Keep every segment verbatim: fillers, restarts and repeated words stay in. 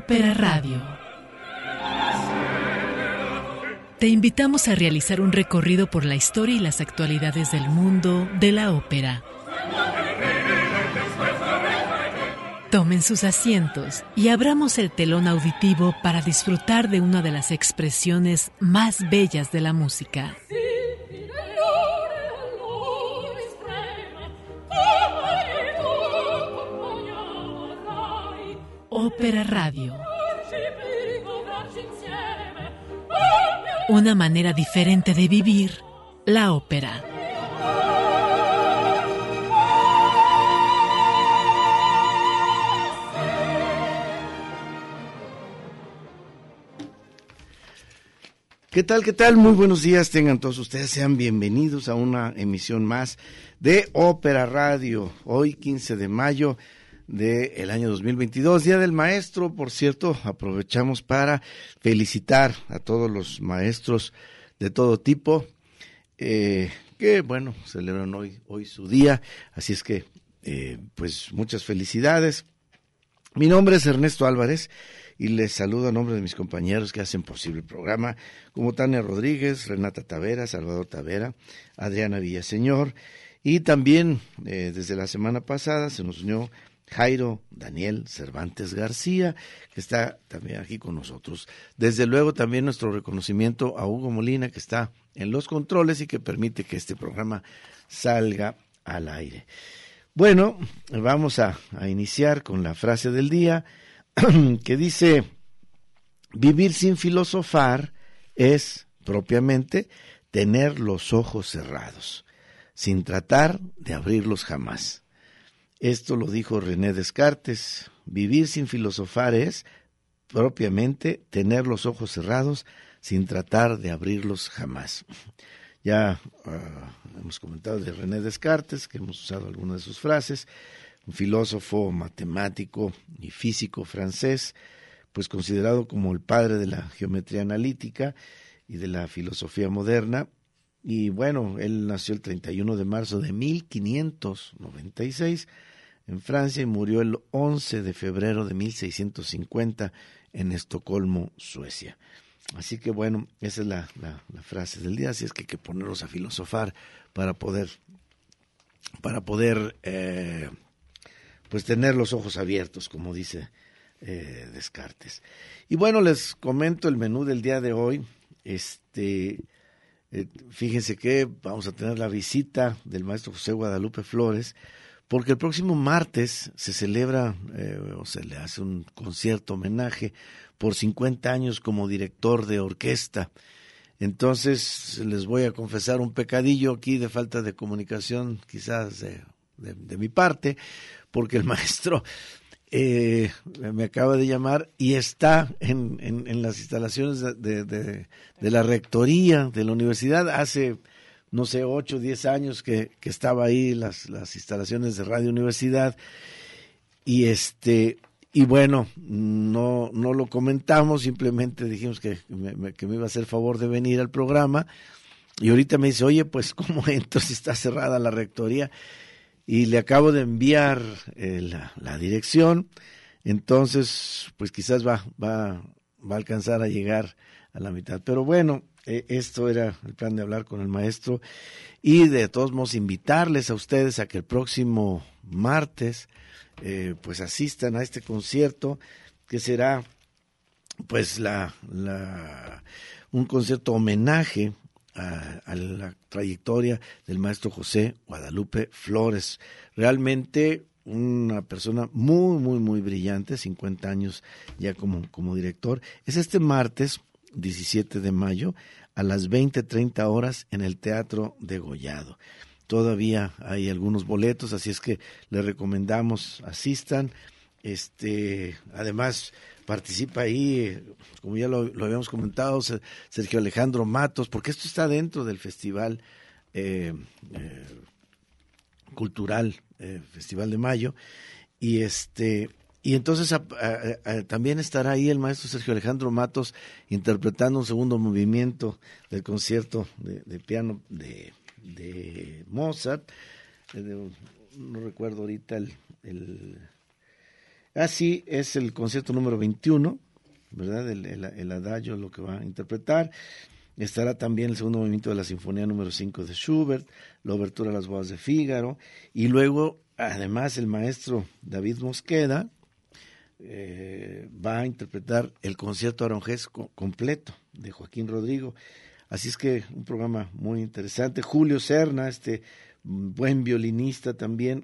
Ópera Radio. Te invitamos a realizar un recorrido por la historia y las actualidades del mundo de la ópera. Tomen sus asientos y abramos el telón auditivo para disfrutar de una de las expresiones más bellas de la música. Ópera Radio. Una manera diferente de vivir la ópera. ¿Qué tal, qué tal? Muy buenos días, tengan todos ustedes, sean bienvenidos a una emisión más de Ópera Radio, hoy quince de mayo del año dos mil veintidós, Día del Maestro. Por cierto, aprovechamos para felicitar a todos los maestros de todo tipo, eh, que bueno, celebran hoy, hoy su día, así es que, eh, pues muchas felicidades. Mi nombre es Ernesto Álvarez y les saludo a nombre de mis compañeros que hacen posible el programa, como Tania Rodríguez, Renata Tavera, Salvador Tavera, Adriana Villaseñor, y también eh, desde la semana pasada se nos unió Jairo Daniel Cervantes García, que está también aquí con nosotros. Desde luego también nuestro reconocimiento a Hugo Molina, que está en los controles y que permite que este programa salga al aire. Bueno, vamos a, a iniciar con la frase del día, que dice: vivir sin filosofar es propiamente tener los ojos cerrados, sin tratar de abrirlos jamás. Esto lo dijo René Descartes: vivir sin filosofar es propiamente tener los ojos cerrados, sin tratar de abrirlos jamás. Ya uh, hemos comentado de René Descartes, que hemos usado algunas de sus frases, un filósofo, matemático y físico francés, pues considerado como el padre de la geometría analítica y de la filosofía moderna. Y bueno, él nació el treinta y uno de marzo de mil quinientos noventa y seis en Francia y murió el once de febrero de mil seiscientos cincuenta en Estocolmo, Suecia. Así que bueno, esa es la, la, la frase del día, así es que hay que ponernos a filosofar para poder, para poder eh, pues tener los ojos abiertos, como dice eh, Descartes. Y bueno, les comento el menú del día de hoy. Este... Eh, fíjense que vamos a tener la visita del maestro José Guadalupe Flores, porque el próximo martes se celebra eh, o se le hace un concierto homenaje por cincuenta años como director de orquesta. Entonces les voy a confesar un pecadillo aquí de falta de comunicación, quizás de, de, de mi parte, porque el maestro Eh, me acaba de llamar y está en, en, en las instalaciones de, de, de la rectoría de la universidad. Hace, no sé, ocho o diez años que, que estaba ahí las, las instalaciones de Radio Universidad. Y este y bueno, no, no lo comentamos, simplemente dijimos que me, que me iba a hacer favor de venir al programa. Y ahorita me dice, oye, pues ¿cómo entro si está cerrada la rectoría? Y le acabo de enviar eh, la, la dirección, entonces pues quizás va, va, va a alcanzar a llegar a la mitad. Pero bueno, eh, esto era el plan de hablar con el maestro y de todos modos invitarles a ustedes a que el próximo martes eh, pues asistan a este concierto, que será pues la, la un concierto homenaje A, a la trayectoria del maestro José Guadalupe Flores. Realmente una persona muy, muy, muy brillante, cincuenta años ya como, como director. Es este martes, diecisiete de mayo, a las veinte treinta horas en el Teatro Degollado. Todavía hay algunos boletos, así es que les recomendamos asistan. Este, además, participa ahí, como ya lo, lo habíamos comentado, Sergio Alejandro Matos, porque esto está dentro del Festival eh, eh, Cultural, eh, Festival de Mayo, y este y entonces a, a, a, también estará ahí el maestro Sergio Alejandro Matos interpretando un segundo movimiento del concierto de, de piano de, de Mozart. Eh, de, no recuerdo ahorita el... el Así es el concierto número veintiuno, ¿verdad? El, el, el adagio, lo que va a interpretar. Estará también el segundo movimiento de la Sinfonía número cinco de Schubert, la obertura a las bodas de Fígaro, y luego, además, el maestro David Mosqueda eh, va a interpretar el concierto aranjesco completo de Joaquín Rodrigo. Así es que un programa muy interesante. Julio Serna, este buen violinista también,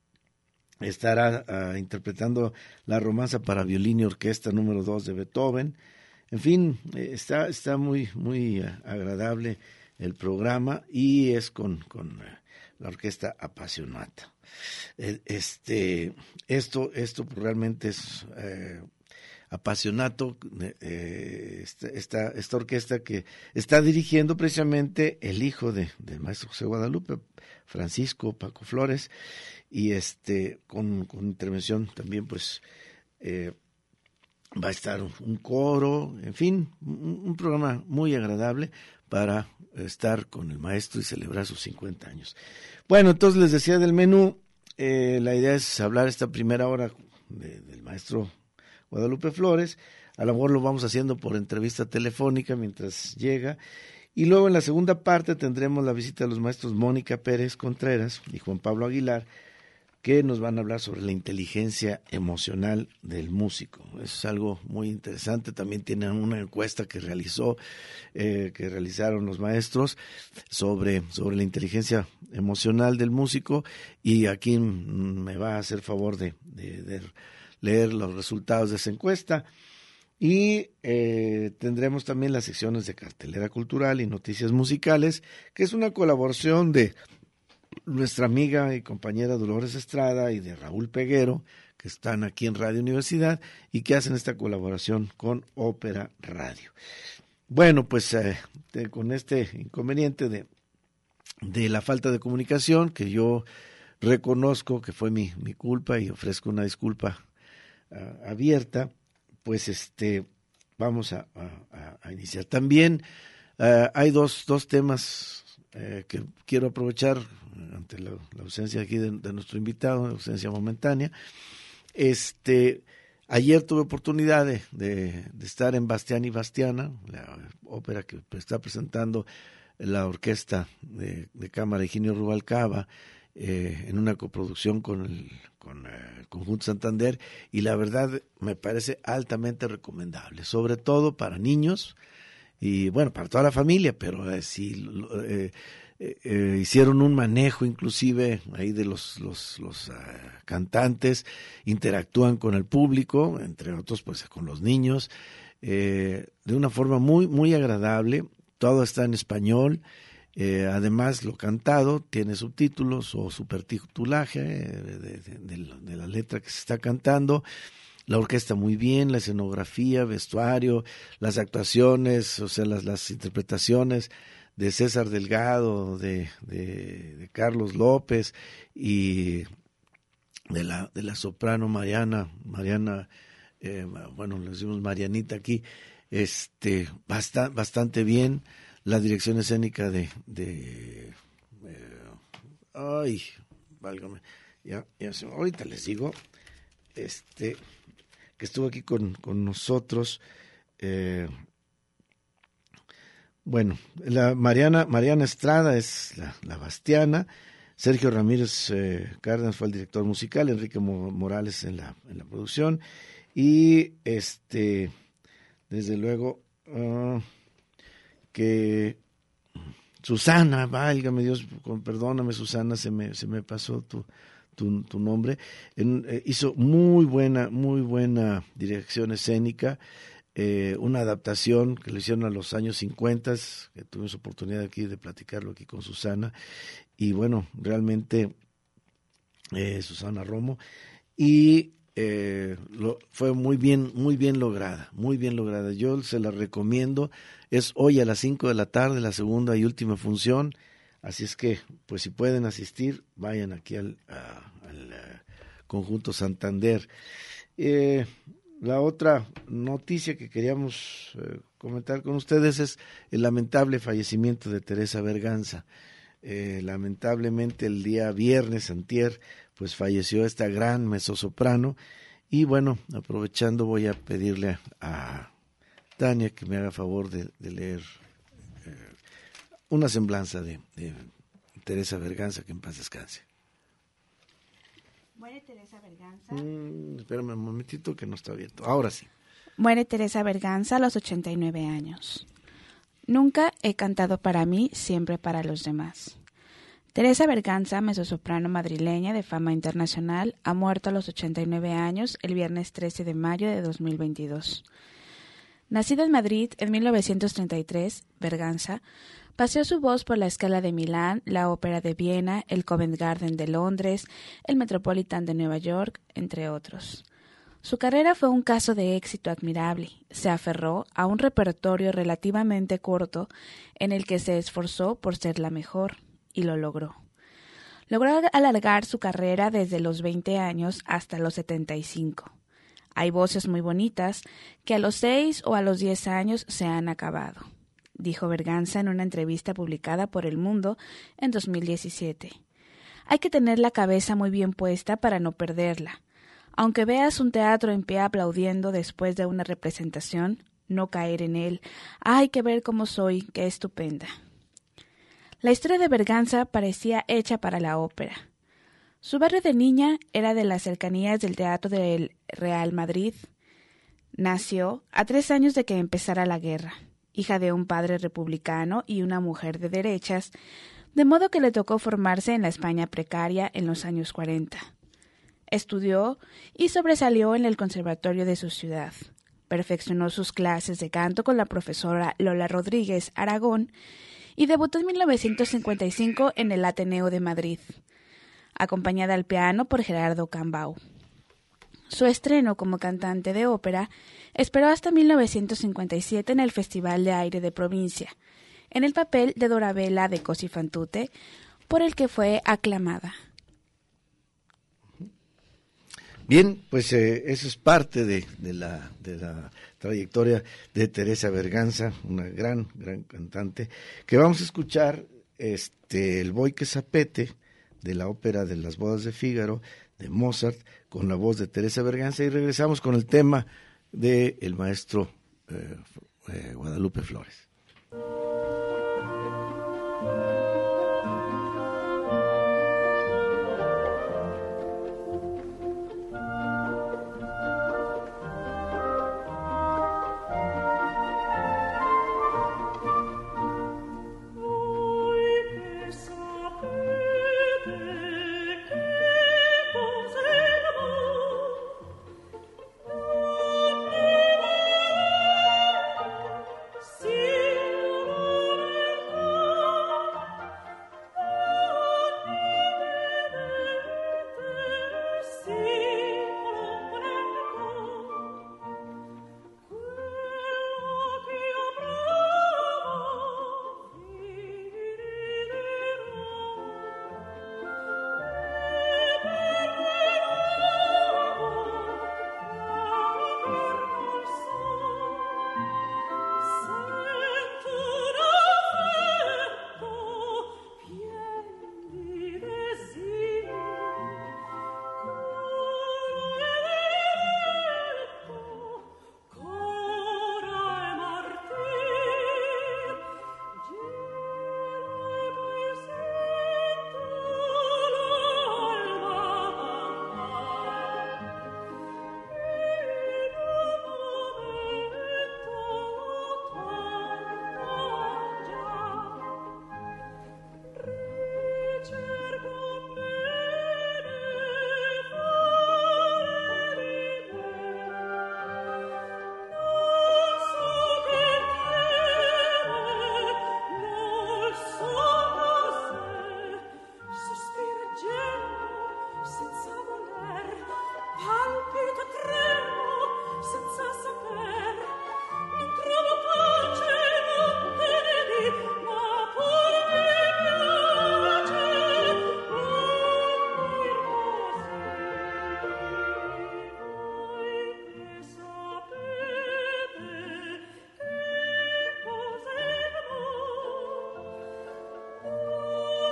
estará uh, interpretando la romanza para violín y orquesta número dos de Beethoven. En fin, eh, está está muy muy uh, agradable el programa y es con con uh, la orquesta Appassionata. Eh, este esto esto realmente es eh, Appassionato, eh, esta, esta esta orquesta que está dirigiendo precisamente el hijo de del maestro José Guadalupe, Francisco Paco Flores, y este con, con intervención también pues eh, va a estar un coro, en fin, un, un programa muy agradable para estar con el maestro y celebrar sus cincuenta años. Bueno, entonces les decía del menú, eh, la idea es hablar esta primera hora de, del maestro Guadalupe Flores. A lo mejor lo vamos haciendo por entrevista telefónica mientras llega, y luego en la segunda parte tendremos la visita de los maestros Mónica Pérez Contreras y Juan Pablo Aguilar, que nos van a hablar sobre la inteligencia emocional del músico. Eso es algo muy interesante. También tienen una encuesta que realizó, eh, que realizaron los maestros sobre, sobre la inteligencia emocional del músico, y aquí me va a hacer favor de, de, de leer los resultados de esa encuesta. Y eh, tendremos también las secciones de cartelera cultural y noticias musicales, que es una colaboración de nuestra amiga y compañera Dolores Estrada y de Raúl Peguero, que están aquí en Radio Universidad y que hacen esta colaboración con Ópera Radio. Bueno, pues eh, de, con este inconveniente de, de la falta de comunicación, que yo reconozco que fue mi, mi culpa y ofrezco una disculpa uh, abierta, pues este vamos a, a, a iniciar. También uh, hay dos, dos temas eh, que quiero aprovechar ante la, la ausencia aquí de, de nuestro invitado, ausencia momentánea. Este, ayer tuve oportunidad de, de, de estar en Bastián y Bastiana, la ópera que está presentando la orquesta de, de cámara Higinio Rubalcaba, eh, en una coproducción con el, con el Conjunto Santander, y la verdad me parece altamente recomendable, sobre todo para niños y bueno, para toda la familia, pero eh, sí eh, Eh, eh, hicieron un manejo inclusive ahí de los los los uh, cantantes, interactúan con el público, entre otros pues con los niños, eh, de una forma muy muy agradable. Todo está en español, eh, además lo cantado tiene subtítulos o supertitulaje eh, de, de, de, la, de la letra que se está cantando. La orquesta muy bien, la escenografía, vestuario, las actuaciones, o sea las las interpretaciones de César Delgado, de, de, de Carlos López y de la de la soprano Mariana, Mariana, eh, bueno, le decimos Marianita aquí, este, bastante, bastante bien. La dirección escénica de, de eh, ay, válgame, ya, ya, ahorita les digo, este, que estuvo aquí con, con nosotros, eh, Bueno, la Mariana Mariana Estrada es la, la Bastiana, Sergio Ramírez eh, Cárdenas fue el director musical, Enrique Morales en la en la producción, y este desde luego uh, que Susana, válgame Dios, perdóname Susana, se me se me pasó tu tu, tu nombre, en, eh, hizo muy buena muy buena dirección escénica. Eh, una adaptación que le hicieron a los años cincuenta, que tuvimos oportunidad aquí de platicarlo aquí con Susana, y bueno, realmente eh, Susana Romo, y eh, lo, fue muy bien, muy bien lograda, muy bien lograda. Yo se la recomiendo, es hoy a las cinco de la tarde, la segunda y última función, así es que, pues si pueden asistir, vayan aquí al, a, al a Conjunto Santander. Eh, La otra noticia que queríamos eh, comentar con ustedes es el lamentable fallecimiento de Teresa Berganza. Eh, lamentablemente el día viernes, antier, pues falleció esta gran mezzosoprano, Y bueno, aprovechando voy a pedirle a Tania que me haga favor de, de leer eh, una semblanza de, de Teresa Berganza, que en paz descanse. Muere Teresa Berganza. Mm, espérame un momentito que no está abierto. Ahora sí. Muere Teresa Berganza a los ochenta y nueve años. Nunca he cantado para mí, siempre para los demás. Teresa Berganza, mezzosoprano madrileña de fama internacional, ha muerto a los ochenta y nueve años el viernes trece de mayo de dos mil veintidós. Nacida en Madrid en mil novecientos treinta y tres, Berganza paseó su voz por la Scala de Milán, la Ópera de Viena, el Covent Garden de Londres, el Metropolitan de Nueva York, entre otros. Su carrera fue un caso de éxito admirable. Se aferró a un repertorio relativamente corto en el que se esforzó por ser la mejor, y lo logró. Logró alargar su carrera desde los veinte años hasta los setenta y cinco. Hay voces muy bonitas que a los seis o a los diez años se han acabado, dijo Berganza en una entrevista publicada por El Mundo en dos mil diecisiete. Hay que tener la cabeza muy bien puesta para no perderla. Aunque veas un teatro en pie aplaudiendo después de una representación, no caer en él. Hay que ver cómo soy, qué estupenda. La historia de Berganza parecía hecha para la ópera. Su barrio de niña era de las cercanías del Teatro del Real Madrid. Nació a tres años de que empezara la guerra, hija de un padre republicano y una mujer de derechas, de modo que le tocó formarse en la España precaria en los años cuarenta. Estudió y sobresalió en el conservatorio de su ciudad. Perfeccionó sus clases de canto con la profesora Lola Rodríguez Aragón y debutó en mil novecientos cincuenta y cinco en el Ateneo de Madrid, acompañada al piano por Gerardo Cambau. Su estreno como cantante de ópera esperó hasta mil novecientos cincuenta y siete en el Festival de Aire de Provincia, en el papel de Dorabella de Cosi fan tutte, por el que fue aclamada. Bien, pues eh, eso es parte de, de, la, de la trayectoria de Teresa Berganza, una gran, gran cantante, que vamos a escuchar este el Boi que Sapete, de la ópera de las bodas de Fígaro, de Mozart, con la voz de Teresa Berganza, y regresamos con el tema del de maestro eh, eh, Guadalupe Flores.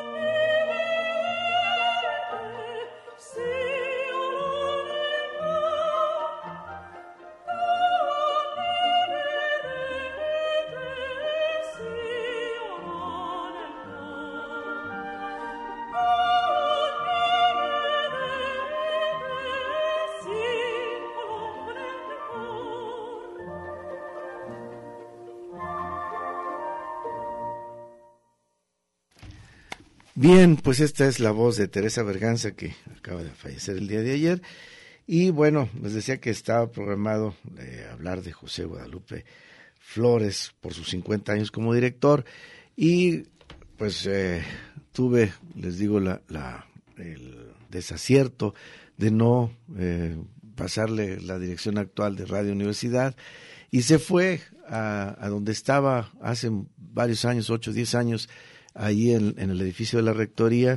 See you. Bien, pues esta es la voz de Teresa Berganza, que acaba de fallecer el día de ayer. Y bueno, les decía que estaba programado eh, hablar de José Guadalupe Flores por sus cincuenta años como director. Y pues eh, tuve, les digo, la, la, el desacierto de no eh, pasarle la dirección actual de Radio Universidad. Y se fue a, a donde estaba hace varios años, ocho, diez años, ahí en, en el edificio de la rectoría.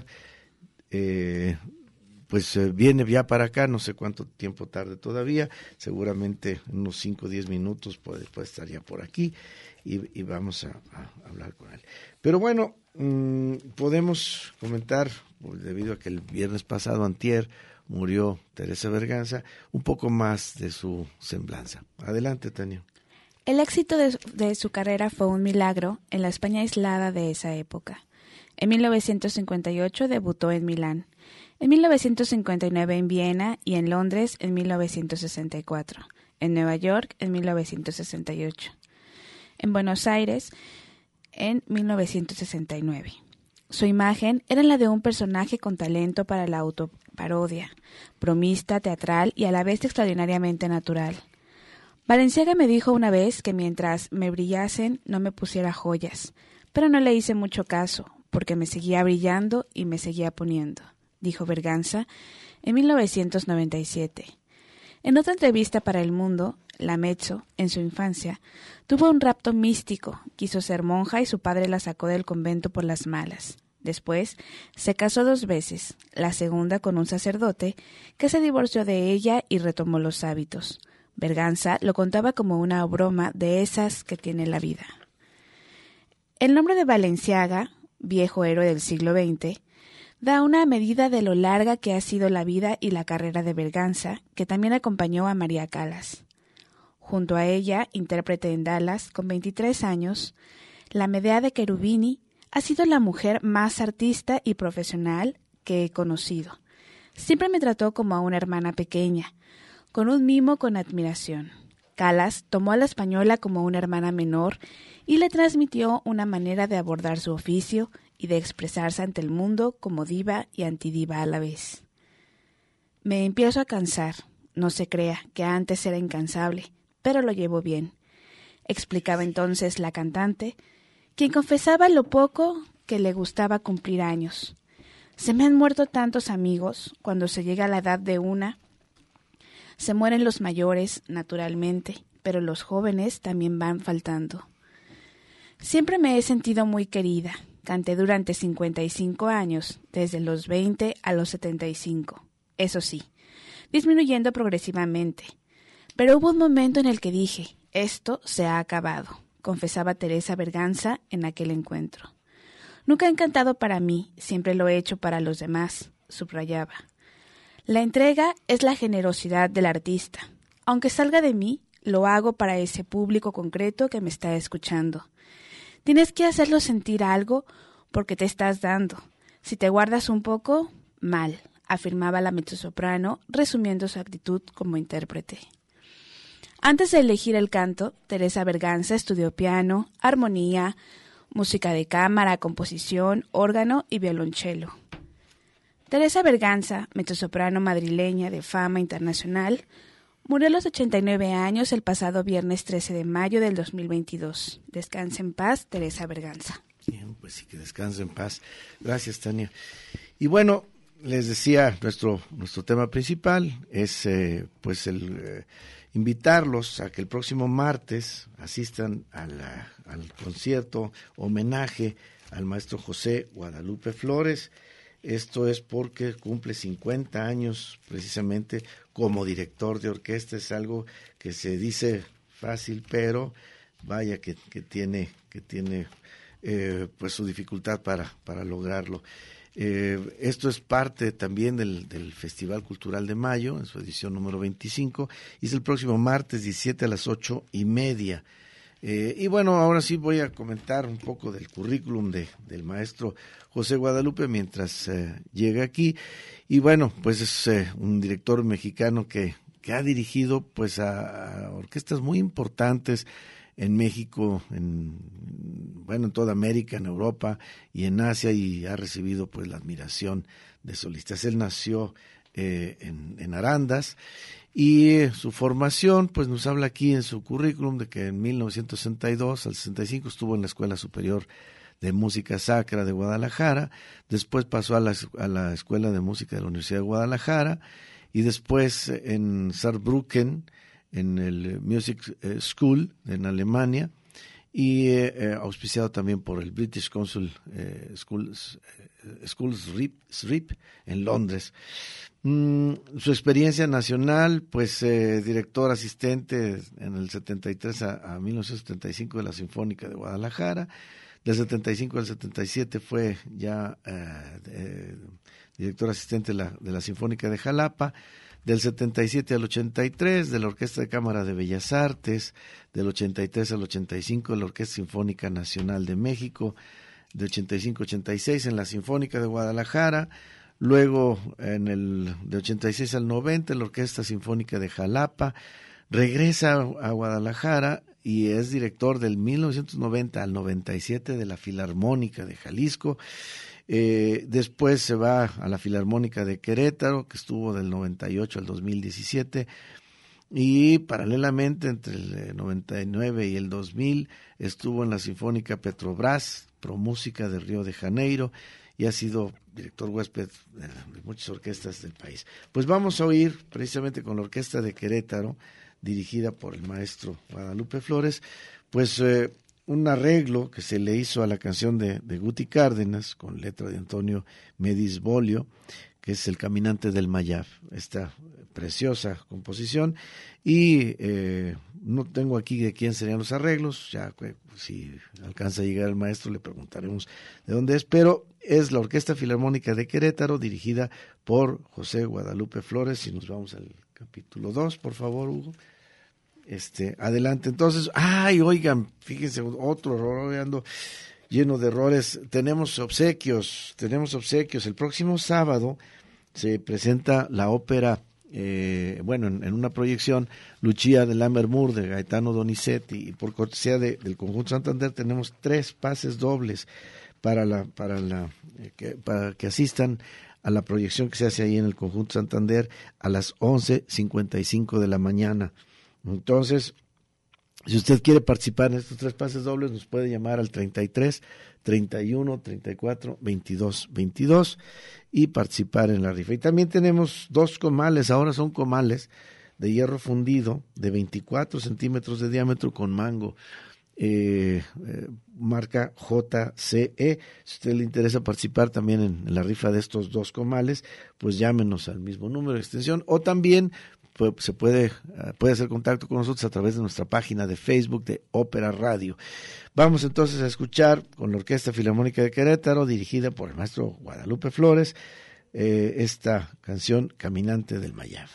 Eh, pues eh, viene ya para acá, no sé cuánto tiempo tarde todavía, seguramente unos cinco o diez minutos puede, puede estar ya por aquí y, y vamos a, a hablar con él. Pero bueno, mmm, podemos comentar, pues, debido a que el viernes pasado, antier, murió Teresa Berganza, un poco más de su semblanza. Adelante, Tania. El éxito de, de su carrera fue un milagro en la España aislada de esa época. En mil novecientos cincuenta y ocho debutó en Milán, en mil novecientos cincuenta y nueve en Viena y en Londres en mil novecientos sesenta y cuatro, en Nueva York en mil novecientos sesenta y ocho, en Buenos Aires en mil novecientos sesenta y nueve. Su imagen era la de un personaje con talento para la autoparodia, bromista, teatral y a la vez extraordinariamente natural. Balenciaga me dijo una vez que mientras me brillasen no me pusiera joyas, pero no le hice mucho caso, porque me seguía brillando y me seguía poniendo, dijo Berganza en mil novecientos noventa y siete. En otra entrevista para El Mundo, la Mezzo, en su infancia, tuvo un rapto místico, quiso ser monja y su padre la sacó del convento por las malas. Después, se casó dos veces, la segunda con un sacerdote, que se divorció de ella y retomó los hábitos. Berganza lo contaba como una broma de esas que tiene la vida. El nombre de Balenciaga, viejo héroe del siglo veinte, da una medida de lo larga que ha sido la vida y la carrera de Berganza, que también acompañó a María Callas. Junto a ella, intérprete en Dallas, con veintitrés años, la Medea de Cherubini ha sido la mujer más artista y profesional que he conocido. Siempre me trató como a una hermana pequeña, con un mimo con admiración. Callas tomó a la española como una hermana menor y le transmitió una manera de abordar su oficio y de expresarse ante el mundo como diva y antidiva a la vez. Me empiezo a cansar, no se crea que antes era incansable, pero lo llevo bien, explicaba entonces la cantante, quien confesaba lo poco que le gustaba cumplir años. Se me han muerto tantos amigos, cuando se llega a la edad de una, se mueren los mayores, naturalmente, pero los jóvenes también van faltando. Siempre me he sentido muy querida. Canté durante cincuenta y cinco años, desde los veinte a los setenta y cinco. Eso sí, disminuyendo progresivamente. Pero hubo un momento en el que dije, esto se ha acabado, confesaba Teresa Berganza en aquel encuentro. Nunca he cantado para mí, siempre lo he hecho para los demás, subrayaba. La entrega es la generosidad del artista. Aunque salga de mí, lo hago para ese público concreto que me está escuchando. Tienes que hacerlo sentir algo porque te estás dando. Si te guardas un poco, mal, afirmaba la mezzosoprano, resumiendo su actitud como intérprete. Antes de elegir el canto, Teresa Berganza estudió piano, armonía, música de cámara, composición, órgano y violonchelo. Teresa Berganza, mezzosoprano madrileña de fama internacional, murió a los ochenta y nueve años el pasado viernes trece de mayo del dos mil veintidós. Descanse en paz, Teresa Berganza. Bien, pues sí, que descanse en paz. Gracias, Tania. Y bueno, les decía, nuestro nuestro tema principal es eh, pues el eh, invitarlos a que el próximo martes asistan a la, al concierto homenaje al maestro José Guadalupe Flores. Esto es porque cumple cincuenta años precisamente como director de orquesta. Es algo que se dice fácil, pero vaya que, que tiene que tiene eh, pues su dificultad para, para lograrlo. Eh, esto es parte también del, del Festival Cultural de Mayo, en su edición número veinticinco, y es el próximo martes diecisiete a las ocho y media. Eh, y bueno, ahora sí voy a comentar un poco del currículum de, del maestro José Guadalupe mientras eh, llega aquí. Y bueno, pues es eh, un director mexicano que, que ha dirigido pues a, a orquestas muy importantes en México, en bueno, en toda América, en Europa y en Asia, y ha recibido pues la admiración de solistas. Él nació eh, en, en Arandas, y eh, su formación pues nos habla aquí en su currículum de que en mil novecientos sesenta y dos al sesenta y cinco estuvo en la Escuela Superior de Música Sacra de Guadalajara, después pasó a la, a la Escuela de Música de la Universidad de Guadalajara, y después en Saarbrücken, en el Music School en Alemania, y eh, auspiciado también por el British Council eh, Schools, eh, Schools R I P en Londres. Mm, su experiencia nacional, pues eh, director asistente en el setenta y tres a, a mil novecientos setenta y cinco de la Sinfónica de Guadalajara. Del setenta y cinco al setenta y siete fue ya eh, eh, director asistente de la, de la Sinfónica de Jalapa. Del setenta y siete al ochenta y tres de la Orquesta de Cámara de Bellas Artes. Del ochenta y tres al ochenta y cinco de la Orquesta Sinfónica Nacional de México. De ochenta y cinco a ochenta y seis en la Sinfónica de Guadalajara. Luego, en el de ochenta y seis al noventa, la Orquesta Sinfónica de Jalapa. Regresa a Guadalajara y es director del mil novecientos noventa al noventa y siete de la Filarmónica de Jalisco. Eh, después se va a la Filarmónica de Querétaro, que estuvo del noventa y ocho al dos mil diecisiete, y paralelamente entre el noventa y nueve y el dos mil estuvo en la Sinfónica Petrobras, Promúsica de Río de Janeiro, y ha sido director huésped de muchas orquestas del país. Pues vamos a oír precisamente con la Orquesta de Querétaro, dirigida por el maestro Guadalupe Flores, pues eh, un arreglo que se le hizo a la canción de, de Guti Cárdenas, con letra de Antonio Medis Bolio, que es El Caminante del Mayab, esta preciosa composición, y eh, no tengo aquí de quién serían los arreglos, ya si alcanza a llegar el maestro le preguntaremos de dónde es, pero es la Orquesta Filarmónica de Querétaro, dirigida por José Guadalupe Flores. Y nos vamos al capítulo dos, por favor, Hugo. Este, adelante, entonces, ay, oigan, fíjense, otro error, ando lleno de errores. Tenemos obsequios, tenemos obsequios. El próximo sábado se presenta la ópera, eh, bueno, en, en una proyección, Lucia de Lammermoor, de Gaetano Donizetti, y por cortesía de, del Conjunto Santander tenemos tres pases dobles para la, para la, eh, que, para que asistan a la proyección que se hace ahí en el Conjunto Santander a las once cincuenta y cinco de la mañana. Entonces, si usted quiere participar en estos tres pases dobles, nos puede llamar al treinta y tres, treinta y uno, treinta y cuatro, veintidós, veintidós y participar en la rifa. Y también tenemos dos comales, ahora son comales de hierro fundido de veinticuatro centímetros de diámetro con mango, eh, eh, marca J C E. Si a usted le interesa participar también en, en la rifa de estos dos comales, pues llámenos al mismo número de extensión, o también pues, se puede, uh, puede hacer contacto con nosotros a través de nuestra página de Facebook de Ópera Radio. Vamos entonces a escuchar con la Orquesta Filarmónica de Querétaro, dirigida por el maestro Guadalupe Flores, eh, esta canción Caminante del Mayab.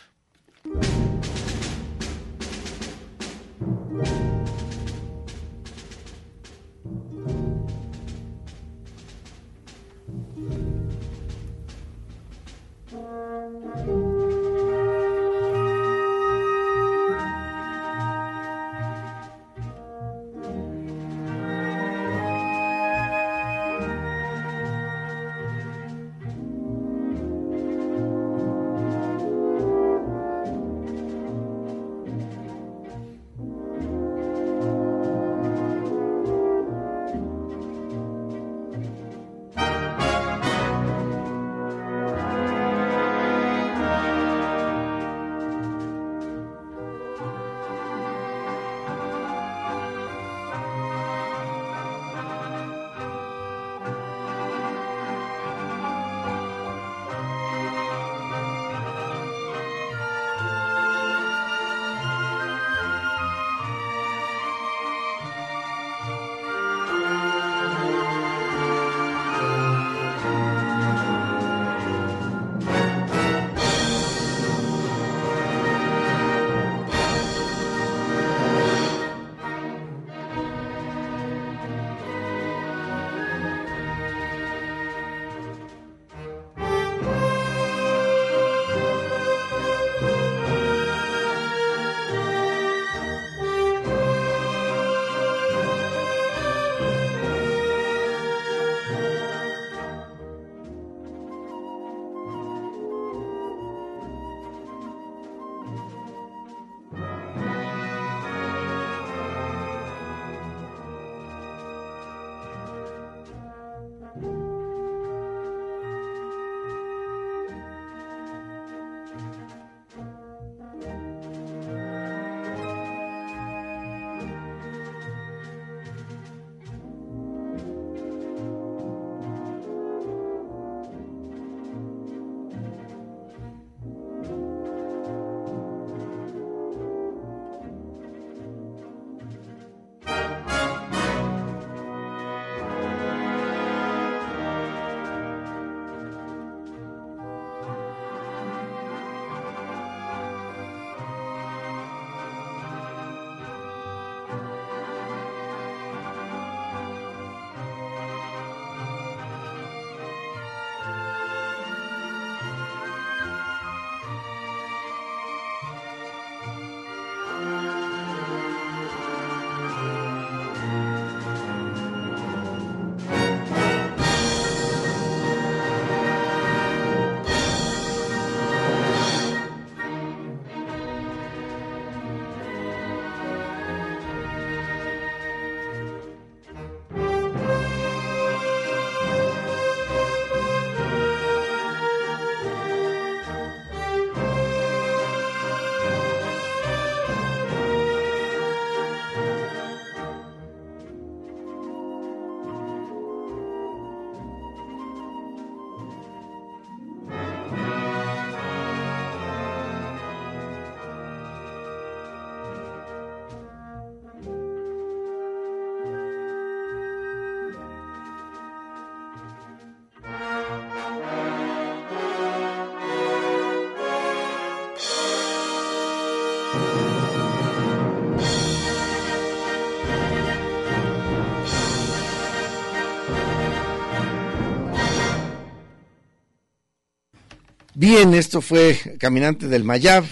Bien, esto fue Caminante del Mayab,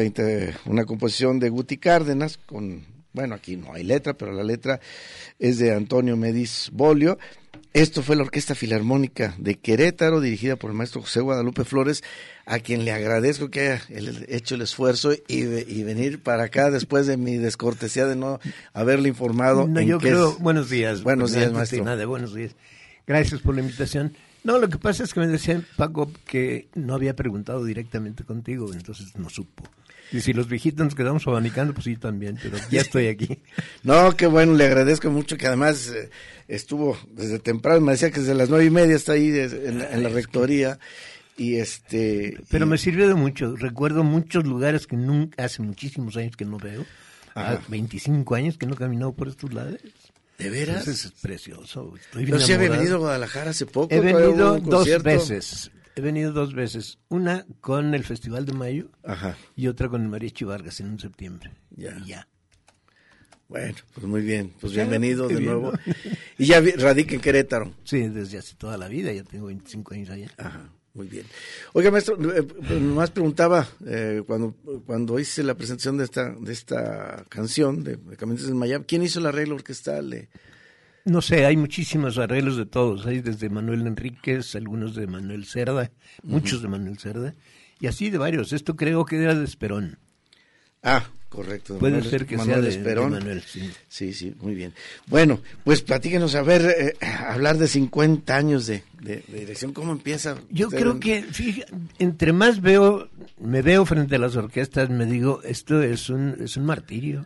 una composición de Guti Cárdenas, con, bueno, aquí no hay letra, pero la letra es de Antonio Medis Bolio. Esto fue la Orquesta Filarmónica de Querétaro, dirigida por el maestro José Guadalupe Flores, a quien le agradezco que haya hecho el esfuerzo y, y venir para acá después de mi descortesía de no haberle informado. No, en yo qué creo, es... buenos días. Buenos días, maestro. Nada, buenos días. Gracias por la invitación. No, lo que pasa es que me decían, Paco, que no había preguntado directamente contigo, entonces no supo. Y si los viejitos nos quedamos abanicando, pues sí, también, pero ya estoy aquí. No, qué bueno, le agradezco mucho que además eh, estuvo desde temprano, me decía que desde las nueve y media está ahí de, en, en la rectoría. Y este Pero y... me sirvió de mucho. Recuerdo muchos lugares que nunca, hace muchísimos años que no veo. Ajá. veinticinco años que no he caminado por estos lados. ¿De veras? Entonces es precioso. Estoy bien Pero sí había enamorado. venido a Guadalajara hace poco. He venido dos concierto? veces. He venido dos veces. Una con el Festival de Mayo. Ajá. Y otra con el Mariachi Vargas en un septiembre. Ya. Y ya. Bueno, pues muy bien. Pues ya, bienvenido de bien, nuevo. ¿no? Y ya radica en Querétaro. Sí, desde hace toda la vida. Ya tengo veinticinco años allá. Ajá. Muy bien. Oiga, maestro, eh, nomás preguntaba, eh, cuando cuando hice la presentación de esta de esta canción, de, de Caminantes del Mayab, ¿quién hizo el arreglo orquestal? Eh? No sé, hay muchísimos arreglos de todos. Hay desde Manuel Enríquez, algunos de Manuel Cerda, uh-huh. muchos de Manuel Cerda, y así de varios. Esto creo que era de Esperón. Ah, correcto. Puede Manuel, ser que Manuel sea de, Esperón. de Manuel, sí. Sí, sí, muy bien. Bueno, pues platíquenos, a ver, eh, hablar de cincuenta años de, de, de dirección, ¿cómo empieza? Yo creo en... que, fíjate, entre más veo, me veo frente a las orquestas, me digo, esto es un, es un martirio.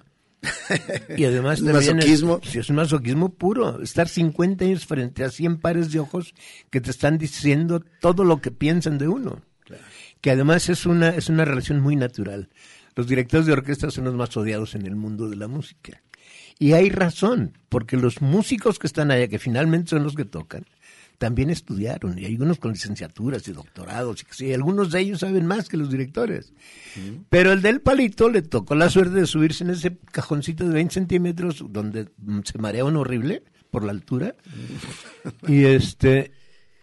Y además ¿Es masoquismo? Es, es un masoquismo puro, estar cincuenta años frente a cien pares de ojos que te están diciendo todo lo que piensan de uno. Claro. Que además es una, es una relación muy natural. Los directores de orquesta son los más odiados en el mundo de la música. Y hay razón, porque los músicos que están allá, que finalmente son los que tocan, también estudiaron, y hay algunos con licenciaturas y doctorados, y, y algunos de ellos saben más que los directores. Mm. Pero el del palito le tocó la suerte de subirse en ese cajoncito de veinte centímetros, donde se marea uno horrible por la altura, mm. y este...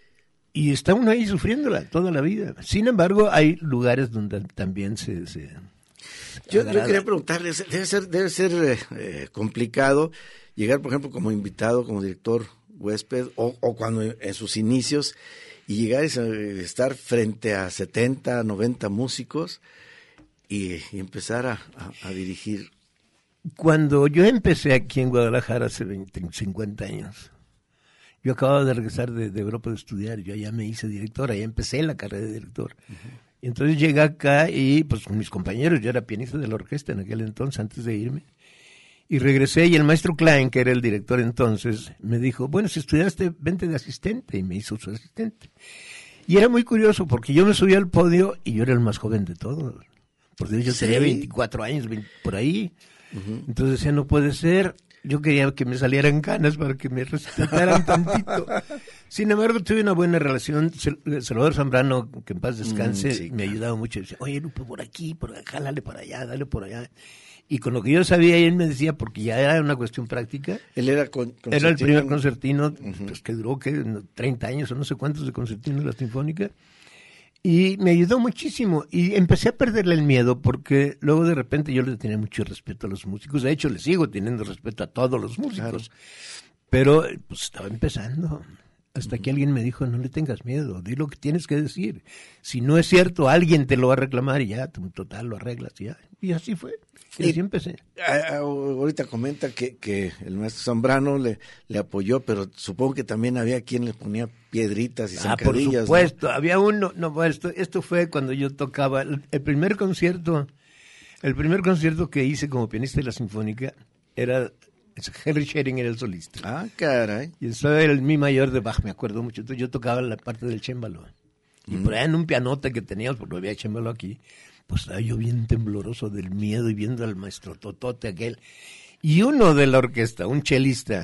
Y está uno ahí sufriéndola toda la vida. Sin embargo, hay lugares donde también se... se yo, yo quería preguntarle, debe ser, debe ser eh, complicado llegar, por ejemplo, como invitado, como director huésped, o, o cuando en sus inicios, y llegar a estar frente a setenta, noventa músicos y, y empezar a, a, a dirigir. Cuando yo empecé aquí en Guadalajara hace veinte, cincuenta años, yo acababa de regresar de, de Europa de estudiar, yo allá me hice director, allá empecé la carrera de director. Uh-huh. Y entonces llegué acá y pues con mis compañeros, yo era pianista de la orquesta en aquel entonces, antes de irme, y regresé y el maestro Klein, que era el director entonces, me dijo, bueno, si estudiaste, vente de asistente, y me hizo su asistente. Y era muy curioso porque yo me subí al podio y yo era el más joven de todos, porque yo ¿sí? tenía veinticuatro años, veinte, por ahí. Uh-huh. Entonces decía, no puede ser. Yo quería que me salieran canas para que me respetaran tantito. Sin embargo, tuve una buena relación. Salvador Zambrano, que en paz descanse, mm, sí, me ayudaba mucho. Decía, oye, Lupe, por aquí, por acá, dale para allá, dale por allá. Y con lo que yo sabía, él me decía, porque ya era una cuestión práctica. Él era con, Era el primer concertino, uh-huh. pues, que duró ¿qué? treinta años o no sé cuántos de concertino de la Sinfónica. Y me ayudó muchísimo y empecé a perderle el miedo porque luego de repente yo le tenía mucho respeto a los músicos. De hecho, le sigo teniendo respeto a todos los músicos. Claro. Pero pues estaba empezando. Hasta uh-huh. que alguien me dijo, no le tengas miedo, di lo que tienes que decir. Si no es cierto, alguien te lo va a reclamar y ya, total, lo arreglas y ya. Y así fue. Y, y así empecé. A, a, ahorita comenta que, que el maestro Zambrano le, le apoyó, pero supongo que también había quien le ponía piedritas y zancadillas. Ah, por supuesto. ¿No? Había uno, no, bueno, esto, esto fue cuando yo tocaba el, el primer concierto, el primer concierto que hice como pianista de la Sinfónica era... Henry Schering era el solista. Ah, caray. Y eso era el mi mayor de Bach, me acuerdo mucho. Entonces yo tocaba la parte del chémbalo. Y mm. por ahí en un pianote que teníamos, porque no había chémbalo aquí, pues estaba yo bien tembloroso del miedo y viendo al maestro Totote aquel. Y uno de la orquesta, un chelista,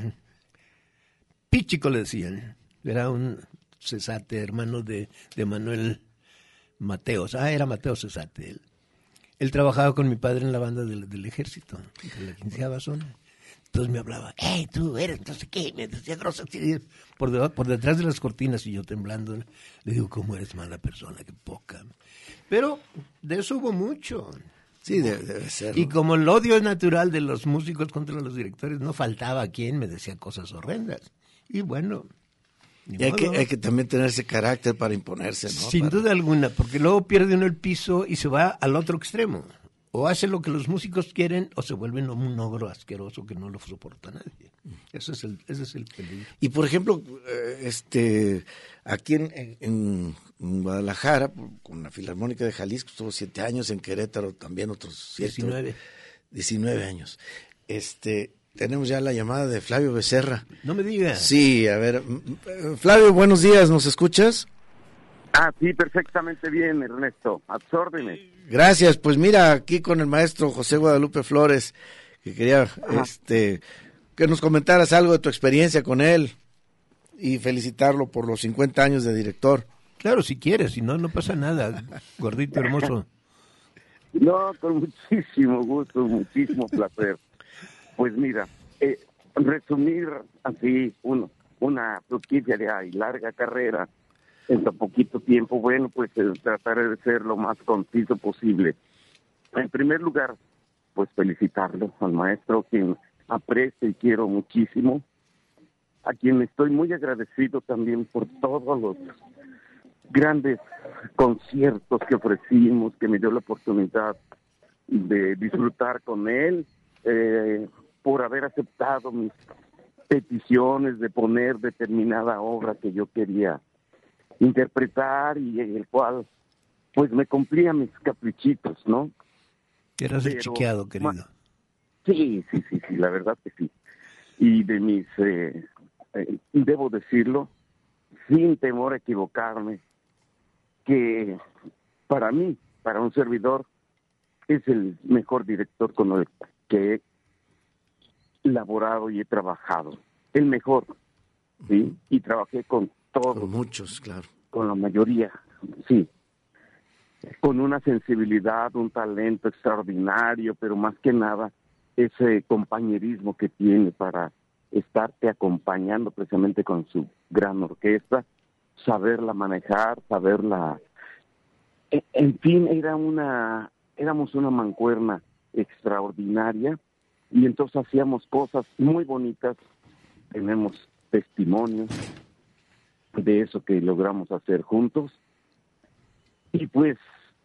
Pichico le decían, era un Cesate, hermano de, de Manuel Mateos. Ah, era Mateo Cesate él. Él trabajaba con mi padre en la banda del, del ejército, de la quinceava zona. Entonces me hablaba, hey, tú eres no sé qué, me decía grosas por, de, por detrás de las cortinas y yo temblando. Le digo, ¿cómo eres mala persona? Qué poca. Pero de eso hubo mucho. Sí, debe, debe ser. Y como el odio es natural de los músicos contra los directores, no faltaba quien me decía cosas horrendas. Y bueno... Y hay que, hay que también tener ese carácter para imponerse, ¿no? Sin para... duda alguna, porque luego pierde uno el piso y se va al otro extremo. O hace lo que los músicos quieren o se vuelven un ogro asqueroso que no lo soporta nadie. Ese es el, ese es el peligro. Y por ejemplo, este, aquí en, en, en Guadalajara, con la Filarmónica de Jalisco, estuvo siete años, en Querétaro también otros siete. Diecinueve. Diecinueve años. Este, tenemos ya la llamada de Flavio Becerra. No me digas. Sí, a ver, Flavio, buenos días, ¿nos escuchas? Ah, sí, perfectamente bien, Ernesto, a tus órdenes. Gracias, pues mira, aquí con el maestro José Guadalupe Flores, que quería este que nos comentaras algo de tu experiencia con él y felicitarlo por los cincuenta años de director. Claro, si quieres, si no, no pasa nada, gordito hermoso. No, con muchísimo gusto, muchísimo placer. Pues mira, eh, resumir así uno, una fructífera y larga carrera en tan poquito tiempo, bueno, pues eh, trataré de ser lo más conciso posible. En primer lugar, pues felicitarlo al maestro, quien aprecio y quiero muchísimo, a quien estoy muy agradecido también por todos los grandes conciertos que ofrecimos, que me dio la oportunidad de disfrutar con él, eh, por haber aceptado mis peticiones de poner determinada obra que yo quería interpretar y en el cual pues me cumplía mis caprichitos, ¿no? Eras Pero, chiqueado, querido. Ma- sí, sí, sí, sí, la verdad que sí. Y de mis, eh, eh, debo decirlo, sin temor a equivocarme, que para mí, para un servidor, es el mejor director con el que he laborado y he trabajado. El mejor, ¿sí? Y trabajé con todos. Con muchos, claro. Con la mayoría, sí. Con una sensibilidad, un talento extraordinario, pero más que nada ese compañerismo que tiene para estarte acompañando precisamente con su gran orquesta, saberla manejar, saberla... En fin, era una, éramos una mancuerna extraordinaria y entonces hacíamos cosas muy bonitas, tenemos testimonios de eso que logramos hacer juntos. Y pues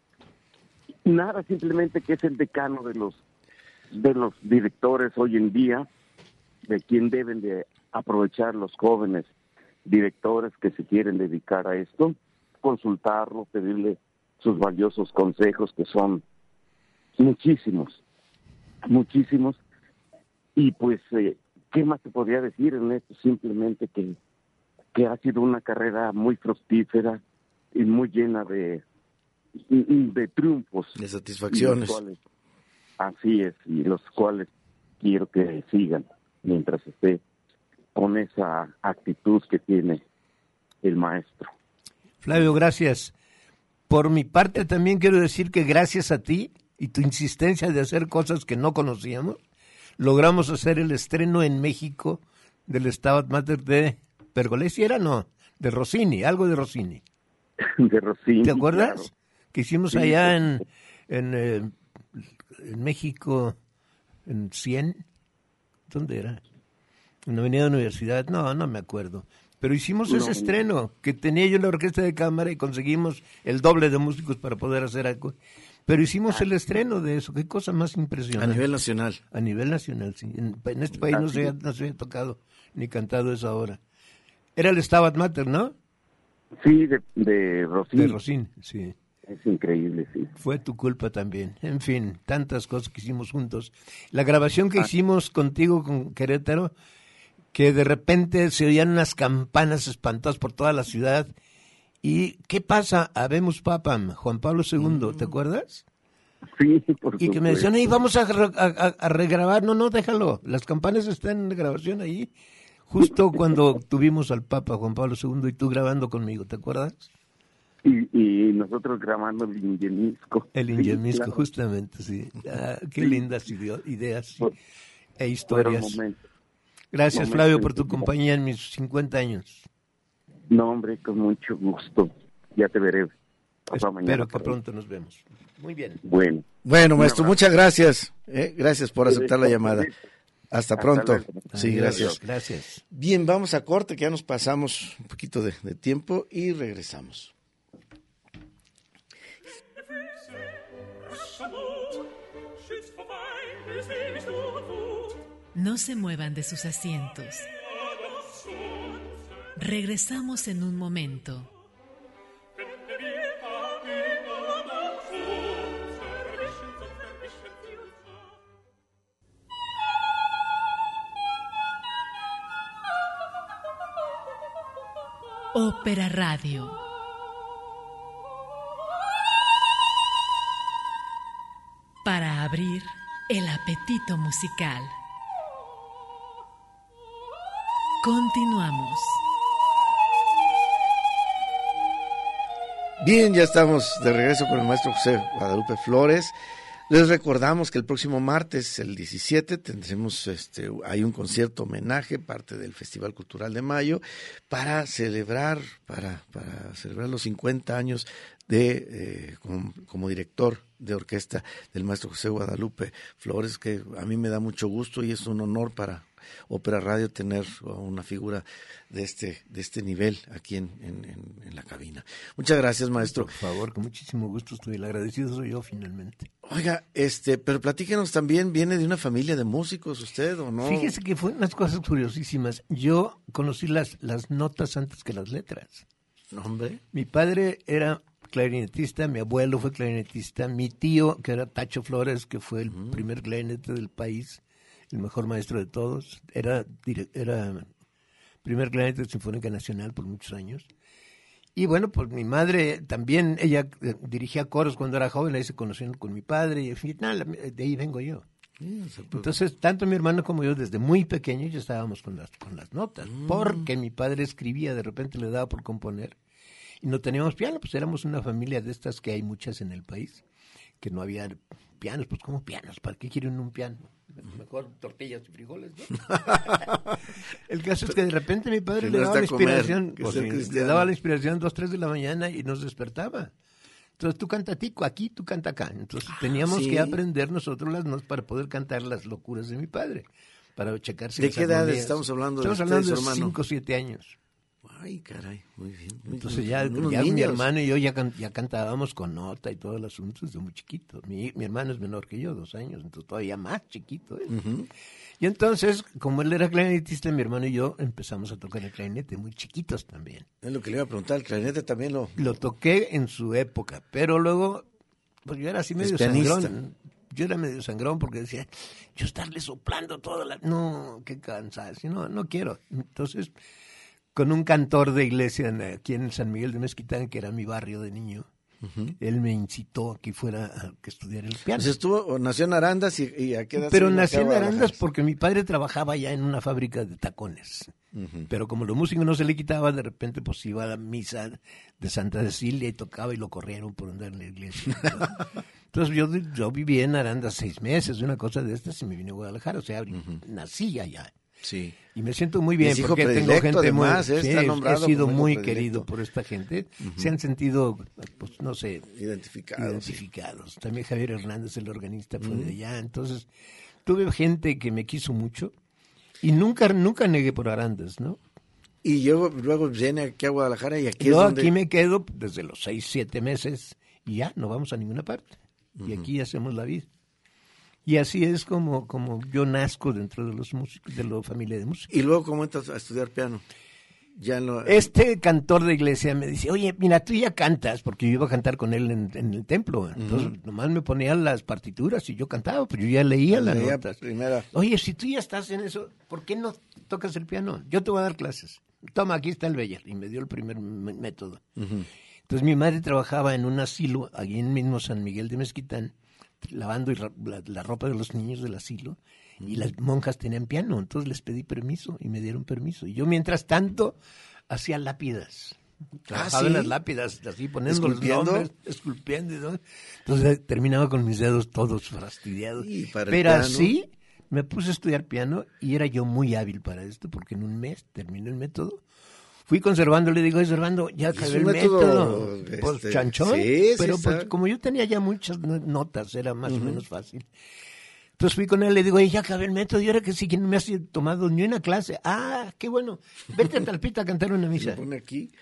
nada, simplemente que es el decano de los de los directores hoy en día, de quien deben de aprovechar los jóvenes directores que se quieren dedicar a esto, consultarlo, pedirle sus valiosos consejos, que son muchísimos, muchísimos. Y pues, eh, ¿qué más te podría decir en esto? Simplemente que que ha sido una carrera muy fructífera y muy llena de, de triunfos. De satisfacciones. Los cuales, así es, y los cuales quiero que sigan mientras esté con esa actitud que tiene el maestro. Flavio, gracias. Por mi parte también quiero decir que gracias a ti y tu insistencia de hacer cosas que no conocíamos, logramos hacer el estreno en México del Stabat Mater de Pergolesi, ¿era? No, de Rossini, algo de Rossini. De Rossini. ¿Te acuerdas? Claro. Que hicimos Sí, allá sí, en, sí. en, eh, en México, en Cien, ¿dónde era? En la Avenida Universidad, no, no me acuerdo. Pero hicimos No, ese no. estreno, que tenía yo la orquesta de cámara y conseguimos el doble de músicos para poder hacer algo. Pero hicimos el estreno de eso, qué cosa más A impresionante. nivel nacional. A nivel nacional, sí. En, en este país no se, había, no se había tocado ni cantado esa hora. Era el Stabat Mater, ¿no? Sí, de, de Rossini. De Rossini, sí. Es increíble, sí. Fue tu culpa también. En fin, tantas cosas que hicimos juntos. La grabación que Ah. hicimos contigo con Querétaro, que de repente se oían unas campanas espantosas por toda la ciudad. ¿Y qué pasa? Habemos Papam, Juan Pablo segundo, ¿te acuerdas? Sí, por Y que me decían, supuesto. ahí vamos a, re- a, a- a regrabar. No, no, déjalo. Las campanas están en la grabación ahí. Justo cuando tuvimos al Papa Juan Pablo segundo y tú grabando conmigo, ¿te acuerdas? Y, y nosotros grabando el Ingemisco. El Ingemisco, sí, claro. Justamente, sí. Ah, qué sí. lindas ideas sí. Por, e historias. Momentos, Gracias, momentos Flavio, por tu compañía en mis cincuenta años. No, hombre, con mucho gusto. Ya te veré. Espero mañana que pronto nos vemos. Muy bien. Bueno. Bueno, maestro, muchas gracias. ¿eh? Gracias por aceptar la llamada. Hasta pronto. Hasta sí, Adiós. gracias. Gracias. Bien, vamos a corte, que ya nos pasamos un poquito de, de tiempo y regresamos. No se muevan de sus asientos. Regresamos en un momento. Ópera Radio. Para abrir el apetito musical. Continuamos. Bien, ya estamos de regreso con el maestro José Guadalupe Flores. Les recordamos que el próximo martes, el diecisiete, tendremos este, hay un concierto homenaje, parte del Festival Cultural de Mayo, para celebrar, para, para celebrar los cincuenta años de eh, como, como director de orquesta del maestro José Guadalupe Flores, que a mí me da mucho gusto y es un honor para Ópera Radio tener una figura de este de este nivel aquí en, en, en, en la cabina. Muchas gracias, maestro. Por favor, con muchísimo gusto estoy. El agradecido soy yo, finalmente. Oiga, este, pero platíquenos también, ¿viene de una familia de músicos usted o no? Fíjese que fue unas cosas curiosísimas. Yo conocí las, las notas antes que las letras. ¿Hombre? Mi padre era clarinetista, mi abuelo fue clarinetista, mi tío, que era Tacho Flores, que fue el mm. primer clarinete del país, el mejor maestro de todos, era, era primer clarinete de Sinfónica Nacional por muchos años. Y bueno, pues mi madre también, ella dirigía coros cuando era joven, ahí se conocieron con mi padre, y al final de ahí vengo yo. Entonces, tanto mi hermano como yo, desde muy pequeños, ya estábamos con las, con las notas, mm. porque mi padre escribía, de repente le daba por componer, y no teníamos piano, pues éramos una familia de estas que hay muchas en el país, que no había pianos, pues ¿cómo pianos? ¿Para qué quieren un piano? Mejor tortillas y frijoles, ¿no? El caso es que de repente mi padre le daba la inspiración, comer, pues, sí, le daba la inspiración dos, tres de la mañana y nos despertaba. Entonces tú canta tico aquí, tú canta acá. Entonces teníamos ah, ¿sí? que aprender nosotros las notas para poder cantar las locuras de mi padre, para checarse. ¿De qué edad estamos hablando? Estamos de hablando ustedes, de cinco o siete años. Ay, caray, muy bien. Muy Entonces bien. ya, ya mi hermano y yo ya, can, ya cantábamos con nota y todo el asunto desde muy chiquito. Mi, mi hermano es menor que yo, dos años, entonces todavía más chiquito. ¿eh? Uh-huh. Y entonces, como él era clarinetista, mi hermano y yo empezamos a tocar el clarinete, muy chiquitos también. Es lo que le iba a preguntar, el clarinete también lo... Lo toqué en su época, pero luego, pues yo era así medio sangrón. Yo era medio sangrón porque decía, yo estarle soplando toda la... No, qué cansancio, no, no quiero. Entonces... con un cantor de iglesia aquí en San Miguel de Mezquitán, que era mi barrio de niño, uh-huh. él me incitó a que fuera a que estudiara el piano. Pues estuvo, nació en Arandas y, y a qué edad. Pero nació en Arandas porque mi padre trabajaba ya en una fábrica de tacones. Uh-huh. Pero como lo músico no se le quitaba, de repente pues iba a la misa de Santa Cecilia y tocaba y lo corrieron por andar en la iglesia. Entonces yo, yo viví en Arandas seis meses, una cosa de estas, y me vine a Guadalajara, o sea, uh-huh. nací allá. Sí. Y me siento muy bien porque tengo gente además, muy, eh, sí, he sido muy querido por esta gente. Uh-huh. Se han sentido, pues no sé, identificados. identificados. Sí. También Javier Hernández, el organista, fue uh-huh. de allá. Entonces, tuve gente que me quiso mucho y nunca nunca negué por Arandas, ¿no? Y yo luego vine aquí a Guadalajara y aquí yo es donde... aquí me quedo desde los seis, siete meses y ya no vamos a ninguna parte. Uh-huh. Y aquí hacemos la vida. Y así es como, como yo nazco dentro de los músicos, de la familia de músicos. ¿Y luego cómo entras a estudiar piano? Ya no... Este cantor de iglesia me dice, oye, mira, tú ya cantas, porque yo iba a cantar con él en, en el templo. Entonces, uh-huh. nomás me ponían las partituras y yo cantaba, pues yo ya leía las leía notas. Primera. Oye, si tú ya estás en eso, ¿por qué no tocas el piano? Yo te voy a dar clases. Toma, aquí está el Beyer. Y me dio el primer m- método. Uh-huh. Entonces, mi madre trabajaba en un asilo, allí en mismo San Miguel de Mezquitán, lavando la, la ropa de los niños del asilo, y las monjas tenían piano, entonces les pedí permiso y me dieron permiso. Y yo mientras tanto hacía lápidas Trabajaba ¿sí? en las lápidas, así poniendo los ¿Esculpiendo? nombres, esculpiendo. ¿no? Entonces terminaba con mis dedos todos fastidiados. Y para el Pero piano. así me puse a estudiar piano y era yo muy hábil para esto, porque en un mes terminé el método. Fui conservando, le digo, oye, Servando, ya Es acabé un el método, método. este, Pues chanchón, sí, sí, pero está. pues, como yo tenía ya muchas no- notas, era más o menos fácil. Entonces fui con él, le digo, oye, ya acabé el método, y ahora que sí, que no me has tomado ni una clase. Ah, qué bueno, vete a Talpita a cantar una Se misa. pone aquí.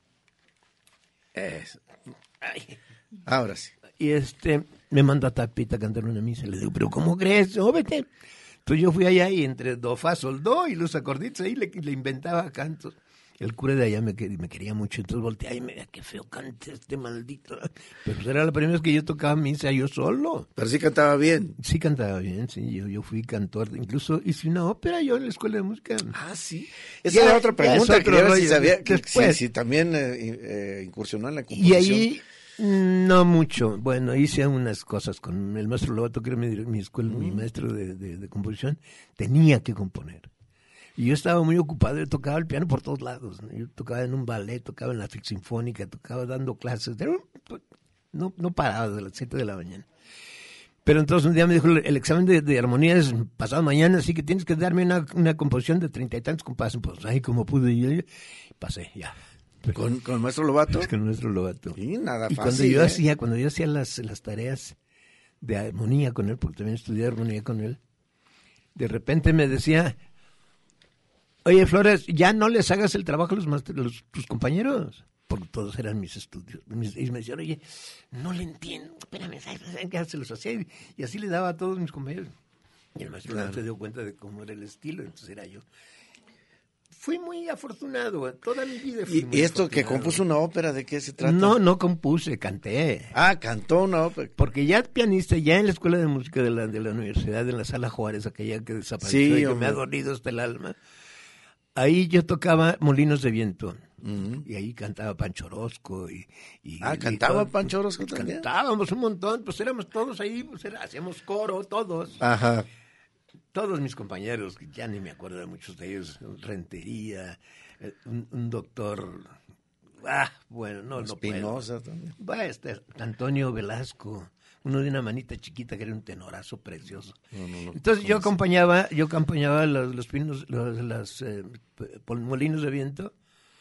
Eso. Ay. Ahora sí. Y este, me mandó a Talpita a cantar una misa. Le digo, pero ¿cómo crees? No, vete. Entonces yo fui allá y entre do, fa, sol, do y los acorditos ahí le, le inventaba cantos. El cura de allá me, que- me quería mucho, entonces volteé y me decía, qué feo canta este maldito. Pero pues era la primera vez que yo tocaba misa yo solo. Pero sí cantaba bien. Sí cantaba bien, sí, yo, yo fui cantor, incluso hice una ópera yo en la escuela de música. Ah, sí. Esa Ya- era otra ya pregunta. es otro Quería ver si rollo. sabía, que- Después. si, si también eh, eh, incursionó en la Y composición. ahí, mm, no mucho. Bueno, hice unas cosas con el maestro Lobato, que era mi, mi escuela, mi maestro de, de- de composición. Tenía que componer. Y yo estaba muy ocupado, yo tocaba el piano por todos lados. ¿no? Yo tocaba en un ballet, tocaba en la sinfónica, tocaba dando clases. Era un- No, no paraba desde las siete de la mañana. Pero entonces un día me dijo, el examen de, de armonía es pasado mañana, así que tienes que darme una, una composición de treinta y tantos compases. Pues ahí como pude, y yo, yo pasé, ya. ¿Con, con el maestro Lobato. Es que el maestro Lobato. Sí, nada Y fácil. cuando yo ¿eh? hacía, cuando yo hacía las, las tareas de armonía con él, porque también estudié armonía con él, de repente me decía, oye Flores, ya no les hagas el trabajo a los, master- los tus compañeros, porque todos eran mis estudios. Mis- y me decían, oye, no le entiendo, espérame, ¿sabes qué se los hacía? Y así le daba a todos mis compañeros. Y el maestro Claro. se dio cuenta de cómo era el estilo, entonces era yo. Fui muy afortunado, toda mi vida fui Y, muy y esto que afortunado. compuso una ópera, ¿de qué se trata? No, no compuse, canté. Ah, cantó una ópera. Porque ya pianista, ya en la escuela de música de la, de la universidad, en la Sala Juárez, aquella que desapareció Sí, y que me hombre. ha dolido hasta el alma, ahí yo tocaba Molinos de Viento. Ujú. Y ahí cantaba Pancho Orozco. Y, y- Ah, y ¿cantaba todo. Pancho Orozco también? Cantábamos un montón, pues éramos todos ahí, pues era- hacíamos coro, todos. Ajá. Todos mis compañeros, que ya ni me acuerdo de muchos de ellos, Rentería, eh, un, un doctor, ah, bueno, no, no puedo. Espinosa también. Va este Antonio Velasco, uno de una manita chiquita que era un tenorazo precioso. No, no, no, Entonces yo ¿cómo se- acompañaba, yo acompañaba los, los pinos, los, las, eh, p- pol- molinos de viento,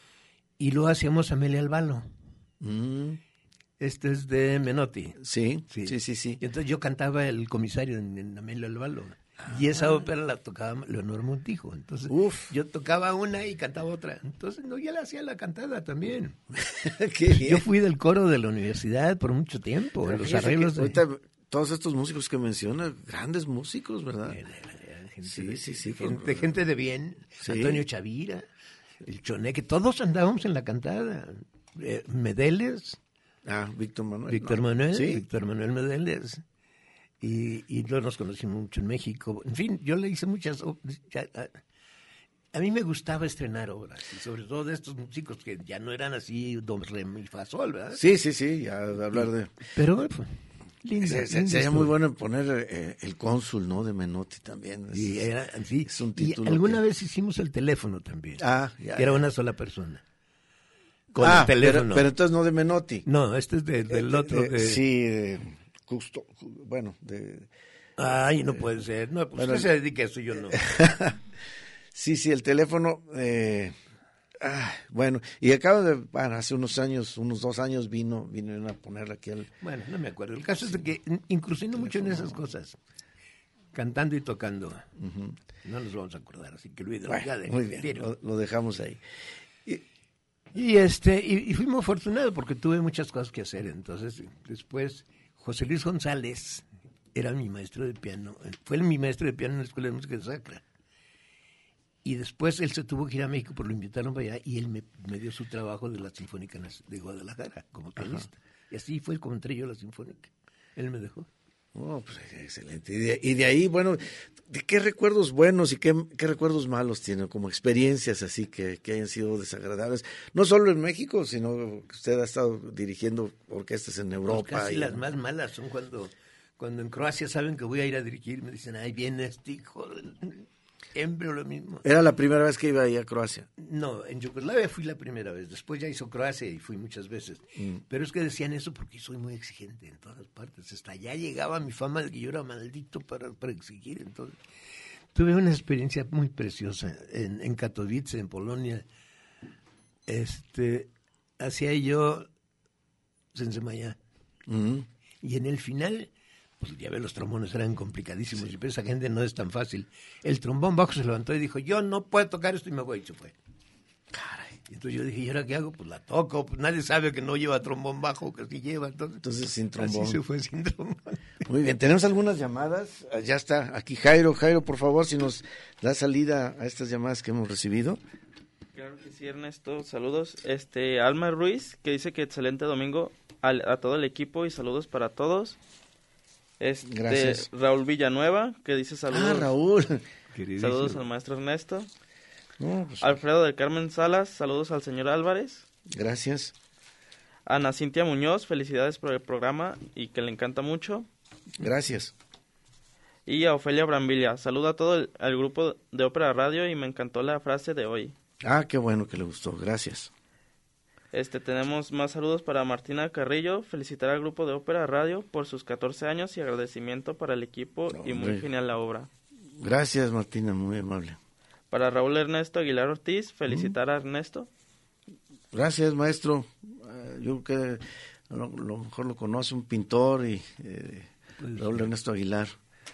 y luego hacíamos Amelia Albalo. Mm, Este es de Menotti. sí, sí, sí, sí. Y entonces yo cantaba el comisario en, en Amelia Albalo. Y esa ópera la tocaba Leonor Montijo. Entonces Uf. yo tocaba una y cantaba otra. Entonces no, ya le hacía la cantada también. Qué bien. Yo fui del coro de la universidad por mucho tiempo. Pero Los fíjese arreglos que de... ahorita todos estos músicos que menciona, grandes músicos, ¿verdad? Gente, Sí, de, sí, sí, Gente, con- gente de bien. Sí. Antonio Chavira, el Choneque, todos andábamos en la cantada. Eh, Medeles, Ah, Víctor Manuel. Víctor ¿no? Manuel, Sí. Víctor Manuel Medeles. Y, y luego nos conocimos mucho en México. En fin, yo le hice muchas... ob- ya, a, a mí me gustaba estrenar obras, y sobre todo de estos músicos que ya no eran así do, re, mi, fa, sol, ¿verdad? Sí, sí, sí, ya hablar de... Pero pues, lindo, Se- se- lindo Sería estuvo. muy bueno poner eh, el cónsul, ¿no? De Menotti también. Es- Y era, sí. es un Y título alguna que- vez hicimos el teléfono también. Ah, ya, que era ya. una sola persona. Con Ah, el teléfono. Pero, pero entonces no de Menotti. No, este es de- del Eh, otro. eh, de... Sí, de Custo, bueno, de... Ay, no puede ser. No, pues bueno, usted se dedica a eso, yo no. Sí, sí, el teléfono... eh, ah, bueno, y acabo de... Bueno, hace unos años, unos dos años vino, vino a ponerle aquí al... Bueno, no me acuerdo. El caso es de que incursiono mucho en esas cosas. Cantando y tocando. No nos vamos a acordar, así que olvídalo. Bueno, ya de- muy bien, pero- lo, lo dejamos ahí. Y este, y, y fui muy afortunado porque tuve muchas cosas que hacer. Entonces, después, José Luis González era mi maestro de piano. Fue mi maestro de piano en la Escuela de Música de Sacra. Y después él se tuvo que ir a México, por lo invitaron para allá, y él me, me dio su trabajo de la Sinfónica de Guadalajara, como pianista. Y así fue como entré yo a la Sinfónica. Él me dejó. Oh, pues excelente. Y de, y de ahí, bueno, ¿de qué recuerdos buenos y qué, qué recuerdos malos tiene? Como experiencias así que, que hayan sido desagradables. No solo en México, sino que usted ha estado dirigiendo orquestas en Europa. Pues casi y las en- más malas son cuando, cuando en Croacia saben que voy a ir a dirigir, me dicen, ay, viene este hijo. del-". siempre lo mismo. ¿Era la primera vez que iba ahí a Croacia? No, en Yugoslavia fui la primera vez, después ya hizo Croacia y fui muchas veces. Mm. Pero es que decían eso porque soy muy exigente en todas partes. Hasta allá llegaba mi fama de que yo era maldito para, para exigir. Entonces, tuve una experiencia muy preciosa en, en Katowice, en Polonia. Este, hacía yo Sensemayá. Mm. Y en el final, pues ya ves, los trombones eran complicadísimos, sí. Y esa gente no es tan fácil. El trombón bajo se levantó y dijo, yo no puedo tocar esto, y me voy, y se fue. Caray. Y entonces yo dije, ¿y ahora qué hago? Pues la toco, pues nadie sabe que no lleva trombón bajo, que sí lleva. Entonces, entonces sin trombón. Así se fue sin trombón. Muy bien, tenemos algunas llamadas. Ya está aquí Jairo. Jairo, por favor, si nos da salida a estas llamadas que hemos recibido. Claro que sí, Ernesto, saludos. Este, Alma Ruiz, que dice que excelente domingo a, a todo el equipo y saludos para todos. Este, Gracias. Raúl Villanueva, que dice saludos. Ah, Raúl. Saludos al maestro Ernesto. No, pues, Alfredo del Carmen Salas, saludos al señor Álvarez. Gracias. Ana Cintia Muñoz, felicidades por el programa y que le encanta mucho. Gracias. Y a Ofelia Brambilla, saludo a todo el, el grupo de Ópera Radio y me encantó la frase de hoy. Ah, qué bueno que le gustó, gracias. Este, tenemos más saludos para Martina Carrillo, felicitar al grupo de Ópera Radio por sus catorce años y agradecimiento para el equipo no, y muy hombre. Genial la obra. Gracias, Martina, muy amable. Para Raúl Ernesto Aguilar Ortiz, felicitar ¿Mm? a Ernesto. Gracias, maestro. Uh, yo creo que a lo, lo mejor lo conoce un pintor y eh, pues, Raúl Ernesto Aguilar.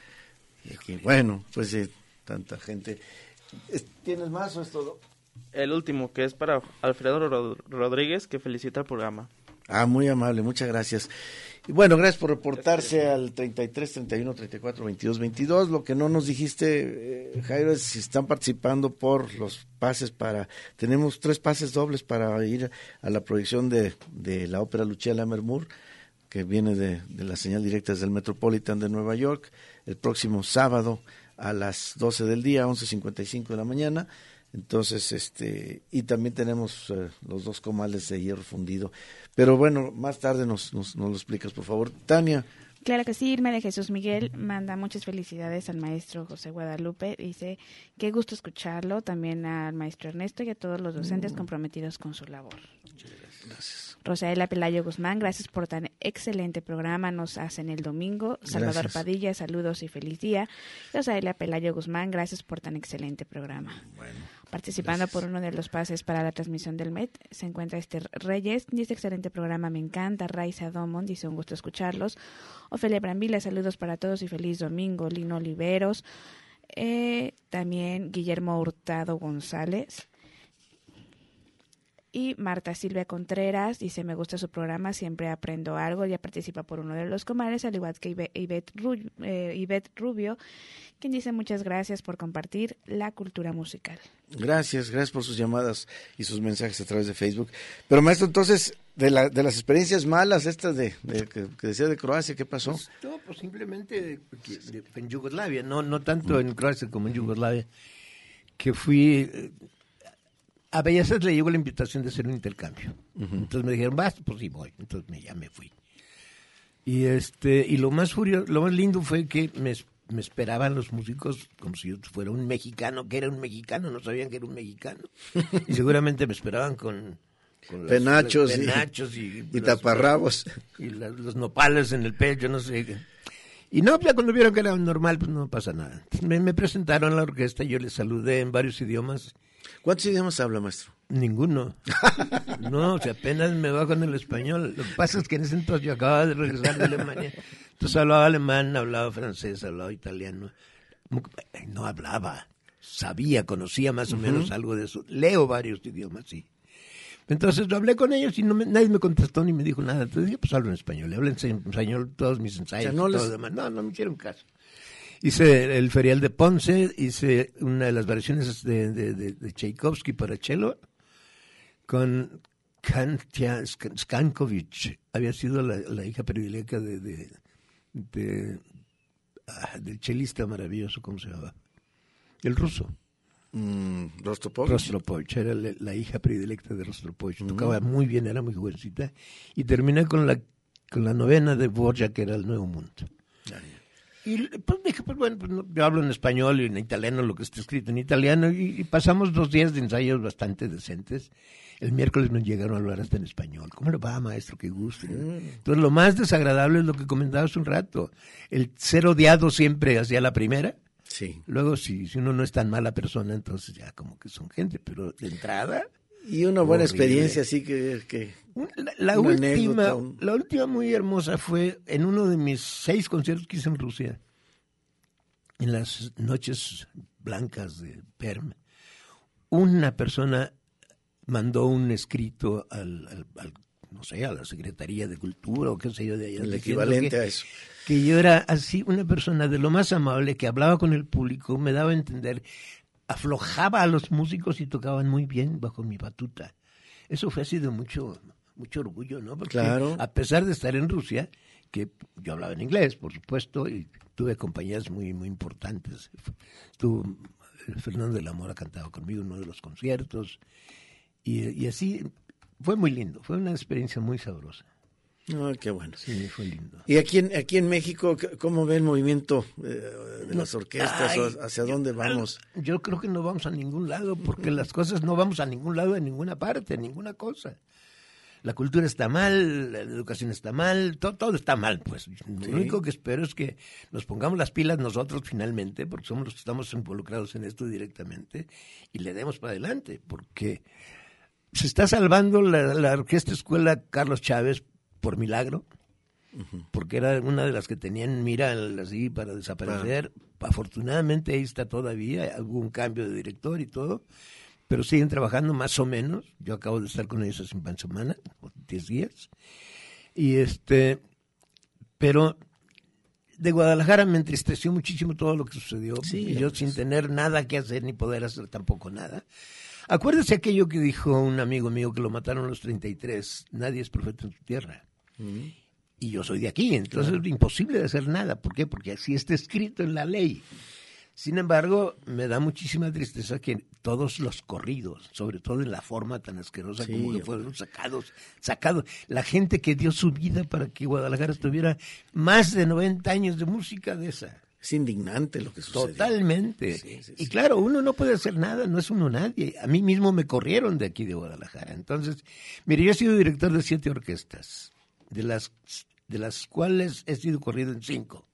Y aquí, bueno, pues eh, tanta gente. ¿Tienes más o es todo? El último, que es para Alfredo Rod- Rodríguez, que felicita el programa. Ah, muy amable, muchas gracias. Y bueno, gracias por reportarse gracias. Al treinta y tres, treinta y uno, treinta y cuatro, veintidós, veintidós. Lo que no nos dijiste, eh, Jairo, es si están participando por los pases para... Tenemos tres pases dobles para ir a la proyección de, de la ópera Lucia Lammermoor, que viene de, de la señal directa desde el Metropolitan de Nueva York, el próximo sábado a las doce del día, once cincuenta y cinco de la mañana. Entonces, este, y también tenemos uh, los dos comales de hierro fundido. Pero bueno, más tarde nos, nos, nos lo explicas, por favor. Tania. Claro que sí, Irma de Jesús Miguel manda muchas felicidades al maestro José Guadalupe. Dice, qué gusto escucharlo, también al maestro Ernesto y a todos los docentes mm. comprometidos con su labor. Muchas gracias. Rosaela Pelayo Guzmán, gracias por tan excelente programa, nos hacen el domingo. Salvador Gracias. Padilla, saludos y feliz día. Rosaela Pelayo Guzmán, gracias por tan excelente programa. Bueno, Participando gracias. por uno de los pases para la transmisión del M E T, se encuentra Esther Reyes, dice excelente programa, me encanta. Raiza Domond, dice un gusto escucharlos. Ofelia Brambila, saludos para todos y feliz domingo. Lino Oliveros, eh, también Guillermo Hurtado González. Y Marta Silvia Contreras dice, me gusta su programa, siempre aprendo algo. Ella participa por uno de los comales, al igual que Ivette Rubio, eh, Ivette Rubio, quien dice muchas gracias por compartir la cultura musical. Gracias, gracias por sus llamadas y sus mensajes a través de Facebook. Pero maestro, entonces, de, la, de las experiencias malas estas de, de que, que decía de Croacia, ¿qué pasó? Pues, no, pues simplemente de, de, de, en Yugoslavia, no, no tanto en Croacia como en Yugoslavia, que fui... Eh, a Bellas Artes le llegó la invitación de hacer un intercambio. Uh-huh. Entonces me dijeron, vas, pues sí voy. Entonces me, ya me fui. Y este y lo más furioso, lo más lindo fue que me, me esperaban los músicos como si yo fuera un mexicano, que era un mexicano, no sabían que era un mexicano. Y seguramente me esperaban con... con las, penachos, las, penachos y, y, y las, taparrabos. Y las, los nopales en el pecho, no sé. Y no, ya cuando vieron que era normal, pues no pasa nada. Entonces me, me presentaron a la orquesta, yo les saludé en varios idiomas. ¿Cuántos idiomas habla, maestro? Ninguno. No, o sea, apenas me va con el español. Lo que pasa es que en ese entonces yo acababa de regresar de Alemania. Entonces hablaba alemán, hablaba francés, hablaba italiano. No hablaba, sabía, conocía más o menos uh-huh. algo de eso. Leo varios idiomas, sí. Entonces yo hablé con ellos y no me, nadie me contestó ni me dijo nada. Entonces dije, pues hablo en español. Le hablé en español todos mis ensayos. O sea, no, les... todo demás. no, no me hicieron caso. Hice el Ferial de Ponce, hice una de las variaciones de, de, de, de Tchaikovsky para cello con Katia Skankovic. Había sido la, la hija predilecta de, de, de, ah, del chelista maravilloso, ¿cómo se llamaba? El ruso. Mm, Rostropovich. Rostropovich, era la, la hija predilecta de Rostropovich. Mm. Tocaba muy bien, era muy jovencita. Y terminé con la, con la novena de Borja, que era el Nuevo Mundo. Ay. Y pues dije, pues bueno, pues no, yo hablo en español y en italiano, lo que está escrito en italiano, y, y pasamos dos días de ensayos bastante decentes. El miércoles nos llegaron a hablar hasta en español. ¿Cómo le va, maestro? Qué gusto. Mm. Entonces, lo más desagradable es lo que comentaba hace un rato. El ser odiado siempre hacia la primera. Sí. Luego, si, si uno no es tan mala persona, entonces ya como que son gente, pero de entrada... Y una buena horrible. Experiencia, así que... que la, la última anécdota, un... la última muy hermosa fue en uno de mis seis conciertos que hice en Rusia, en las noches blancas de Perm. Una persona mandó un escrito al, al, al no sé, a la Secretaría de Cultura o qué sé yo de allá. El equivalente que, a eso. Que yo era así una persona de lo más amable, que hablaba con el público, me daba a entender, aflojaba a los músicos y tocaban muy bien bajo mi batuta. Eso fue así de mucho, mucho orgullo, ¿no? Porque claro. A pesar de estar en Rusia, que yo hablaba en inglés, por supuesto, y tuve compañías muy, muy importantes. Estuvo Fernando de la Mora cantaba conmigo en uno de los conciertos. Y, y así fue muy lindo, fue una experiencia muy sabrosa. Ah, qué bueno. Sí, fue lindo. ¿Y aquí en, aquí en México, cómo ve el movimiento eh, de las orquestas? Ay, ¿hacia dónde vamos? Yo creo que no vamos a ningún lado, porque las cosas no vamos a ningún lado, en ninguna parte, en ninguna cosa. La cultura está mal, la educación está mal, todo, todo está mal, pues. Sí. Lo único que espero es que nos pongamos las pilas nosotros finalmente, porque somos los que estamos involucrados en esto directamente, y le demos para adelante, porque se está salvando la, la Orquesta Escuela Carlos Chávez por milagro, uh-huh. porque era una de las que tenían mira así para desaparecer. Ah. Afortunadamente ahí está todavía, hubo un cambio de director y todo, pero siguen trabajando más o menos. Yo acabo de estar con ellos hace una semana, diez días, y este, pero de Guadalajara me entristeció muchísimo todo lo que sucedió, sí, y yo pues. sin tener nada que hacer ni poder hacer tampoco nada. Acuérdese aquello que dijo un amigo mío que lo mataron a los treinta y tres, nadie es profeta en su tierra. Mm. Y yo soy de aquí, entonces claro. es imposible de hacer nada. ¿Por qué? Porque así está escrito en la ley. Sin embargo, me da muchísima tristeza que todos los corridos, sobre todo en la forma tan asquerosa sí, como que fueron sacados, sacados. La gente que dio su vida para que Guadalajara tuviera más de noventa años de música de esa. Es indignante lo que sucedió. Totalmente. Sí, sí, y sí. claro, uno no puede hacer nada, no es uno nadie. A mí mismo me corrieron de aquí de Guadalajara. Entonces, mire, yo he sido director de siete orquestas, de las, de las cuales he sido corrido en cinco.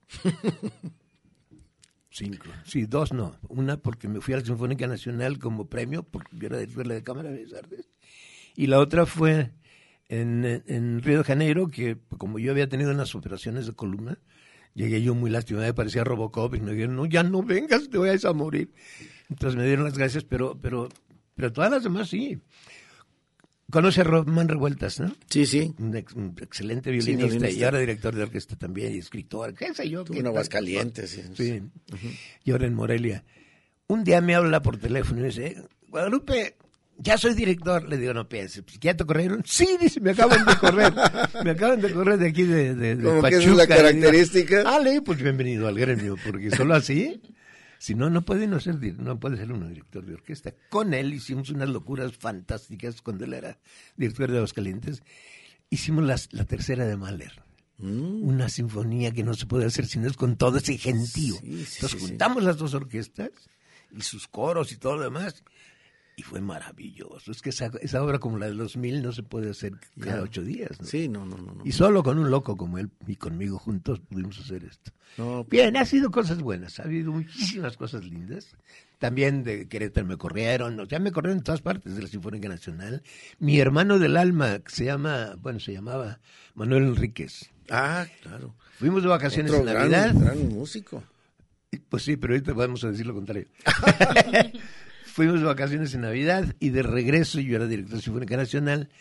Cinco. Sí, dos no. Una porque me fui a la Sinfónica Nacional como premio, porque yo era director de la Cámara de Bellas Artes. Y la otra fue en, en Río de Janeiro, que como yo había tenido unas operaciones de columna, llegué yo muy lastimado, me parecía Robocop, y me dijeron, no, ya no vengas, te vayas a morir. Entonces me dieron las gracias, pero pero pero todas las demás sí. Conoce a Román Revueltas, ¿no? Sí, sí. Un, ex, un excelente violinista, sí, violinista y ahora director de orquesta también, y escritor, qué sé yo. En Aguascalientes. Sí. sí. Uh-huh. Y ahora en Morelia. Un día me habla por teléfono y dice, Guadalupe, ya soy director. Le digo, no pienses, pues, ¿ya te corrieron? Sí, dice, me acaban de correr. me acaban de correr de aquí de, de, de Como Pachuca. Que esa es la característica. Ah, le pues bienvenido al gremio, porque solo así, si no, no puede no ser, no puede ser uno director de orquesta. Con él hicimos unas locuras fantásticas cuando él era director de Aguascalientes. Hicimos las, la tercera de Mahler. Mm. Una sinfonía que no se puede hacer si no es con todo ese gentío. Sí, sí, Entonces sí, juntamos sí. las dos orquestas y sus coros y todo lo demás. Y fue maravilloso. Es que esa, esa obra como la de los mil no se puede hacer cada yeah. ocho días, ¿no? Sí, no, no, no, no. Y solo con un loco como él y conmigo juntos pudimos hacer esto. No, Bien, ha sido cosas buenas. Ha habido muchísimas cosas lindas. También de Querétaro me corrieron. O sea, me corrieron en todas partes de la Sinfónica Nacional. Mi hermano del alma, que se llama, bueno, se llamaba Manuel Enríquez. Ah, claro. Fuimos de vacaciones Otro en Navidad. Gran, gran músico. Pues sí, pero ahorita vamos a decir lo contrario. Fuimos de vacaciones en Navidad y de regreso yo era director de Sinfónica Nacional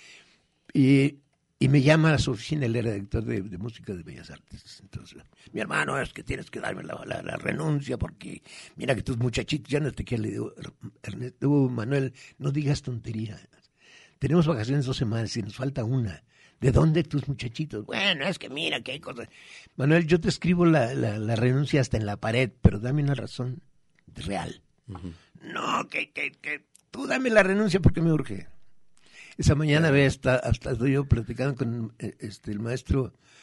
y, y me llama a su oficina, él era director de, de música de Bellas Artes. Entonces, mi hermano, es que tienes que darme la, la, la renuncia porque mira que tus muchachitos ya no te quieren. Le digo, Ernesto, Manuel, no digas tonterías. Tenemos vacaciones dos semanas y nos falta una. ¿De dónde tus muchachitos? Bueno, es que mira que hay cosas. Manuel, yo te escribo la, la, la renuncia hasta en la pared, pero dame una razón real. Uh-huh. No, que, que, que tú dame la renuncia porque me urge. Esa mañana ve hasta, hasta estoy yo platicando con este, el maestro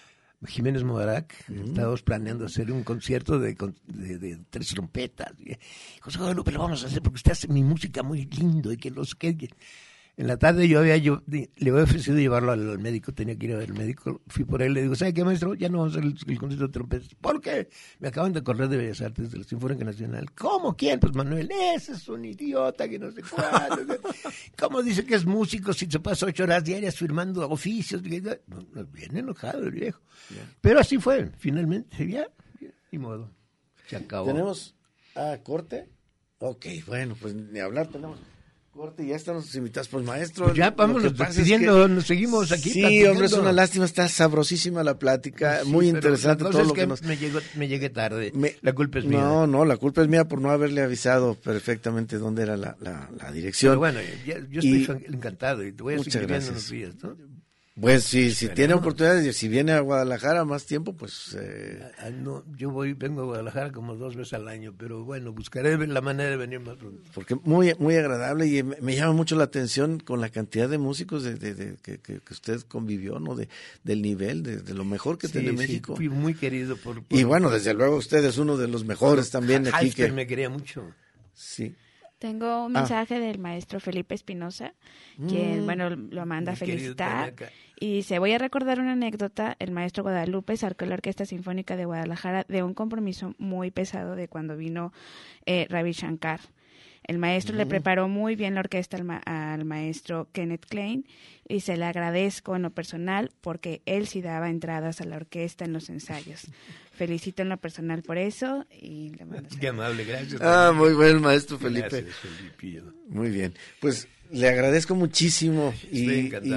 Jiménez Mobarak, Mm. estábamos planeando hacer un concierto de, con- de, de tres trompetas. Y, José Guadalupe, lo vamos a hacer porque usted hace mi música muy lindo y que los que... En la tarde yo había yo, le había ofrecido llevarlo al, al médico, tenía que ir a ver al médico, fui por él, le digo, ¿sabe qué, maestro? Ya no vamos a hacer el, el concierto de trompetas. ¿Por qué? Me acaban de correr de Bellas Artes de la Sinfónica Nacional. ¿Cómo? ¿Quién? Pues Manuel, ese es un idiota que no sé cuándo. ¿Cómo dice que es músico si se pasa ocho horas diarias firmando oficios? No, no, bien enojado el viejo. Yeah. Pero así fue, finalmente, ya, ya, ni modo, se acabó. ¿Tenemos a corte? Ok, bueno, pues ni hablar, tenemos... Corte, ya están los invitados, pues maestro. Pues ya vamos despidiendo, es que, nos seguimos aquí. Sí, platicando. Hombre, es una lástima, está sabrosísima la plática, sí, muy interesante todo es lo que, que nos... me, llegó, me llegué tarde, me... la culpa es mía. No, no, la culpa es mía por no haberle avisado perfectamente dónde era la, la, la dirección. Pero bueno, ya, yo estoy y... encantado y te voy a seguir viendo unos días, ¿no? Pues sí, si tiene oportunidades, si viene a Guadalajara más tiempo, pues... Eh... Ah, no, yo voy, vengo a Guadalajara como dos veces al año, pero bueno, buscaré la manera de venir más pronto. Porque muy muy agradable y me, me llama mucho la atención con la cantidad de músicos de, de, de, que, que, que usted convivió, ¿no? De, del nivel, de, de lo mejor que sí, tiene sí, México. Fui muy querido por... por y bueno, desde luego usted es uno de los mejores también aquí. Que me quería mucho. Sí. Tengo un mensaje ah. del maestro Felipe Espinosa, quien, mm, bueno, lo manda a felicitar. Y dice, voy a recordar una anécdota. El maestro Guadalupe sacó la Orquesta Sinfónica de Guadalajara de un compromiso muy pesado de cuando vino eh, Ravi Shankar. El maestro mm. le preparó muy bien la orquesta al, ma- al maestro Kenneth Klein y se le agradezco en lo personal porque él sí daba entradas a la orquesta en los ensayos. Felicito en lo personal por eso y le mando Qué amable, gracias. Ah, muy buen maestro Felipe. Gracias, Felipe. Muy bien, pues le agradezco muchísimo y,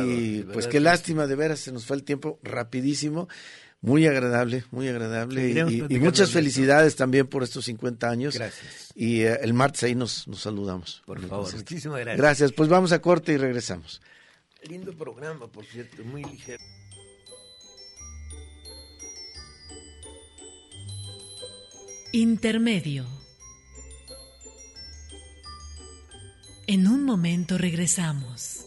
y pues qué lástima, de veras, se nos fue el tiempo rapidísimo. Muy agradable, muy agradable y, y muchas felicidades esto. También por estos cincuenta años. Gracias. Y uh, el martes ahí nos, nos saludamos. Por favor, Entonces, muchísimas gracias. Gracias, pues vamos a corte y regresamos. Lindo programa, por cierto, muy ligero. Intermedio. En un momento regresamos.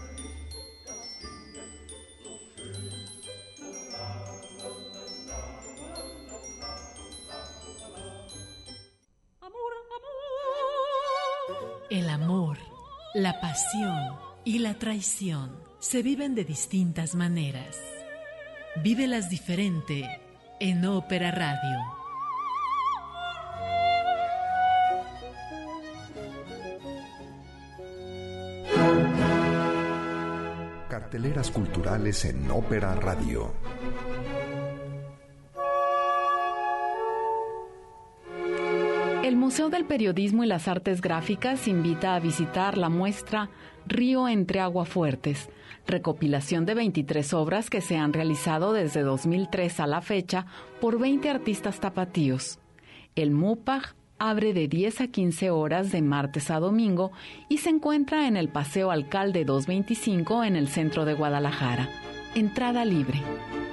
El amor, la pasión y la traición se viven de distintas maneras. Vívelas diferente en Ópera Radio. Carteleras culturales en Ópera Radio. El Museo del Periodismo y las Artes Gráficas invita a visitar la muestra Río entre Aguafuertes, recopilación de veintitrés obras que se han realizado desde dos mil tres a la fecha por veinte artistas tapatíos. El MUPAG abre de diez a quince horas de martes a domingo y se encuentra en el Paseo Alcalde doscientos veinticinco en el centro de Guadalajara. Entrada libre.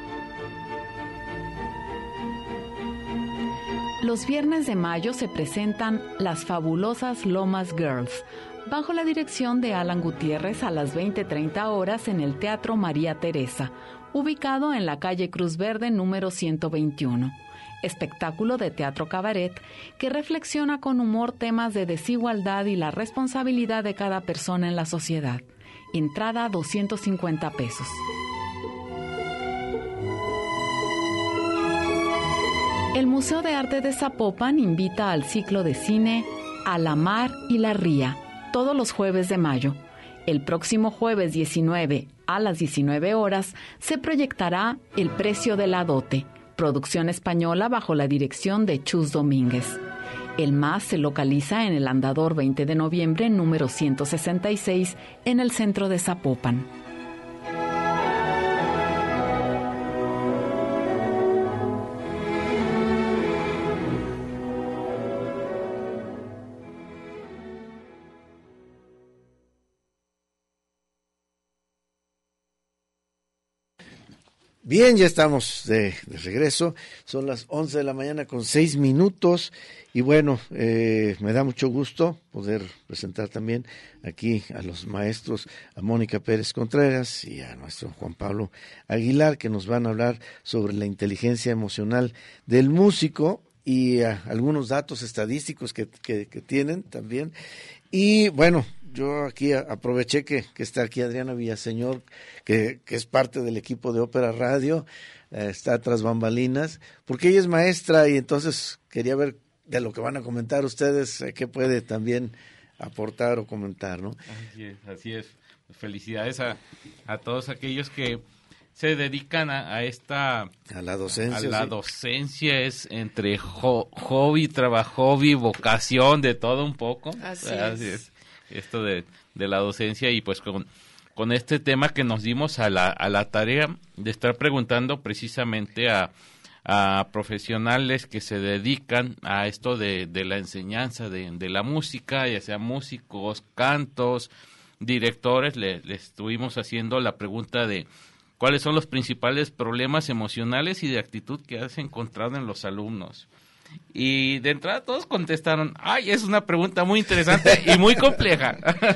Los viernes de mayo se presentan Las Fabulosas Lomas Girls, bajo la dirección de Alan Gutiérrez a las veinte treinta horas en el Teatro María Teresa, ubicado en la calle Cruz Verde número ciento veintiuno. Espectáculo de teatro cabaret que reflexiona con humor temas de desigualdad y la responsabilidad de cada persona en la sociedad. Entrada doscientos cincuenta pesos. El Museo de Arte de Zapopan invita al ciclo de cine A la Mar y la Ría, todos los jueves de mayo. El próximo jueves diecinueve a las diecinueve horas se proyectará El precio de la dote, producción española bajo la dirección de Chus Domínguez. El M A S se localiza en el Andador veinte de noviembre, número ciento sesenta y seis, en el centro de Zapopan. Bien, ya estamos de, de regreso, son las once de la mañana con seis minutos y bueno, eh, me da mucho gusto poder presentar también aquí a los maestros, a Mónica Pérez Contreras y a nuestro Juan Pablo Aguilar, que nos van a hablar sobre la inteligencia emocional del músico y uh, algunos datos estadísticos que, que, que tienen también. Y bueno, yo aquí aproveché que, que está aquí Adriana Villaseñor, que, que es parte del equipo de Ópera Radio, eh, está tras bambalinas, porque ella es maestra y entonces quería ver de lo que van a comentar ustedes, eh, qué puede también aportar o comentar, ¿no? Así es, así es. Felicidades a, a todos aquellos que se dedican a, a esta... A la docencia. A la sí. docencia, es entre jo, hobby, trabajo, hobby, vocación, de todo un poco. Así, Así es. es. Esto de, de la docencia y pues con, con este tema que nos dimos a la, a la tarea de estar preguntando precisamente a, a profesionales que se dedican a esto de, de la enseñanza de, de la música, ya sea músicos, cantos, directores, le, le estuvimos haciendo la pregunta de cuáles son los principales problemas emocionales y de actitud que has encontrado en los alumnos. Y de entrada todos contestaron, ay, es una pregunta muy interesante y muy compleja.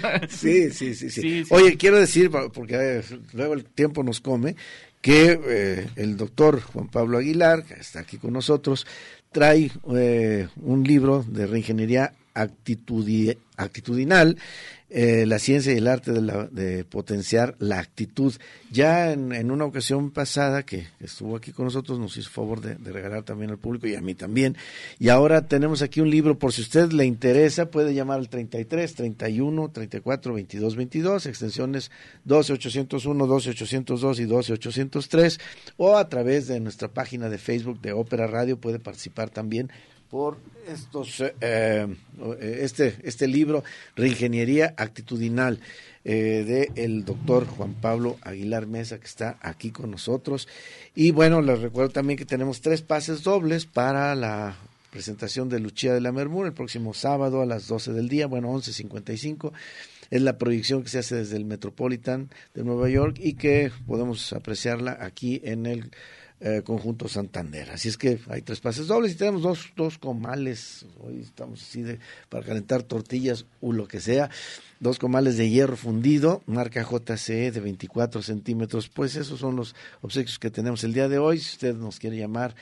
Sí, sí, sí, sí. Sí, sí. Oye, quiero decir, porque eh, luego el tiempo nos come, que eh, el doctor Juan Pablo Aguilar, que está aquí con nosotros, trae eh, un libro de reingeniería actitudi- actitudinal, eh, la ciencia y el arte de, la, de potenciar la actitud. Ya en, en una ocasión pasada que estuvo aquí con nosotros nos hizo favor de, de regalar también al público y a mí también. Y ahora tenemos aquí un libro, por si a usted le interesa, puede llamar al treinta y tres, treinta y uno, treinta y cuatro, veintidós, veintidós, extensiones doce ochocientos uno, doce ochocientos dos y doce ochocientos tres, o a través de nuestra página de Facebook de Ópera Radio puede participar también por estos eh, este este libro Reingeniería Actitudinal eh, de el doctor Juan Pablo Aguilar Mesa, que está aquí con nosotros. Y bueno, les recuerdo también que tenemos tres pases dobles para la presentación de Lucia de Lammermoor el próximo sábado a las doce del día, bueno, once cincuenta y cinco. Es la proyección que se hace desde el Metropolitan de Nueva York y que podemos apreciarla aquí en el Eh, Conjunto Santander. Así es que hay tres pases dobles y tenemos dos, dos comales. Hoy estamos así de para calentar tortillas o lo que sea. Dos comales de hierro fundido, marca J C E de veinticuatro centímetros. Pues esos son los obsequios que tenemos el día de hoy. Si usted nos quiere llamar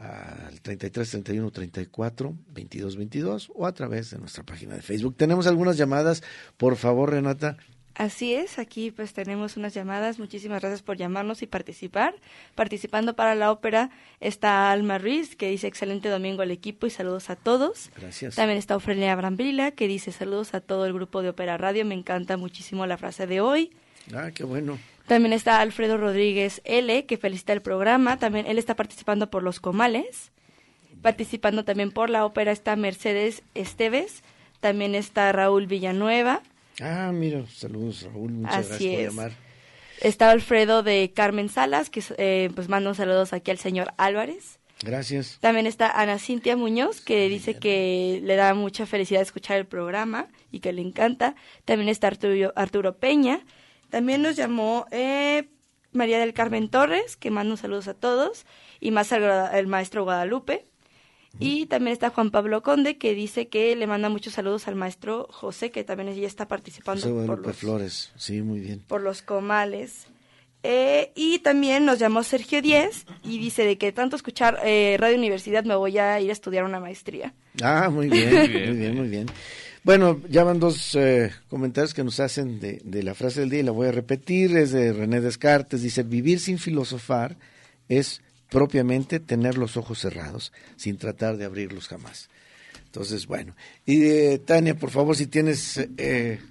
al treinta y tres, treinta y uno, treinta y cuatro, veintidós, veintidós o a través de nuestra página de Facebook. Tenemos algunas llamadas. Por favor, Renata. Así es, aquí pues tenemos unas llamadas, muchísimas gracias por llamarnos y participar. Participando para la ópera está Alma Ruiz, que dice excelente domingo al equipo y saludos a todos. Gracias. También está Ofelia Brambila, que dice saludos a todo el grupo de Ópera Radio, me encanta muchísimo la frase de hoy. Ah, qué bueno. También está Alfredo Rodríguez L, que felicita el programa, también él está participando por los comales. Participando también por la ópera está Mercedes Esteves, también está Raúl Villanueva. Ah, mira, saludos Raúl, muchas Así gracias por es. llamar. Está Alfredo de Carmen Salas, que eh, pues manda un saludos aquí al señor Álvarez. Gracias. También está Ana Cintia Muñoz, que dice que le da mucha felicidad escuchar el programa y que le encanta. También está Arturo, Arturo Peña. También nos llamó eh, María del Carmen Torres, que manda un saludos a todos, y más al, el maestro Guadalupe. Y también está Juan Pablo Conde, que dice que le manda muchos saludos al maestro José, que también ya está participando José por Guadalupe los, Flores, sí, muy bien. por los comales. Eh, y también nos llamó Sergio Díez y dice de que tanto escuchar eh, Radio Universidad me voy a ir a estudiar una maestría. Ah, muy bien, muy bien, muy bien. Bueno, ya van dos eh, comentarios que nos hacen de, de la frase del día y la voy a repetir. Es de René Descartes, dice, vivir sin filosofar es propiamente tener los ojos cerrados, sin tratar de abrirlos jamás. Entonces, bueno. Y eh, Tania, por favor, si tienes eh,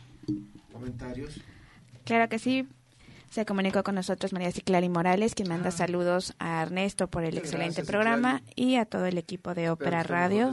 comentarios. Claro que sí. Se comunicó con nosotros María Ciclari Morales, quien manda ah. saludos a Ernesto por el Muchas excelente gracias, programa Ciclari. Y a todo el equipo de Ópera Radio.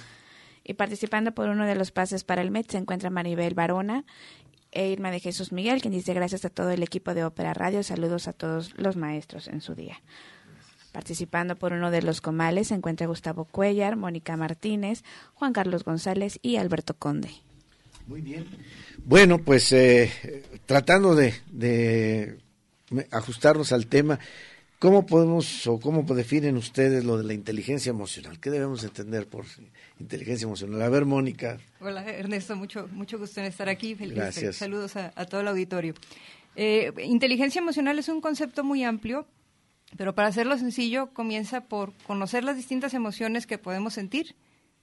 Y participando por uno de los pases para el M E T se encuentra Maribel Barona e Irma de Jesús Miguel, quien dice gracias a todo el equipo de Ópera Radio, saludos a todos los maestros en su día. Participando por uno de los comales se encuentra Gustavo Cuellar, Mónica Martínez, Juan Carlos González y Alberto Conde. Muy bien. Bueno, pues eh, tratando de, de ajustarnos al tema, ¿Cómo podemos o cómo definen ustedes lo de la inteligencia emocional? ¿Qué debemos entender por inteligencia emocional? A ver, Mónica. Hola, Ernesto, mucho mucho gusto en estar aquí. Feliz, Gracias. Saludos a, a todo el auditorio. Eh, inteligencia emocional es un concepto muy amplio, pero para hacerlo sencillo, comienza por conocer las distintas emociones que podemos sentir,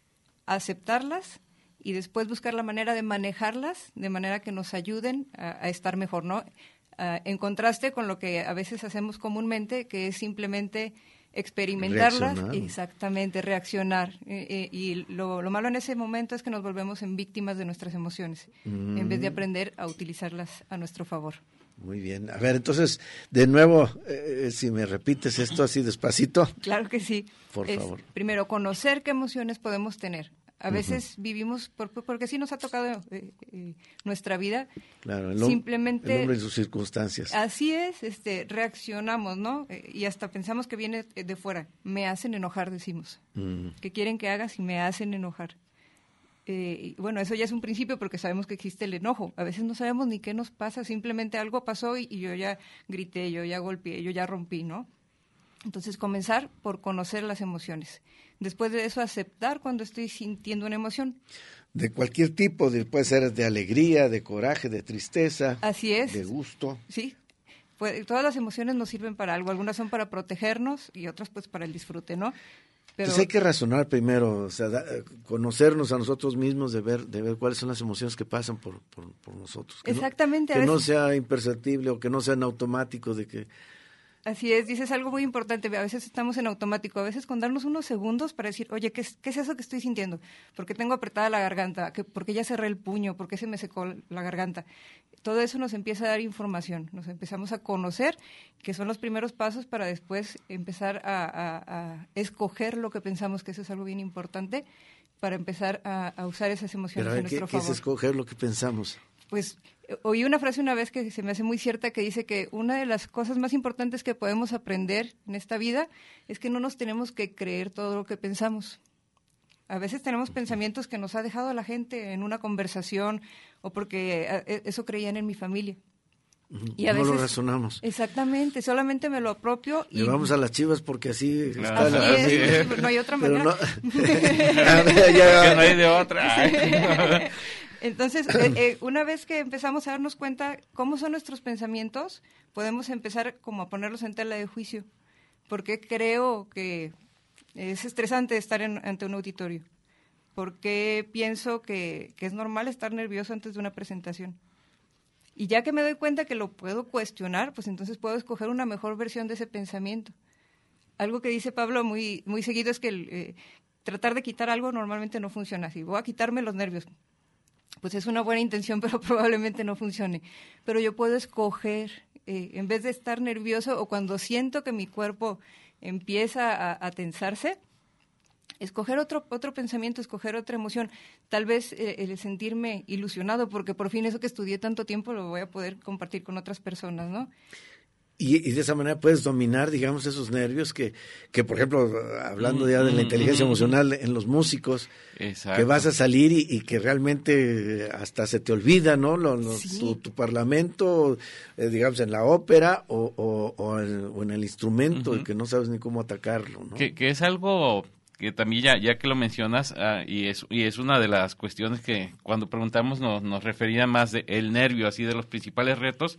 aceptarlas y después buscar la manera de manejarlas de manera que nos ayuden a, a estar mejor, ¿no? Uh, en contraste con lo que a veces hacemos comúnmente, que es simplemente experimentarlas, reaccionar. Exactamente, reaccionar. Eh, eh, y lo, lo malo en ese momento es que nos volvemos en víctimas de nuestras emociones, mm. en vez de aprender a utilizarlas a nuestro favor. Muy bien. A ver, entonces, de nuevo, eh, si me repites esto así despacito. Claro que sí. Por es, favor. Primero, conocer qué emociones podemos tener. A veces uh-huh. vivimos, por, porque sí nos ha tocado eh, eh, nuestra vida, claro, el simplemente... El hombre y sus circunstancias. Así es, este, reaccionamos, ¿no? Eh, y hasta pensamos que viene de fuera. Me hacen enojar, decimos. Uh-huh. ¿Qué quieren que haga si me hacen enojar? Eh, y bueno, eso ya es un principio porque sabemos que existe el enojo. A veces no sabemos ni qué nos pasa, simplemente algo pasó y, y yo ya grité, yo ya golpeé, yo ya rompí, ¿no? Entonces, comenzar por conocer las emociones. Después de eso, aceptar cuando estoy sintiendo una emoción. De cualquier tipo, de, puede ser de alegría, de coraje, de tristeza. Así es. De gusto. Sí. Pues, todas las emociones nos sirven para algo. Algunas son para protegernos y otras pues para el disfrute, ¿no? Pero... Entonces hay que razonar primero, o sea, da, conocernos a nosotros mismos, de ver, de ver cuáles son las emociones que pasan por, por, por nosotros. Que Exactamente. No, que a no veces... sea imperceptible o que no sea en automático de que... Así es, dices algo muy importante, a veces estamos en automático, a veces con darnos unos segundos para decir, oye, ¿qué es, qué es eso que estoy sintiendo? ¿Por qué tengo apretada la garganta? ¿Por qué ya cerré el puño? ¿Por qué se me secó la garganta? Todo eso nos empieza a dar información, nos empezamos a conocer, que son los primeros pasos para después empezar a, a, a escoger lo que pensamos, que eso es algo bien importante, para empezar a, a usar esas emociones Pero a ver, a nuestro ¿qué, favor. ¿qué es escoger lo que pensamos? Pues oí una frase una vez que se me hace muy cierta que dice que una de las cosas más importantes que podemos aprender en esta vida es que no nos tenemos que creer todo lo que pensamos. A veces tenemos pensamientos que nos ha dejado la gente en una conversación o porque eso creían en mi familia. Y a no veces, lo razonamos. Exactamente, solamente me lo apropio. Y vamos a las Chivas porque así claro. está Así la... es, pues no hay otra manera. No... que no hay de otra. Sí. Entonces, eh, eh, una vez que empezamos a darnos cuenta cómo son nuestros pensamientos, podemos empezar como a ponerlos en tela de juicio. ¿Por qué creo que es estresante estar en, ante un auditorio? ¿Por qué pienso que, que es normal estar nervioso antes de una presentación? Y ya que me doy cuenta que lo puedo cuestionar, pues entonces puedo escoger una mejor versión de ese pensamiento. Algo que dice Pablo muy, muy seguido es que el, eh, tratar de quitar algo normalmente no funciona así. Voy a quitarme los nervios. Pues es una buena intención, pero probablemente no funcione. Pero yo puedo escoger, eh, en vez de estar nervioso o cuando siento que mi cuerpo empieza a, a tensarse, escoger otro otro pensamiento, escoger otra emoción. Tal vez eh, el sentirme ilusionado, porque por fin eso que estudié tanto tiempo lo voy a poder compartir con otras personas, ¿no? Y, y de esa manera puedes dominar, digamos, esos nervios que, que por ejemplo, hablando ya de la inteligencia emocional en los músicos, exacto, que vas a salir y, y que realmente hasta se te olvida, ¿no? Lo, lo, sí. tu, tu parlamento, eh, digamos, en la ópera o, o, o, el, o en el instrumento, uh-huh, y que no sabes ni cómo atacarlo, ¿no? Que, que es algo que también ya, ya que lo mencionas, uh, y, es, y es una de las cuestiones que cuando preguntamos nos, nos refería más de el nervio, así de los principales retos.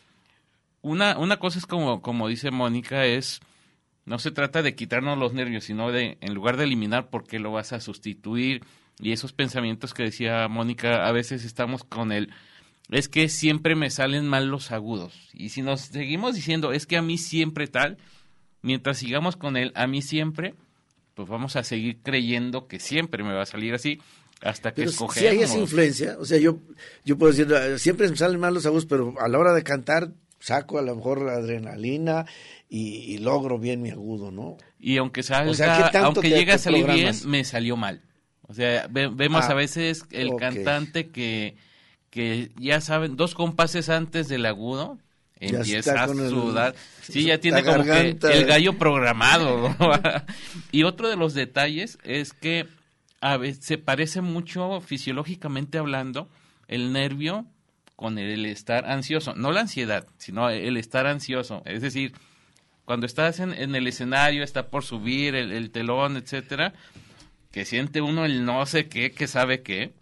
Una, una cosa es como, como dice Mónica, es, no se trata de quitarnos los nervios, sino de, en lugar de eliminar, ¿por qué lo vas a sustituir? Y esos pensamientos que decía Mónica, a veces estamos con el, es que siempre me salen mal los agudos. Y si nos seguimos diciendo, es que a mí siempre tal, mientras sigamos con el a mí siempre, pues vamos a seguir creyendo que siempre me va a salir así, hasta que pero escogemos. Si hay esa influencia, o sea, yo, yo puedo decir, siempre me salen mal los agudos, pero a la hora de cantar, saco a lo mejor adrenalina y, y logro bien mi agudo, ¿no? Y aunque salga, o sea, aunque llegue a salir programas? bien, me salió mal. O sea, ve, vemos ah, a veces el okay. cantante que, que ya saben, dos compases antes del agudo, ya empieza a sudar. El, sí, ya tiene como garganta. que el gallo programado, ¿no? Y otro de los detalles es que a veces se parece mucho fisiológicamente hablando el nervio con el estar ansioso, no la ansiedad, sino el estar ansioso. Es decir, cuando estás en, en el escenario, está por subir el, el telón, etcétera, que siente uno el no sé qué, que sabe qué,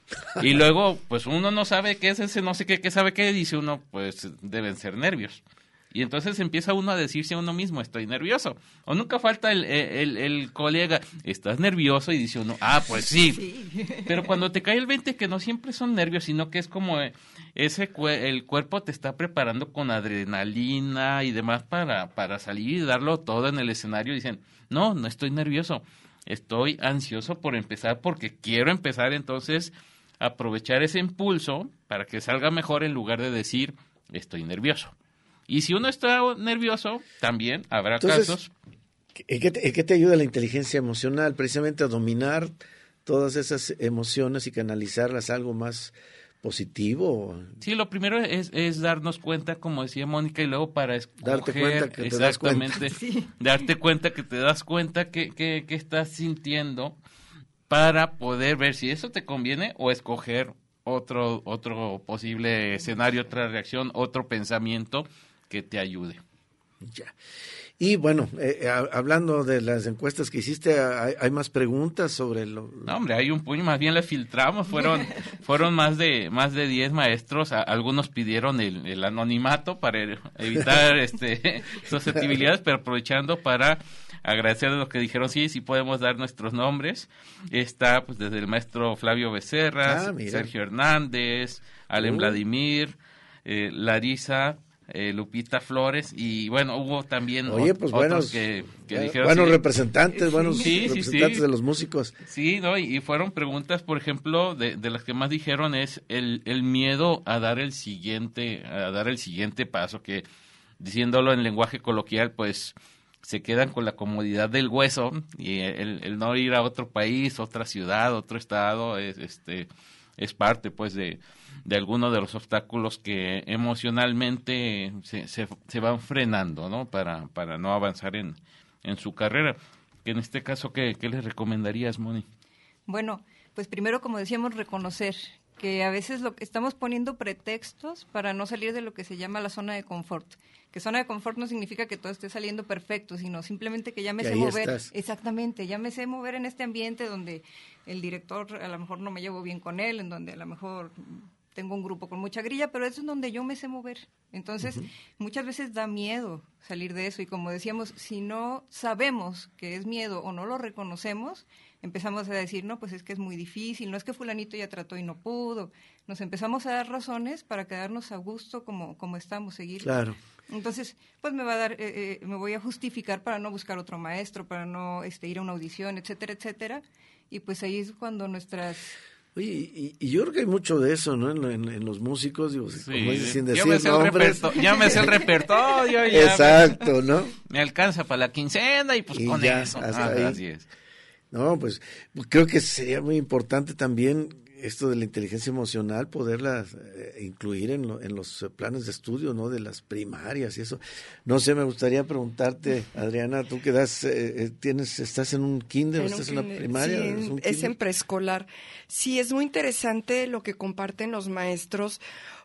y luego, pues uno no sabe qué es ese no sé qué, que sabe qué, dice uno, pues deben ser nervios. Y entonces empieza uno a decirse a uno mismo, estoy nervioso. O nunca falta el, el, el colega, estás nervioso, y dice uno, ah, pues sí. sí. Pero cuando te cae el veinte, que no siempre son nervios, sino que es como ese el cuerpo te está preparando con adrenalina y demás para, para salir y darlo todo en el escenario. Dicen, no, no estoy nervioso, estoy ansioso por empezar porque quiero empezar, entonces aprovechar ese impulso para que salga mejor en lugar de decir, estoy nervioso. Y si uno está nervioso, también habrá Entonces, casos. ¿en qué, te, ¿En qué te ayuda la inteligencia emocional? Precisamente a dominar todas esas emociones y canalizarlas a algo más positivo. Sí, lo primero es, es darnos cuenta, como decía Mónica, y luego para escoger, darte cuenta que te das exactamente, cuenta. Sí. darte cuenta que te das cuenta que, que, que estás sintiendo para poder ver si eso te conviene o escoger otro otro posible escenario, otra reacción, otro pensamiento que te ayude. Ya. Y bueno, eh, hablando de las encuestas que hiciste, ¿hay, hay más preguntas sobre lo...? No, hombre, hay un puño, más bien le filtramos, fueron fueron más de más de diez maestros, a, algunos pidieron el, el anonimato para evitar este susceptibilidades, pero aprovechando para agradecer lo que dijeron, sí, sí podemos dar nuestros nombres. Está pues desde el maestro Flavio Becerra, ah, Sergio Hernández, Alem uh. Vladimir, eh, Larisa, eh, Lupita Flores, y bueno, hubo también Oye, pues otros buenos, que, que bueno, dijeron... Buenos sí, representantes, buenos sí, representantes sí, sí. de los músicos. Sí, ¿no? Y, y fueron preguntas, por ejemplo, de, de las que más dijeron es el, el miedo a dar el siguiente, a dar el siguiente paso, que diciéndolo en lenguaje coloquial, pues se quedan con la comodidad del hueso, y el, el no ir a otro país, otra ciudad, otro estado, es, este, es parte pues de, de alguno de los obstáculos que emocionalmente se, se, se van frenando, ¿no? Para, para no avanzar en, en su carrera. Que en este caso, ¿qué, qué les recomendarías, Moni? Bueno, pues primero, como decíamos, reconocer que a veces lo que estamos poniendo pretextos para no salir de lo que se llama la zona de confort. Que zona de confort no significa que todo esté saliendo perfecto, sino simplemente que ya me sé mover. Estás. Exactamente, ya me sé mover en este ambiente donde el director a lo mejor no me llevo bien con él, en donde a lo mejor tengo un grupo con mucha grilla, pero eso es donde yo me sé mover. Entonces, uh-huh. muchas veces da miedo salir de eso, y como decíamos, si no sabemos que es miedo o no lo reconocemos, empezamos a decir, no, pues es que es muy difícil, no es que fulanito ya trató y no pudo. Nos empezamos a dar razones para quedarnos a gusto como, como estamos, seguir. Claro. Entonces, pues me va a dar, eh, eh, me voy a justificar para no buscar otro maestro, para no este, ir a una audición, etcétera, etcétera. Y pues ahí es cuando nuestras... Oye, y, y yo creo que hay mucho de eso, ¿no? En, en, en los músicos, digo, sí, como es, sin decir nombres. Ya me sé el repertorio. Ya Exacto, ¿no? Me alcanza para la quincena y pues y con ya, eso. Hasta ah, ahí. Así es. No, pues creo que sería muy importante también esto de la inteligencia emocional, poderla eh, incluir en, lo, en los planes de estudio, ¿no? De las primarias y eso. No sé, me gustaría preguntarte, Adriana, tú que das, eh, tienes, estás en un kinder, en estás un en una primaria. Sí, ¿es, un es en preescolar. Sí, es muy interesante lo que comparten los maestros,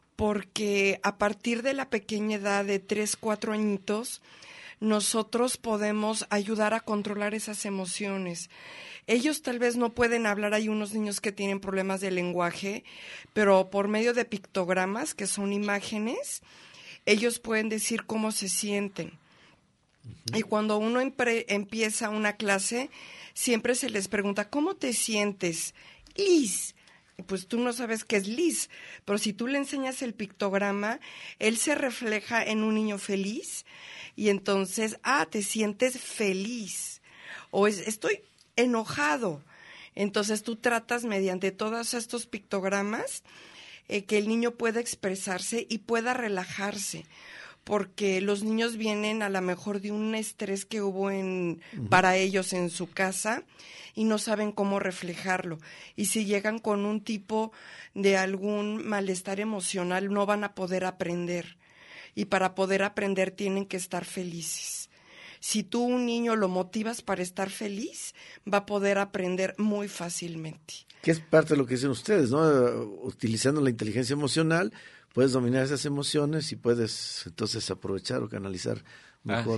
porque a partir de la pequeña edad de tres, cuatro añitos, nosotros podemos ayudar a controlar esas emociones. Ellos tal vez no pueden hablar, hay unos niños que tienen problemas de lenguaje, pero por medio de pictogramas, que son imágenes, ellos pueden decir cómo se sienten. Uh-huh. Y cuando uno empre- empieza una clase, siempre se les pregunta, ¿cómo te sientes? Liz. Pues tú no sabes qué es Liz, pero si tú le enseñas el pictograma, él se refleja en un niño feliz, y entonces, ah, te sientes feliz, o es, estoy enojado. Entonces tú tratas mediante todos estos pictogramas eh, que el niño pueda expresarse y pueda relajarse, porque los niños vienen a lo mejor de un estrés que hubo en, uh-huh. para ellos en su casa, y no saben cómo reflejarlo. Y si llegan con un tipo de algún malestar emocional, no van a poder aprender. Y para poder aprender tienen que estar felices. Si tú un niño lo motivas para estar feliz, va a poder aprender muy fácilmente. Que es parte de lo que dicen ustedes, ¿no? Utilizando la inteligencia emocional, puedes dominar esas emociones y puedes entonces aprovechar o canalizar mejor. Así,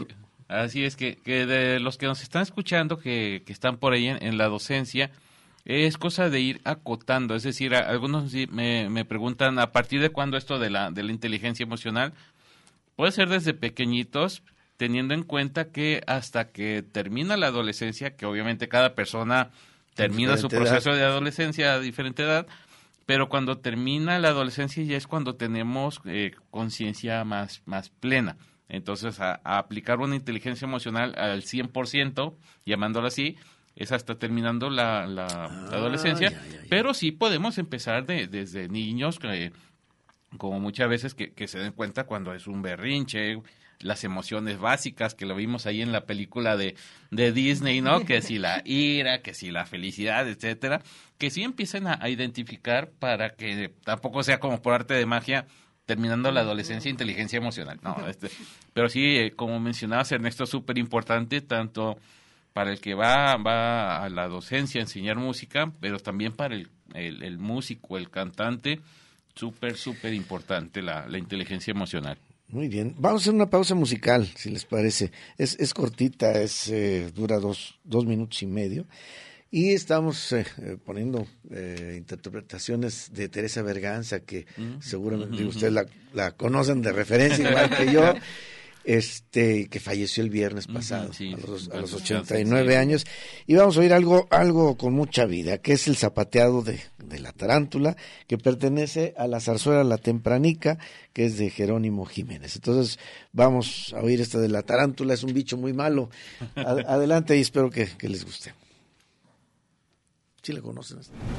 Así es que, que de los que nos están escuchando, que, que están por ahí en, en la docencia, es cosa de ir acotando. Es decir, a, algunos me, me preguntan a partir de cuándo esto de la, de la inteligencia emocional. Puede ser desde pequeñitos, teniendo en cuenta que hasta que termina la adolescencia, que obviamente cada persona termina su proceso edad. de adolescencia a diferente edad, pero cuando termina la adolescencia ya es cuando tenemos eh, conciencia más, más plena. Entonces, a, a aplicar una inteligencia emocional al cien por ciento, llamándolo así, es hasta terminando la, la, ah, la adolescencia, ya, ya, ya. Pero sí podemos empezar de, desde niños, eh, como muchas veces que, que se den cuenta cuando es un berrinche, las emociones básicas, que lo vimos ahí en la película de, de Disney, ¿no? Que si la ira, que si la felicidad, etcétera, que sí empiecen a, a identificar para que tampoco sea como por arte de magia, terminando la adolescencia, inteligencia emocional. No, este, pero sí, eh, como mencionabas, Ernesto, es súper importante, tanto para el que va, va a la docencia a enseñar música, pero también para el, el, el músico, el cantante, súper, súper importante la, la inteligencia emocional. Muy bien, vamos a hacer una pausa musical, si les parece. Es, es cortita, es eh, dura dos, dos minutos y medio. Y estamos eh, eh, poniendo eh, interpretaciones de Teresa Berganza, que mm. seguramente mm-hmm. ustedes la, la conocen de referencia, igual que yo, este que falleció el viernes pasado, mm-hmm, sí, a los, a los ochenta y nueve sí. años. Y vamos a oír algo algo con mucha vida, que es el zapateado de, de la tarántula, que pertenece a la zarzuela La Tempranica, que es de Jerónimo Jiménez. Entonces vamos a oír esta de la tarántula, es un bicho muy malo. Ad, adelante y espero que, que les guste. ¿Sí la conocen?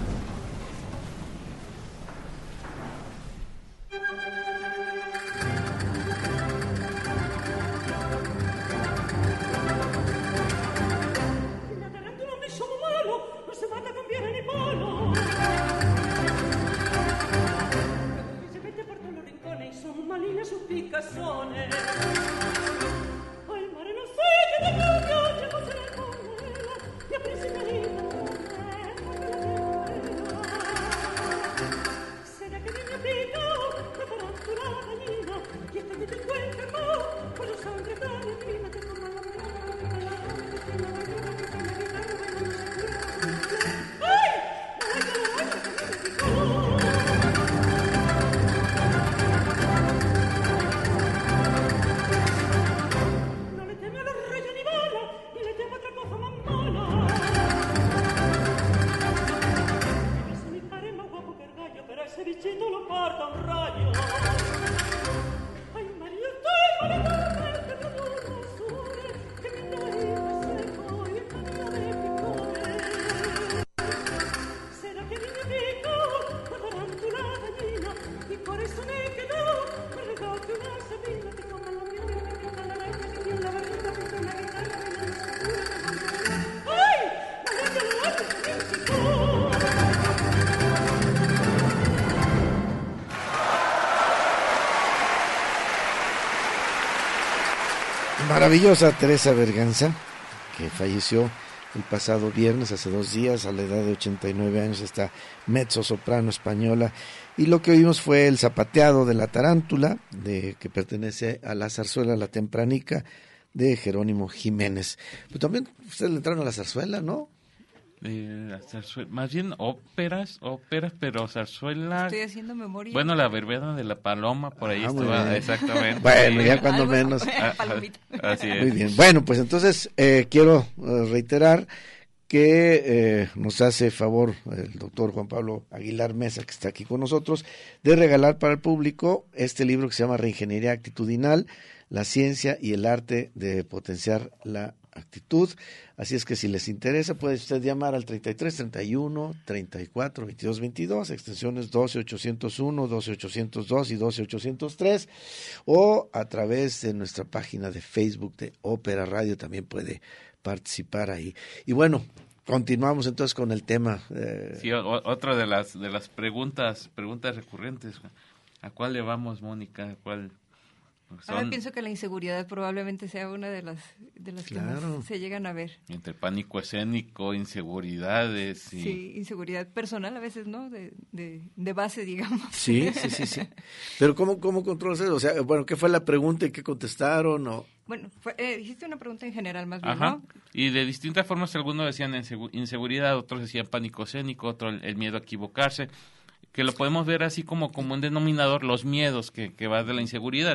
Maravillosa Teresa Berganza, que falleció el pasado viernes, hace dos días, a la edad de ochenta y nueve años, esta mezzosoprano española. Y lo que oímos fue el zapateado de la tarántula, de, que pertenece a la zarzuela La Tempranica, de Jerónimo Jiménez. Pero también ustedes le entraron a la zarzuela, ¿no? Eh, la zarzuela, más bien óperas, óperas, pero zarzuela. Estoy haciendo memoria. Bueno, la verbena de la paloma, por ahí ah, estaba, exactamente. Bueno, ya cuando menos. Así es. Muy bien. Bueno, pues entonces eh, quiero eh, reiterar que eh, nos hace favor el doctor Juan Pablo Aguilar Mesa, que está aquí con nosotros, de regalar para el público este libro que se llama Reingeniería Actitudinal, la ciencia y el arte de potenciar la actitud. Así es que si les interesa, puede usted llamar al treinta y tres, treinta y uno, treinta y cuatro, veintidós, veintidós, extensiones doce ochocientos uno, doce ochocientos dos y doce ochocientos tres, o a través de nuestra página de Facebook de Ópera Radio también puede participar ahí. Y bueno, continuamos entonces con el tema. Eh... Sí, o, otra de las de las preguntas preguntas recurrentes. ¿A cuál le vamos, Mónica? ¿A cuál? Son... Ahora pienso que la inseguridad probablemente sea una de las de las claro. que más se llegan a ver. Entre pánico escénico, inseguridades. Y... Sí, inseguridad personal a veces, ¿no? De, de, de base, digamos. Sí, sí, sí, sí. Pero ¿cómo, cómo controlas eso? O sea, bueno, ¿qué fue la pregunta y qué contestaron? O... Bueno, fue, eh, dijiste una pregunta en general más bien, Ajá. ¿no? Y de distintas formas, algunos decían inseguridad, otros decían pánico escénico, otros el miedo a equivocarse, que lo podemos ver así como, como un denominador, los miedos que, que va de la inseguridad.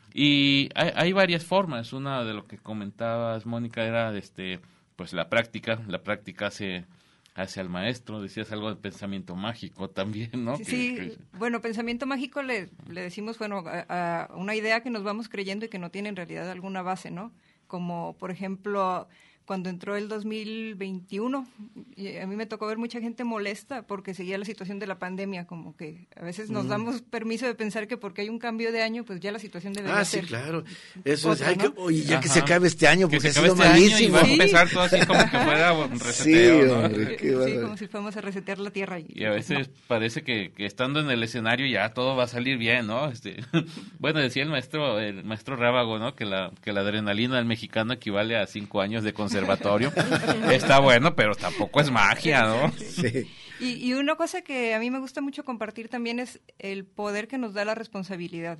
Y hay, hay varias formas. Una de lo que comentabas, Mónica, era este, pues la práctica. La práctica hace, hace al maestro. Decías algo de pensamiento mágico también, ¿no? Sí, que, sí. que... Bueno, pensamiento mágico le, le decimos, bueno, a, a una idea que nos vamos creyendo y que no tiene en realidad alguna base, ¿no? Como, por ejemplo, cuando entró el dos mil veintiuno, y a mí me tocó ver mucha gente molesta porque seguía la situación de la pandemia, como que a veces nos mm. damos permiso de pensar que porque hay un cambio de año, pues ya la situación debería ah, ser. Ah, sí, claro. Eso otra, es, hay ¿no? que, oye, ya Ajá. que se acabe este año, porque ha sido este malísimo. Y va a empezar todo así como que fuera un reseteo, sí, ¿no? hombre, qué sí, como si fuéramos a resetear la tierra. Y, y a veces no. parece que, que estando en el escenario ya todo va a salir bien, ¿no? Este, bueno, decía el maestro el maestro Rábago, ¿no? Que la, que la adrenalina del mexicano equivale a cinco años de conservatorio. Está bueno, pero tampoco es magia, ¿no? Sí. Y, y una cosa que a mí me gusta mucho compartir también es el poder que nos da la responsabilidad.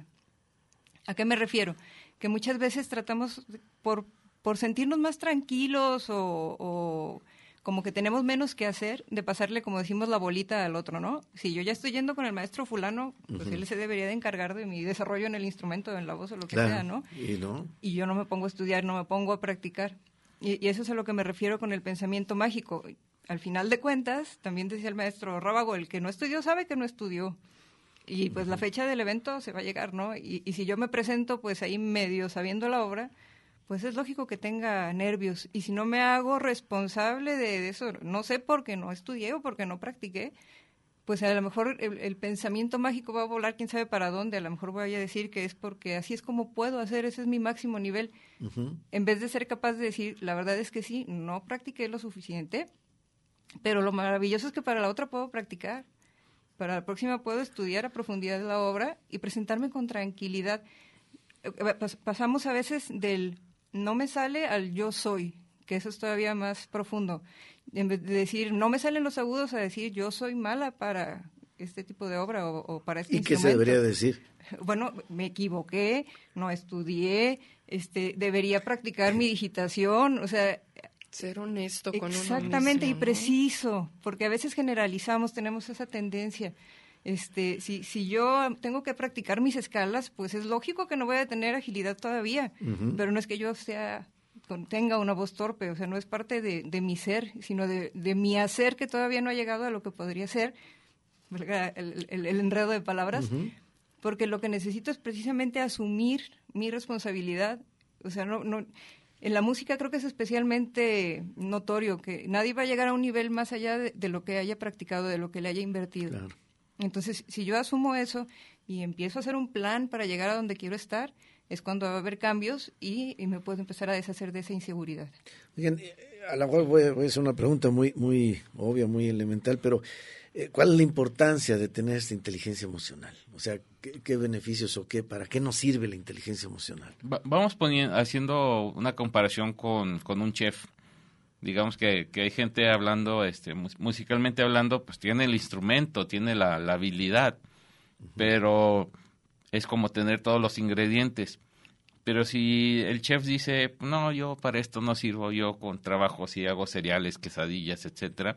¿A qué me refiero? Que muchas veces tratamos, por, por sentirnos más tranquilos o, o como que tenemos menos que hacer, de pasarle, como decimos, la bolita al otro, ¿no? Si yo ya estoy yendo con el maestro fulano, pues uh-huh. él se debería de encargar de mi desarrollo en el instrumento, en la voz o lo que claro. sea, ¿no? ¿Y no? Y yo no me pongo a estudiar, no me pongo a practicar. Y, y eso es a lo que me refiero con el pensamiento mágico. Al final de cuentas, también decía el maestro Rábago, el que no estudió sabe que no estudió. Y pues uh-huh. la fecha del evento se va a llegar, ¿no? Y, y si yo me presento pues ahí medio sabiendo la obra, pues es lógico que tenga nervios. Y si no me hago responsable de, de eso, no sé por qué no estudié o porque no practiqué, pues a lo mejor el, el pensamiento mágico va a volar quién sabe para dónde. A lo mejor voy a decir que es porque así es como puedo hacer, ese es mi máximo nivel. Uh-huh. En vez de ser capaz de decir, la verdad es que sí, no practiqué lo suficiente, pero lo maravilloso es que para la otra puedo practicar. Para la próxima puedo estudiar a profundidad la obra y presentarme con tranquilidad. Pas- pasamos a veces del no me sale al yo soy, que eso es todavía más profundo. En vez de decir, no me salen los agudos, a decir, yo soy mala para este tipo de obra o, o para este ¿Y instrumento. qué se debería decir? Bueno, me equivoqué, no estudié, este, debería practicar mi digitación, o sea... Ser honesto con uno mismo. Exactamente, y preciso, porque a veces generalizamos, tenemos esa tendencia. Este, si, si yo tengo que practicar mis escalas, pues es lógico que no voy a tener agilidad todavía, uh-huh. pero no es que yo sea... tenga una voz torpe, o sea, no es parte de, de mi ser, sino de, de mi hacer que todavía no ha llegado a lo que podría ser, el, el, el enredo de palabras, uh-huh. porque lo que necesito es precisamente asumir mi responsabilidad, o sea, no, no, en la música creo que es especialmente notorio que nadie va a llegar a un nivel más allá de, de lo que haya practicado, de lo que le haya invertido. Claro. Entonces, si yo asumo eso y empiezo a hacer un plan para llegar a donde quiero estar, es cuando va a haber cambios y, y me puedo empezar a deshacer de esa inseguridad. Oigan, a lo mejor voy a, voy a hacer una pregunta muy muy obvia, muy elemental, pero eh, ¿cuál es la importancia de tener esta inteligencia emocional? O sea, ¿qué, qué beneficios o qué, para qué nos sirve la inteligencia emocional? Va, vamos poniendo, haciendo una comparación con, con un chef. Digamos que, que hay gente hablando, este, musicalmente hablando, pues tiene el instrumento, tiene la, la habilidad, uh-huh. pero... es como tener todos los ingredientes. Pero si el chef dice, no, yo para esto no sirvo, yo con trabajo si hago cereales, quesadillas, etcétera,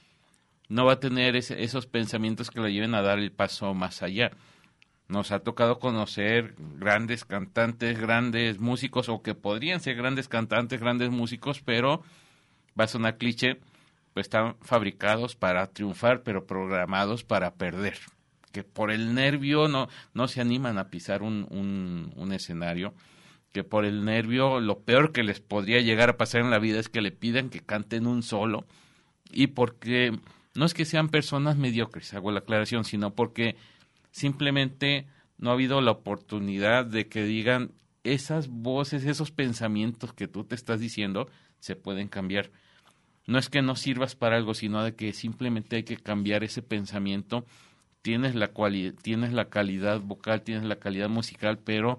no va a tener ese, esos pensamientos que le lleven a dar el paso más allá. Nos ha tocado conocer grandes cantantes, grandes músicos, o que podrían ser grandes cantantes, grandes músicos, pero va a sonar cliché, pues están fabricados para triunfar, pero programados para perder. Que por el nervio no, no se animan a pisar un, un, un escenario, que por el nervio lo peor que les podría llegar a pasar en la vida es que le pidan que canten un solo, y porque no es que sean personas mediocres, hago la aclaración, sino porque simplemente no ha habido la oportunidad de que digan esas voces, esos pensamientos que tú te estás diciendo se pueden cambiar. No es que no sirvas para algo, sino de que simplemente hay que cambiar ese pensamiento. Tienes la cuali- tienes la calidad vocal, tienes la calidad musical, pero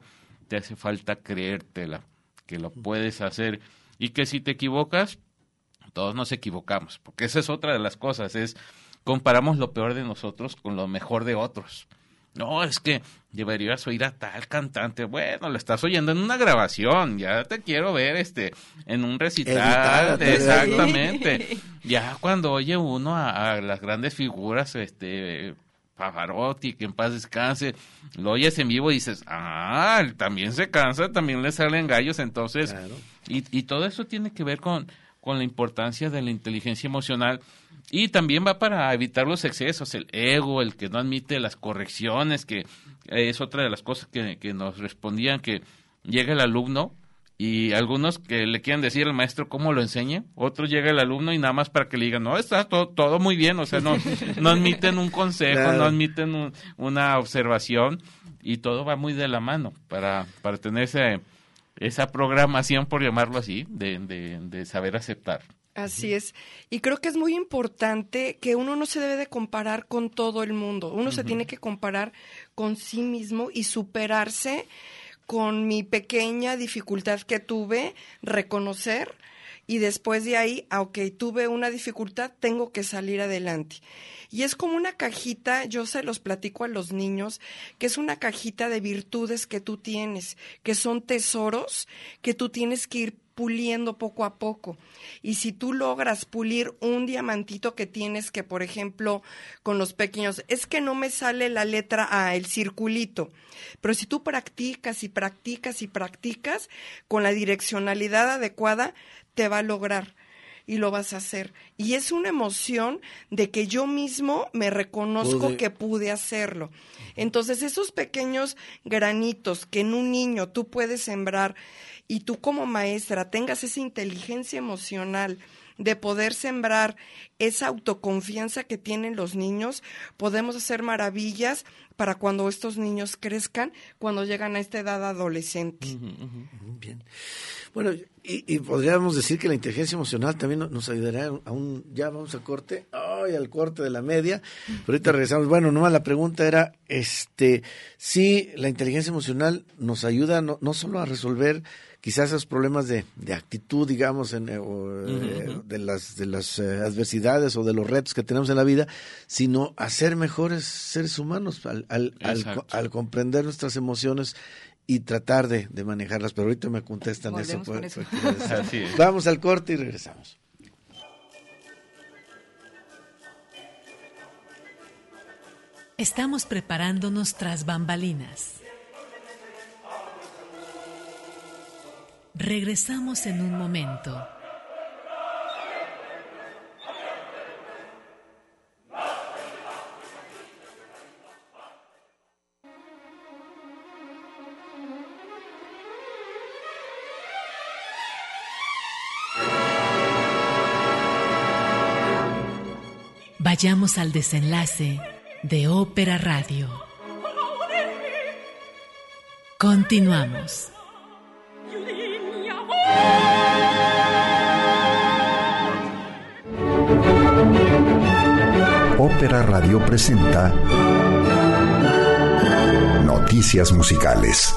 te hace falta creértela, que lo puedes hacer y que si te equivocas, todos nos equivocamos, porque esa es otra de las cosas, es comparamos lo peor de nosotros con lo mejor de otros. No, es que deberías oír a tal cantante. Bueno, lo estás oyendo en una grabación, ya te quiero ver este en un recital. Editada, exactamente. Ya cuando oye uno a, a las grandes figuras, este Pavarotti, que en paz descanse, lo oyes en vivo y dices, ah, también se cansa, también le salen gallos, entonces, claro. y, y todo eso tiene que ver con, con la importancia de la inteligencia emocional. Y también va para evitar los excesos, el ego, el que no admite las correcciones, que es otra de las cosas que, que nos respondían, que llega el alumno y algunos que le quieren decir al maestro cómo lo enseña, otros llega el alumno y nada más para que le digan, no, está todo, todo muy bien, o sea, no, no admiten un consejo, claro. no admiten un, una observación y todo va muy de la mano para, para tener ese, esa programación, por llamarlo así, de, de, de saber aceptar. Así es. Y creo que es muy importante que uno no se debe de comparar con todo el mundo. Uno uh-huh. se tiene que comparar con sí mismo y superarse con mi pequeña dificultad que tuve, reconocer y después de ahí, aunque tuve una dificultad, tengo que salir adelante. Y es como una cajita, yo se los platico a los niños, que es una cajita de virtudes que tú tienes, que son tesoros que tú tienes que ir puliendo poco a poco. Y si tú logras pulir un diamantito que tienes, que por ejemplo con los pequeños, es que no me sale la letra A, el circulito, pero si tú practicas y practicas y practicas con la direccionalidad adecuada, te va a lograr y lo vas a hacer. Y es una emoción de que yo mismo me reconozco pude. que pude hacerlo. Entonces esos pequeños granitos que en un niño tú puedes sembrar y tú como maestra tengas esa inteligencia emocional de poder sembrar esa autoconfianza que tienen los niños, podemos hacer maravillas para cuando estos niños crezcan, cuando llegan a esta edad adolescente. Uh-huh, uh-huh. Bien. Bueno, y, y podríamos decir que la inteligencia emocional también nos ayudará a un... Ya vamos al corte, ¡ay! Al corte de la media, pero ahorita regresamos. Bueno, nomás la pregunta era, este, si la inteligencia emocional nos ayuda no, no solo a resolver quizás esos problemas de, de actitud, digamos, en, o, uh-huh. eh, de las, de las eh, adversidades o de los retos que tenemos en la vida, sino a ser mejores seres humanos al, al, al, al comprender nuestras emociones y tratar de, de manejarlas. Pero ahorita me contestan eso. Por, eso. Por, Así es. Vamos al corte y regresamos. Estamos preparándonos tras bambalinas. Regresamos en un momento. Vayamos al desenlace de Ópera Radio. Continuamos. Ópera Radio presenta Noticias Musicales.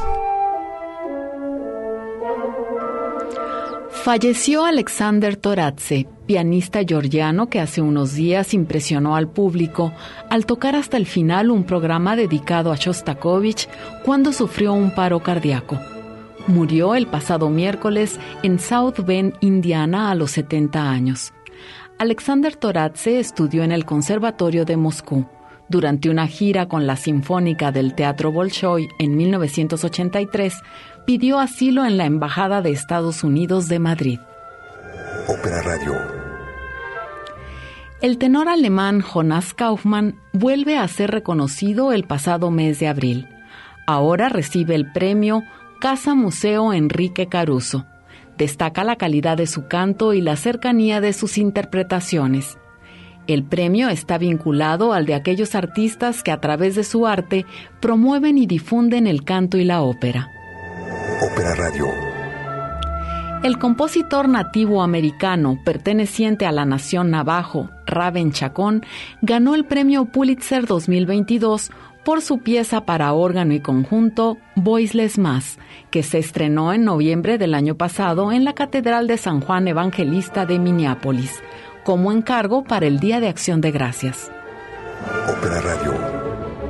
Falleció Alexander Toradze, pianista georgiano que hace unos días impresionó al público al tocar hasta el final un programa dedicado a Shostakovich cuando sufrió un paro cardíaco. Murió el pasado miércoles en South Bend, Indiana, a los setenta años. Alexander Toradze estudió en el Conservatorio de Moscú. Durante una gira con la Sinfónica del Teatro Bolshoi en mil novecientos ochenta y tres, pidió asilo en la Embajada de Estados Unidos de Madrid. Ópera Radio. El tenor alemán Jonas Kaufmann vuelve a ser reconocido el pasado mes de abril. Ahora recibe el premio Casa Museo Enrique Caruso. Destaca la calidad de su canto y la cercanía de sus interpretaciones. El premio está vinculado al de aquellos artistas que a través de su arte promueven y difunden el canto y la ópera. Ópera Radio. El compositor nativo americano perteneciente a la nación navajo, Raven Chacón, ganó el premio Pulitzer dos mil veintidós por su pieza para órgano y conjunto Voiceless Mass, que se estrenó en noviembre del año pasado en la Catedral de San Juan Evangelista de Minneapolis, como encargo para el Día de Acción de Gracias. Ópera Radio.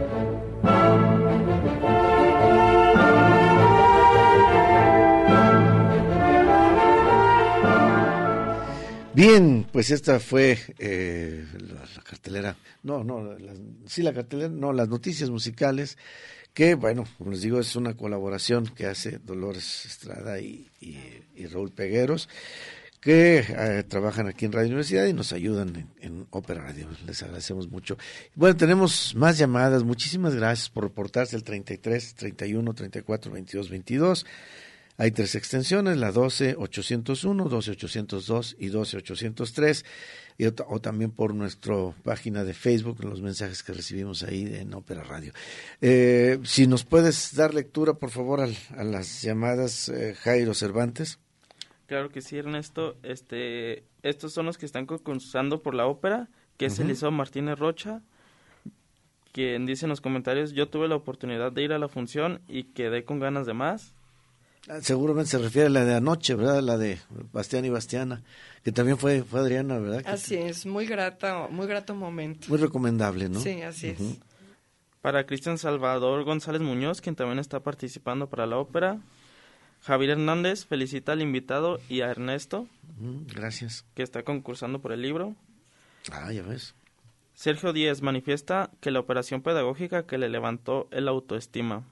Bien, pues esta fue eh, la, la cartelera, no, no, la, sí la cartelera, no, las noticias musicales, que bueno, como les digo, es una colaboración que hace Dolores Estrada y, y, y Raúl Pegueros, que eh, trabajan aquí en Radio Universidad y nos ayudan en, en Ópera Radio, les agradecemos mucho. Bueno, tenemos más llamadas, muchísimas gracias por reportarse el treinta y tres, treinta y uno, treinta y cuatro, veintidós, veintidós. Hay tres extensiones, la doce ochocientos uno, doce ochocientos dos y doce ochocientos tres, y o, o también por nuestra página de Facebook, los mensajes que recibimos ahí en Ópera Radio. Eh, si nos puedes dar lectura, por favor, al, a las llamadas, eh, Jairo Cervantes. Claro que sí, Ernesto. Este, estos son los que están concursando por la ópera, que es uh-huh. Eliseo Martínez Rocha, quien dice en los comentarios: yo tuve la oportunidad de ir a la función y quedé con ganas de más. Seguramente se refiere a la de anoche, ¿verdad? La de Bastián y Bastiana, que también fue fue Adriana, ¿verdad? Así es, muy grata, muy grato momento. Muy recomendable, ¿no? Sí, así uh-huh. es. Para Cristian Salvador González Muñoz, quien también está participando para la ópera. Javier Hernández felicita al invitado y a Ernesto. Uh-huh. Gracias. Que está concursando por el libro. Ah, ya ves. Sergio Díez manifiesta que la operación pedagógica que le levantó el autoestima.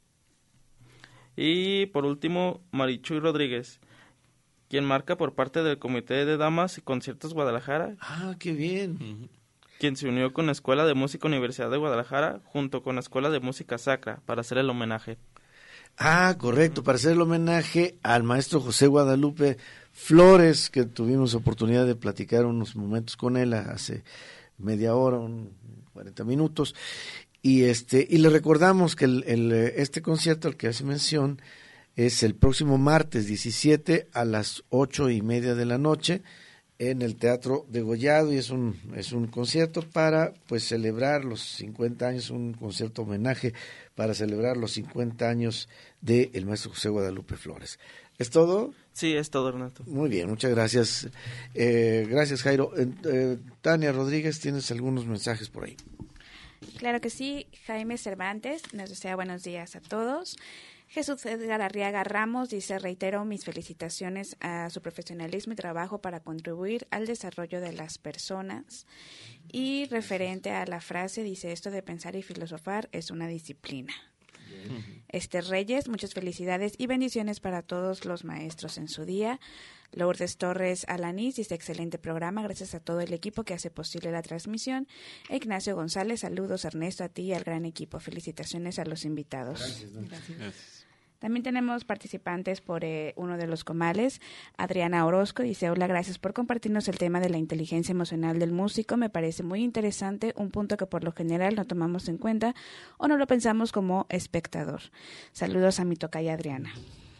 Y por último, Marichuy Rodríguez, quien marca por parte del Comité de Damas y Conciertos Guadalajara. Ah, qué bien. Uh-huh. Quien se unió con la Escuela de Música Universidad de Guadalajara junto con la Escuela de Música Sacra para hacer el homenaje. Ah, correcto, uh-huh. para hacer el homenaje al maestro José Guadalupe Flores, que tuvimos oportunidad de platicar unos momentos con él hace media hora, un cuarenta minutos. Y este y le recordamos que el, el este concierto al que hace mención es el próximo martes diecisiete a las ocho y media de la noche en el Teatro Degollado, y es un es un concierto para pues celebrar los cincuenta años, un concierto homenaje para celebrar los cincuenta años de el maestro José Guadalupe Flores. ¿Es todo? Sí, es todo, Ernesto. Muy bien, muchas gracias. Eh, gracias, Jairo. Eh, eh, Tania Rodríguez, tienes algunos mensajes por ahí. Claro que sí, Jaime Cervantes nos desea buenos días a todos. Jesús Edgar Arriaga Ramos dice: reitero mis felicitaciones a su profesionalismo y trabajo para contribuir al desarrollo de las personas. Y referente a la frase, dice: esto de pensar y filosofar es una disciplina. Esther Reyes, muchas felicidades y bendiciones para todos los maestros en su día. Lourdes Torres Alanís dice: excelente programa, gracias a todo el equipo que hace posible la transmisión. Ignacio González, saludos Ernesto, a ti y al gran equipo, felicitaciones a los invitados. Gracias, ¿no? Gracias. Gracias. También tenemos participantes por eh, uno de los comales. Adriana Orozco dice: hola, gracias por compartirnos el tema de la inteligencia emocional del músico. Me parece muy interesante, un punto que por lo general no tomamos en cuenta o no lo pensamos como espectador. Saludos a mi tocaya Adriana.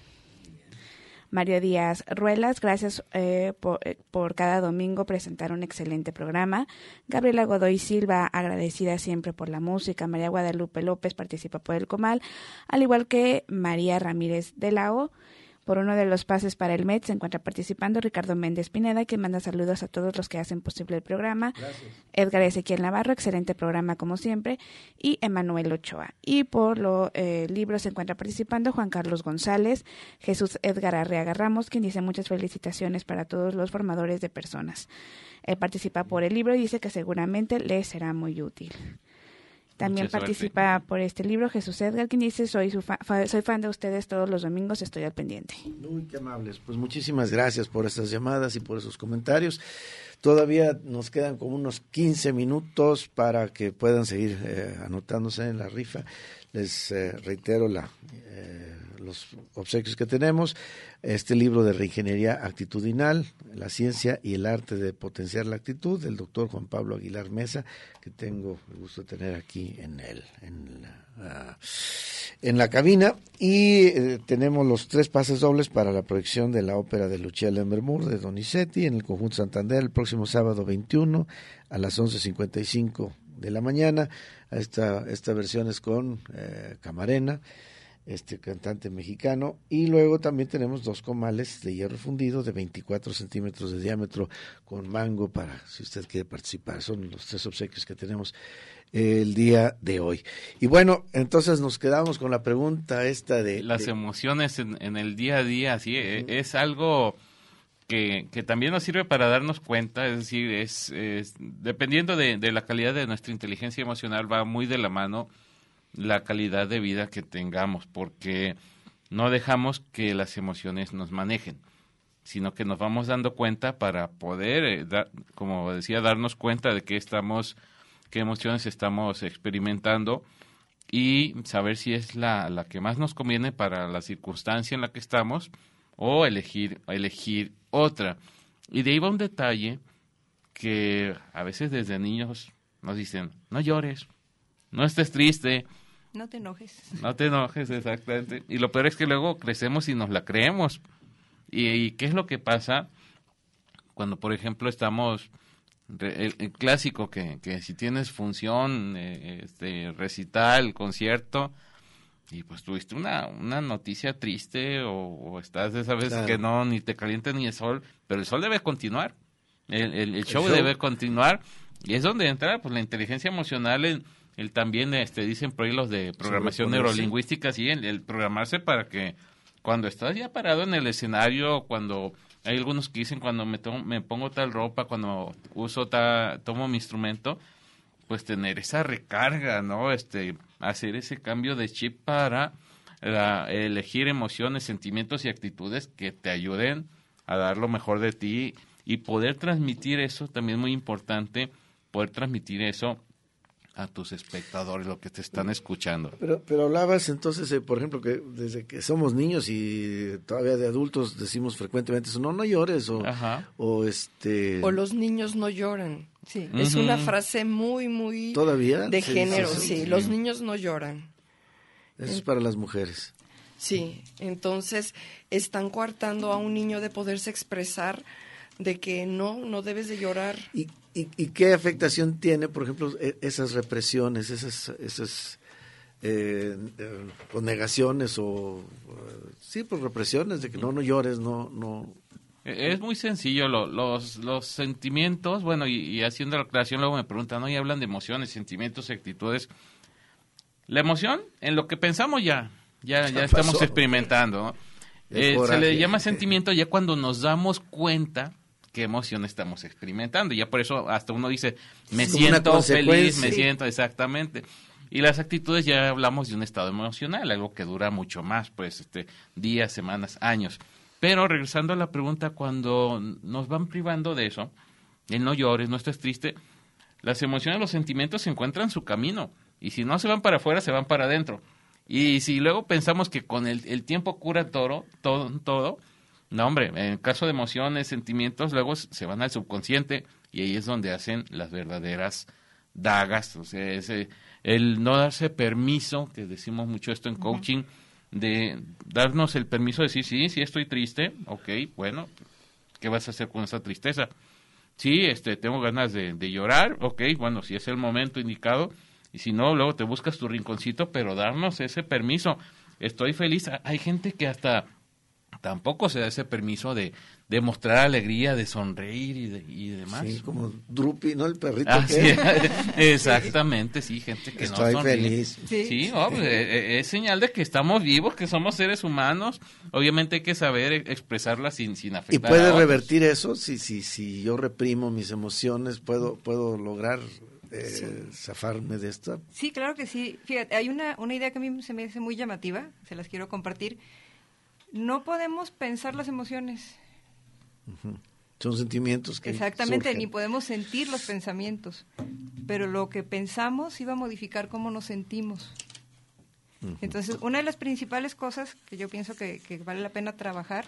Mario Díaz Ruelas, gracias eh, por, eh, por cada domingo presentar un excelente programa. Gabriela Godoy Silva, agradecida siempre por la música. María Guadalupe López participa por el comal, al igual que María Ramírez de la O. Por uno de los pases para el M E D se encuentra participando Ricardo Méndez Pineda, que manda saludos a todos los que hacen posible el programa. Gracias. Edgar Ezequiel Navarro, excelente programa como siempre, y Emanuel Ochoa. Y por los eh, libros se encuentra participando Juan Carlos González, Jesús Edgar Arriaga Ramos, quien dice: muchas felicitaciones para todos los formadores de personas. Él participa por el libro y dice que seguramente le será muy útil. También Muchas participa suerte. Por este libro Jesús Edgar, quien dice: soy su fa- fa- soy fan de ustedes todos los domingos, estoy al pendiente. Muy qué amables, pues muchísimas gracias por estas llamadas y por esos comentarios. Todavía nos quedan como unos quince minutos para que puedan seguir eh, anotándose en la rifa. Les eh, reitero la, eh, los obsequios que tenemos, este libro de reingeniería actitudinal, la ciencia y el arte de potenciar la actitud, del doctor Juan Pablo Aguilar Mesa, que tengo el gusto de tener aquí en el, en la, uh, en la cabina, y eh, tenemos los tres pases dobles para la proyección de la ópera de Lucia Lemmermuir de Donizetti en el Conjunto Santander el próximo sábado veintiuno a las once cincuenta y cinco de la mañana. Esta, esta versión es con eh, Camarena, este cantante mexicano, y luego también tenemos dos comales de hierro fundido de veinticuatro centímetros de diámetro con mango para si usted quiere participar. Son los tres obsequios que tenemos eh, el día de hoy. Y bueno, entonces nos quedamos con la pregunta esta de... Las de... emociones en, en el día a día, sí, uh-huh. es algo... Que, que también nos sirve para darnos cuenta, es decir, es, es dependiendo de, de la calidad de nuestra inteligencia emocional, va muy de la mano la calidad de vida que tengamos, porque no dejamos que las emociones nos manejen, sino que nos vamos dando cuenta para poder, eh, da, como decía, darnos cuenta de qué estamos, qué emociones estamos experimentando y saber si es la, la que más nos conviene para la circunstancia en la que estamos o elegir, elegir otra. Y de ahí va un detalle que a veces desde niños nos dicen, no llores, no estés triste. No te enojes. No te enojes, exactamente. Y lo peor es que luego crecemos y nos la creemos. ¿Y, y qué es lo que pasa cuando, por ejemplo, estamos... El, el clásico que, que si tienes función, eh, este recital, concierto... Y pues tuviste una, una noticia triste o, o estás de esas veces claro. que no, ni te calienta ni el sol, pero el sol debe continuar, el, el, el, show, el show debe continuar, y es donde entra pues la inteligencia emocional, el, el también este dicen por ahí los de programación neurolingüística, sí, el, el programarse para que cuando estás ya parado en el escenario, cuando hay algunos que dicen cuando me, tomo, me pongo tal ropa, cuando uso ta, tomo mi instrumento, pues tener esa recarga, ¿no? Este, hacer ese cambio de chip para la, elegir emociones, sentimientos y actitudes que te ayuden a dar lo mejor de ti y poder transmitir eso, también muy importante, poder transmitir eso a tus espectadores, lo que te están escuchando. Pero, pero hablabas entonces, eh, por ejemplo, que desde que somos niños y todavía de adultos decimos frecuentemente eso, no, no llores, o, o este... O los niños no lloran. Sí. Es Uh-huh. una frase muy, muy ¿Todavía? de Sí, género, sí, sí, sí, sí. los niños no lloran. Eso es para las mujeres. Sí, entonces están coartando a un niño de poderse expresar, de que no, no debes de llorar. ¿Y, y, y qué afectación tiene, por ejemplo, esas represiones, esas, esas eh, eh, o negaciones o, uh, sí, pues represiones de que no, no llores, no, no... Es muy sencillo, lo, los, los sentimientos, bueno, y, y haciendo la aclaración luego me preguntan, ¿no? Y hablan de emociones, sentimientos, actitudes. La emoción, en lo que pensamos ya, ya, ya, ya estamos pasó. experimentando, ¿no? Eh, se le llama sentimiento ya cuando nos damos cuenta qué emoción estamos experimentando. Ya por eso hasta uno dice, me siento feliz, me siento, exactamente. Y las actitudes ya hablamos de un estado emocional, algo que dura mucho más, pues, este, días, semanas, años. Pero regresando a la pregunta, cuando nos van privando de eso, el no llores, no estés triste, las emociones, los sentimientos se encuentran su camino. Y si no se van para afuera, se van para adentro. Y si luego pensamos que con el, el tiempo cura todo, todo, todo, no, hombre, en el caso de emociones, sentimientos, luego se van al subconsciente y ahí es donde hacen las verdaderas dagas. O sea, ese, el no darse permiso, que decimos mucho esto en coaching, uh-huh. de darnos el permiso de decir, sí, sí estoy triste, ok, bueno, ¿qué vas a hacer con esa tristeza? Sí, este, tengo ganas de, de llorar, ok, bueno, si es el momento indicado, y si no, luego te buscas tu rinconcito, pero darnos ese permiso. Estoy feliz. Hay gente que hasta tampoco se da ese permiso de, de mostrar alegría, de sonreír y, de, y demás. Sí, como Drupi, ¿no? El perrito. Ah, que sí, exactamente, sí, gente que Estoy no sonríe. feliz. Sí, sí oh, pues, es, es señal de que estamos vivos, que somos seres humanos. Obviamente hay que saber expresarla sin, sin afectar. ¿Y puede a revertir eso? Si, si, si yo reprimo mis emociones, ¿puedo, puedo lograr eh, sí. zafarme de esto? Sí, claro que sí. Fíjate, hay una, una idea que a mí se me hace muy llamativa, se las quiero compartir. No podemos pensar las emociones. Uh-huh. Son sentimientos que Exactamente, surgen. Ni podemos sentir los pensamientos. Pero lo que pensamos iba a modificar cómo nos sentimos. Uh-huh. Entonces, una de las principales cosas que yo pienso que, que vale la pena trabajar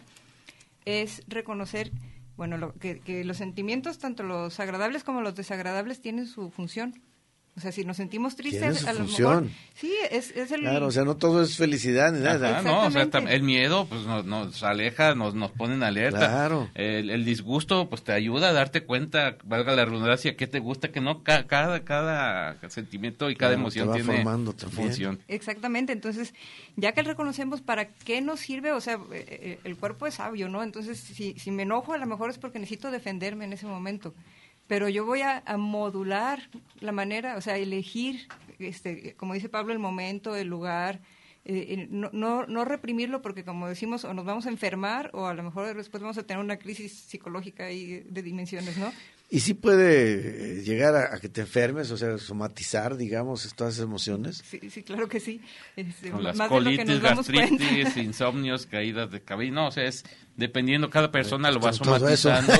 es reconocer, bueno, lo, que, que los sentimientos, tanto los agradables como los desagradables, tienen su función. O sea, si nos sentimos tristes, su a lo función. mejor... Sí, es, es el... Claro, o sea, no todo es felicidad ni nada. Ajá, no, o sea, el miedo pues nos, nos aleja, nos, nos pone en alerta. Claro. El, el disgusto pues te ayuda a darte cuenta, valga la redundancia, qué te gusta, que no, ca- cada, cada sentimiento y cada Claro, emoción te va tiene formando su también. función. Exactamente, entonces, ya que reconocemos para qué nos sirve, o sea, eh, el cuerpo es sabio, ¿no? Entonces, si, si me enojo, a lo mejor es porque necesito defenderme en ese momento. Pero yo voy a, a modular la manera, o sea, elegir, este, como dice Pablo, el momento, el lugar, eh, no, no, no reprimirlo porque, como decimos, o nos vamos a enfermar o a lo mejor después vamos a tener una crisis psicológica ahí de dimensiones, ¿no? ¿Y sí puede llegar a, a que te enfermes, o sea, somatizar, digamos, todas esas emociones? Sí, sí, claro que sí. Este, Con las más de lo que colitis, nos damos gastritis, cuenta. insomnios, caídas de cabello, no, o sea, es dependiendo, cada persona lo va Con todo eso. somatizando.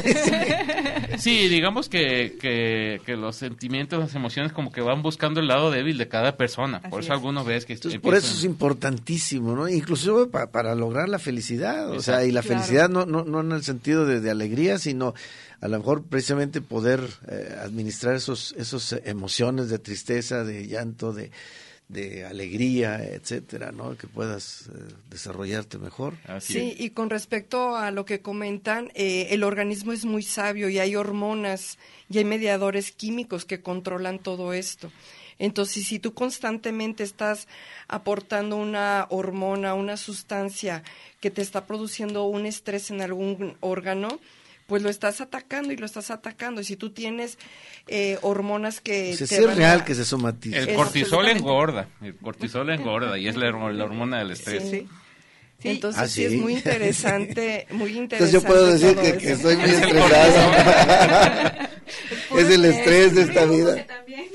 Sí, digamos que, que, que los sentimientos, las emociones como que van buscando el lado débil de cada persona, Así por eso es. algunos ves que Entonces, empiezan- por eso es importantísimo, ¿no? Inclusive pa- para lograr la felicidad, o sea, y la Claro. felicidad no, no, no en el sentido de, de alegría, sino a lo mejor precisamente poder eh, administrar esos, esos emociones de tristeza, de llanto, de, de alegría, etcétera, ¿no? Que puedas eh, desarrollarte mejor. Así Sí, es. y con respecto a lo que comentan, eh, el organismo es muy sabio y hay hormonas y hay mediadores químicos que controlan todo esto. Entonces, si tú constantemente estás aportando una hormona, una sustancia que te está produciendo un estrés en algún órgano, pues lo estás atacando y lo estás atacando. Y si tú tienes eh, hormonas que... O sea, te sí es van real a- que se somatice. El Es cortisol absolutamente- engorda, el cortisol engorda y es la, hormo- la hormona del estrés. Sí. Sí. Entonces Ah, sí. sí. es muy interesante, muy interesante. Entonces yo puedo decir todo que, eso. que estoy muy Es el estresado. Es el estrés de esta vida.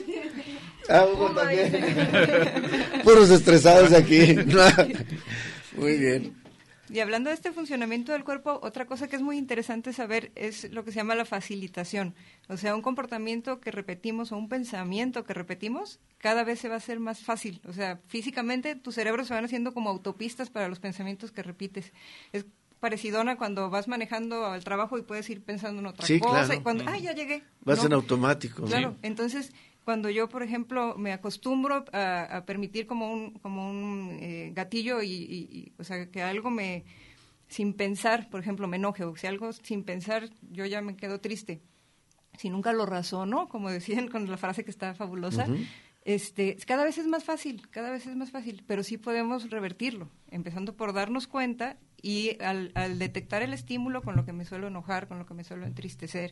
Ah, Hugo también. Puros estresados aquí. Muy bien. Y hablando de este funcionamiento del cuerpo, otra cosa que es muy interesante saber es lo que se llama la facilitación. O sea, un comportamiento que repetimos o un pensamiento que repetimos, cada vez se va a hacer más fácil. O sea, físicamente tu cerebro se van haciendo como autopistas para los pensamientos que repites. Es parecidona cuando vas manejando al trabajo y puedes ir pensando en otra Sí, cosa. claro. Y cuando, ah, ya llegué. Vas ¿no? en automático. Claro, ¿no? entonces cuando yo, por ejemplo, me acostumbro a, a permitir como un como un eh, gatillo y, y, y, o sea, que algo me, sin pensar, por ejemplo, me enoje, o si algo sin pensar, yo ya me quedo triste. Si nunca lo razono, como decían con la frase que está fabulosa, Ujú. este, cada vez es más fácil, cada vez es más fácil, pero sí podemos revertirlo, empezando por darnos cuenta y al, al detectar el estímulo con lo que me suelo enojar, con lo que me suelo entristecer,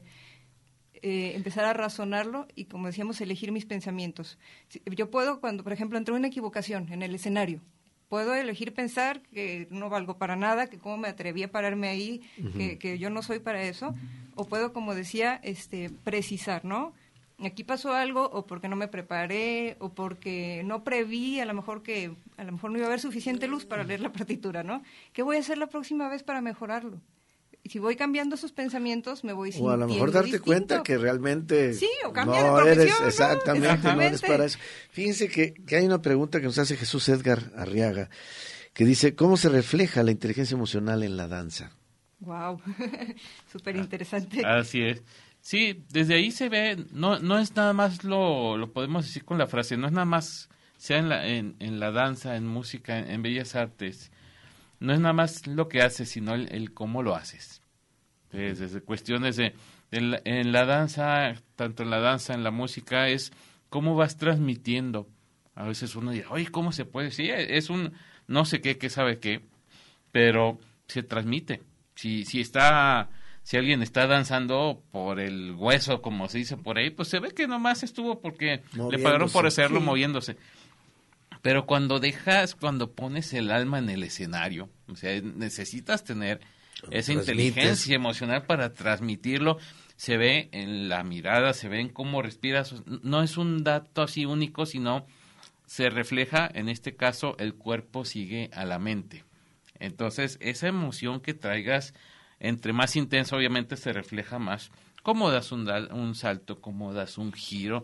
Eh, empezar a razonarlo y, como decíamos, elegir mis pensamientos. Si- Yo puedo, cuando, por ejemplo, entré en una equivocación en el escenario, puedo elegir pensar que no valgo para nada, que cómo me atreví a pararme ahí, Ujú. que, que yo no soy para eso, o puedo, como decía, este, precisar, ¿no? Aquí pasó algo, o porque no me preparé, o porque no preví, a lo mejor que a lo mejor no iba a haber suficiente luz para leer la partitura, ¿no? ¿Qué voy a hacer la próxima vez para mejorarlo? Y si voy cambiando esos pensamientos, me voy O sintiendo a lo mejor darte distinto. cuenta que realmente Sí, o cambia de no profesión, eres ¿no? exactamente, no eres Exactamente. para eso. Fíjense que, que hay una pregunta que nos hace Jesús Edgar Arriaga, que dice, ¿cómo se refleja la inteligencia emocional en la danza? Wow, súper interesante. Así es. Sí, desde ahí se ve, no no es nada más, lo, lo podemos decir con la frase, no es nada más, sea en la, en, en la danza, en música, en, en bellas artes, no es nada más lo que haces, sino el, el cómo lo haces. Entonces, desde cuestiones de, de la- en la danza, tanto en la danza, en la música, es cómo vas transmitiendo. A veces uno dice, oye, ¿cómo se puede? Sí, es un no sé qué, qué sabe qué, pero se transmite. Si, si está, si alguien está danzando por el hueso, como se dice por ahí, pues se ve que nomás estuvo porque le pagaron por Moviéndose. hacerlo Sí. moviéndose. Pero cuando dejas, cuando pones el alma en el escenario, o sea, necesitas tener esa Transmites. inteligencia emocional para transmitirlo. Se ve en la mirada, se ve en cómo respiras. No es un dato así único, sino se refleja, en este caso, el cuerpo sigue a la mente. Entonces, esa emoción que traigas, entre más intensa, obviamente se refleja más. Cómo das un, dal- un salto, cómo das un giro,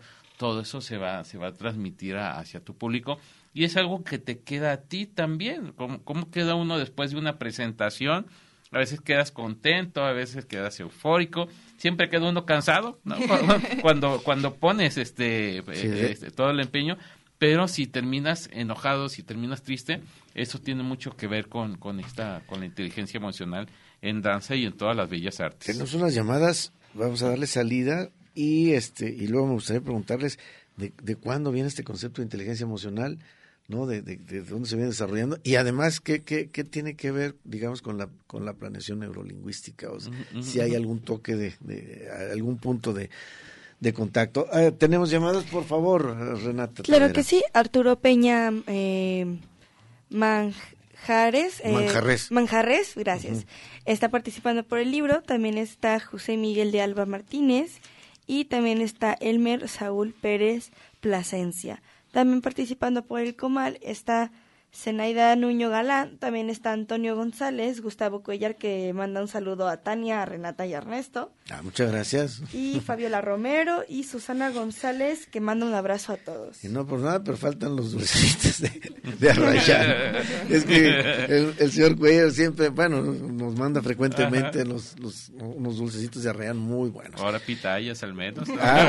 todo eso se va, se va a transmitir a, hacia tu público y es algo que te queda a ti también. ¿Cómo, cómo queda uno después de una presentación? A veces quedas contento, a veces quedas eufórico, siempre queda uno cansado, ¿no? cuando cuando pones este, sí. este todo el empeño, pero si terminas enojado, si terminas triste, eso tiene mucho que ver con, con esta con la inteligencia emocional en danza y en todas las bellas artes. Tenemos unas llamadas, vamos a darle salida y este y luego me gustaría preguntarles de, de cuándo viene este concepto de inteligencia emocional, ¿no? De, de, de dónde se viene desarrollando y además qué, qué, qué tiene que ver, digamos, con la con la planeación neurolingüística, o sea, uh-huh. si hay algún toque de, de algún punto de, de contacto. Eh, tenemos llamadas, por favor, Renata. Claro Tavera. Que sí, Arturo Peña eh, Manjares. Eh, Manjarres. Manjarres, gracias. Uh-huh. Está participando por el libro, también está José Miguel de Alba Martínez y también está Elmer Saúl Pérez Plasencia. También participando por el Comal está Zenaida Nuño Galán, también está Antonio González, Gustavo Cuellar, que manda un saludo a Tania, a Renata y a Ernesto. Ah, muchas gracias. Y Fabiola Romero y Susana González, que manda un abrazo a todos. Y no por nada, pero faltan los dulcecitos de, de Arrayán. Es que el, el señor Cuellar siempre, bueno, nos manda frecuentemente los, los unos dulcecitos de Arrayán muy buenos. Ahora pitayas al menos, ¿no? Ah,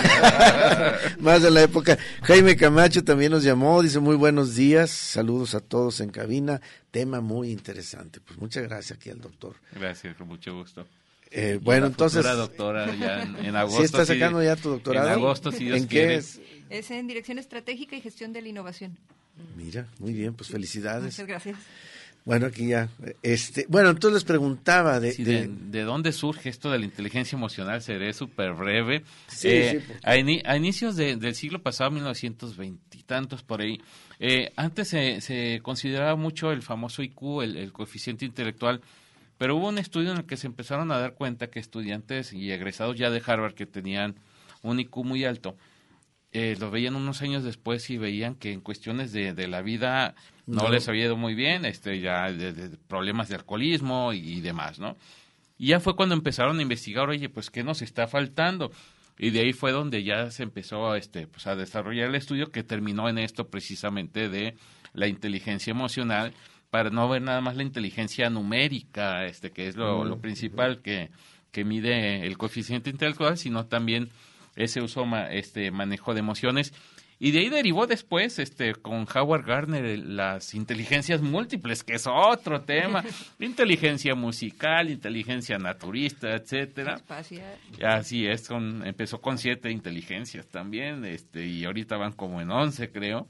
claro. Más de la época. Jaime Camacho también nos llamó, dice muy buenos días, saludos a todos en cabina, tema muy interesante. Pues muchas gracias aquí al doctor. Gracias, con mucho gusto. Eh, bueno, entonces. Doctora, ya en, en agosto. ¿Sí está sacando sí, ya tu doctorado? En agosto, si Dios ¿En quiere. qué es? Es en Dirección Estratégica y Gestión de la Innovación. Mira, muy bien, pues felicidades. Muchas gracias. Bueno, aquí ya, este, bueno, entonces les preguntaba de, sí, de, de, de dónde surge esto de la inteligencia emocional. Seré súper breve. Sí, eh, sí, a, in, a inicios de, del siglo pasado, mil novecientos veinte y tantos por ahí, eh, antes se, se consideraba mucho el famoso I Q, el, el coeficiente intelectual, pero hubo un estudio en el que se empezaron a dar cuenta que estudiantes y egresados ya de Harvard que tenían un I Q muy alto, eh, lo veían unos años después y veían que en cuestiones de, de la vida no, no les había ido muy bien, este ya de, de problemas de alcoholismo y, y demás, ¿no? Y ya fue cuando empezaron a investigar, oye, pues ¿qué nos está faltando? Y de ahí fue donde ya se empezó este, pues, a desarrollar el estudio que terminó en esto precisamente de la inteligencia emocional, para no ver nada más la inteligencia numérica, este que es lo, lo principal que, que mide el coeficiente intelectual, sino también ese uso, este manejo de emociones. Y de ahí derivó después, este, con Howard Gardner, las inteligencias múltiples, que es otro tema, inteligencia musical, inteligencia naturista, etcétera. Espacial. Así es, con, empezó con siete inteligencias también, este, y ahorita van como en once, creo.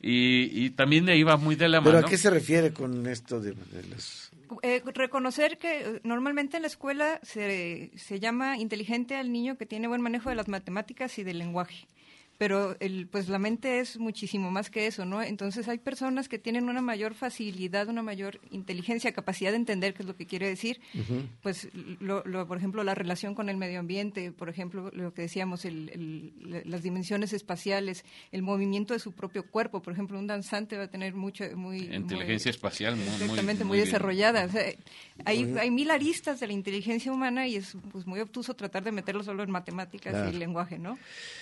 Y, y también de ahí va muy de la ¿Pero mano. a qué se refiere con esto de, de los...? Eh, reconocer que normalmente en la escuela se, se llama inteligente al niño que tiene buen manejo de las matemáticas y del lenguaje. Pero el, pues la mente es muchísimo más que eso, ¿no? Entonces hay personas que tienen una mayor facilidad, una mayor inteligencia, capacidad de entender qué es lo que quiere decir. Uh-huh. Pues, lo, lo, por ejemplo, la relación con el medio ambiente, por ejemplo, lo que decíamos, el, el, las dimensiones espaciales, el movimiento de su propio cuerpo. Por ejemplo, un danzante va a tener mucho, muy... Inteligencia muy, espacial muy, exactamente, muy, muy, muy desarrollada. O sea, hay, hay mil aristas de la inteligencia humana y es pues muy obtuso tratar de meterlo solo en matemáticas claro. y lenguaje, ¿no?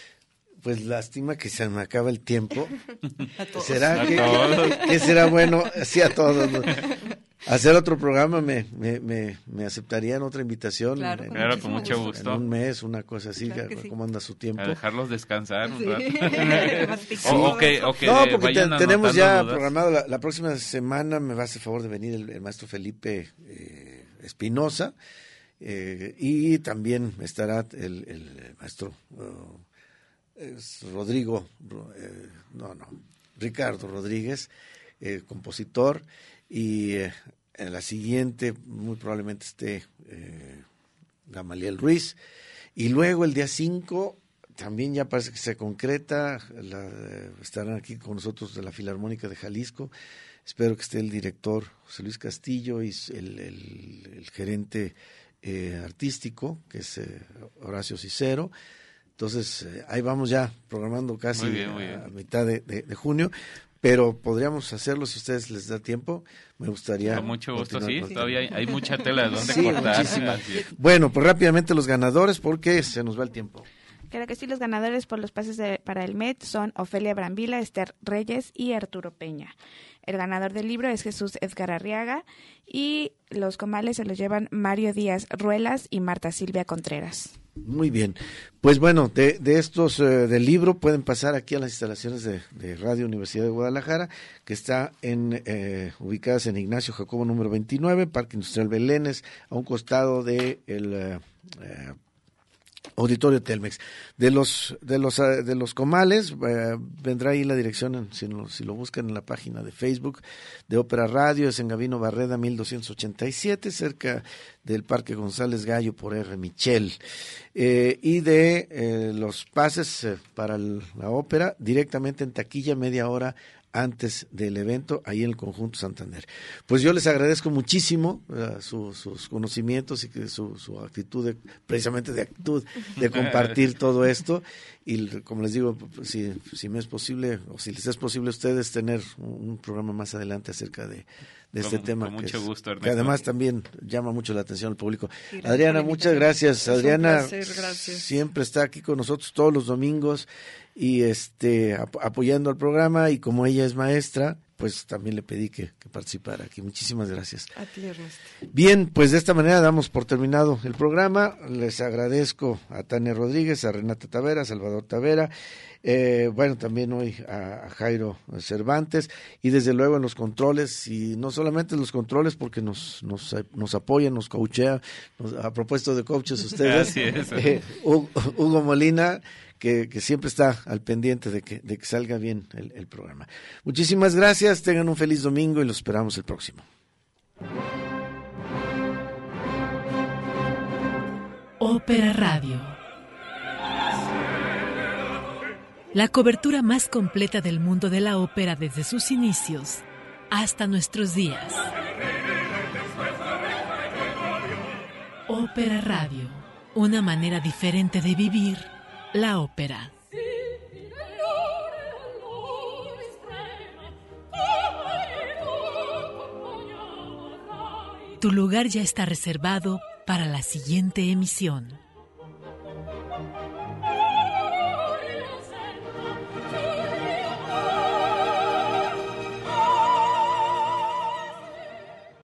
Pues lástima que se me acaba el tiempo. A todos. ¿Será a que, todos. que será bueno? Sí, a todos. ¿No? Hacer otro programa, me, me, me, me aceptarían otra invitación. Claro, en, con, claro, con mucho gusto. gusto. En un mes, una cosa así, claro que sí. ¿Cómo anda su tiempo? A dejarlos descansar un sí. rato. sí. o, okay, okay, no, porque te, tenemos ya dudas. programado, la, la próxima semana me va a hacer favor de venir el, el maestro Felipe eh, Espinosa, eh, y también estará el, el, el maestro... Uh, es Rodrigo, eh, no, no, Ricardo Rodríguez, eh, compositor, y eh, en la siguiente muy probablemente esté eh, Gamaliel Ruiz, y luego el día cinco también ya parece que se concreta, la, eh, estarán aquí con nosotros de la Filarmónica de Jalisco, espero que esté el director José Luis Castillo y el, el, el gerente eh, artístico, que es eh, Horacio Cicero. Entonces, eh, ahí vamos ya programando casi muy bien, muy bien. a mitad de, de, de junio, pero podríamos hacerlo si a ustedes les da tiempo. Me gustaría... Con mucho gusto, sí, con... todavía hay, hay mucha tela de donde sí, cortar. Muchísima. Bueno, pues rápidamente los ganadores porque se nos va el tiempo. Claro que sí, los ganadores por los pases de, para el Met son Ofelia Brambila, Esther Reyes y Arturo Peña. El ganador del libro es Jesús Edgar Arriaga y los comales se los llevan Mario Díaz Ruelas y Marta Silvia Contreras. Muy bien, pues bueno, de, de estos eh, del libro pueden pasar aquí a las instalaciones de, de Radio Universidad de Guadalajara, que está en eh, ubicadas en Ignacio Jacobo número veintinueve, Parque Industrial Belénes, a un costado de el eh, eh, Auditorio Telmex. De los de los de los comales eh, vendrá ahí la dirección, si lo, si lo buscan en la página de Facebook de Ópera Radio, es en Gabino Barreda mil doscientos ochenta y siete, cerca del Parque González Gallo por R. Michel. Eh, y de eh, los pases eh, para el, la ópera, directamente en taquilla, media hora antes del evento, ahí en el Conjunto Santander. Pues yo les agradezco muchísimo uh, su, sus conocimientos y que su, su actitud, de, precisamente de actitud, de compartir todo esto. Y como les digo, si, si me es posible, o si les es posible a ustedes tener un, un programa más adelante acerca de, de este con, tema. Con mucho que es, gusto, Ernesto. Que además también llama mucho la atención al público. Gracias. Adriana, muchas gracias. Es Adriana un placer, gracias. Siempre está aquí con nosotros todos los domingos y este ap- apoyando al programa, y como ella es maestra, pues también le pedí que, que participara aquí. Muchísimas gracias. A ti, Ernesto. Bien, pues de esta manera damos por terminado el programa. Les agradezco a Tania Rodríguez, a Renata Tavera, a Salvador Tavera, eh, bueno, también hoy a, a Jairo Cervantes, y desde luego en los controles, y no solamente en los controles porque nos nos, nos apoyan, nos coachea, nos, a propósito de coaches ustedes, Así es. eh, Hugo, Hugo Molina, Que, que siempre está al pendiente de que, de que salga bien el, el programa. Muchísimas gracias, tengan un feliz domingo y los esperamos el próximo. Ópera Radio. La cobertura más completa del mundo de la ópera desde sus inicios hasta nuestros días. Ópera Radio, una manera diferente de vivir la ópera. Tu lugar ya está reservado para la siguiente emisión.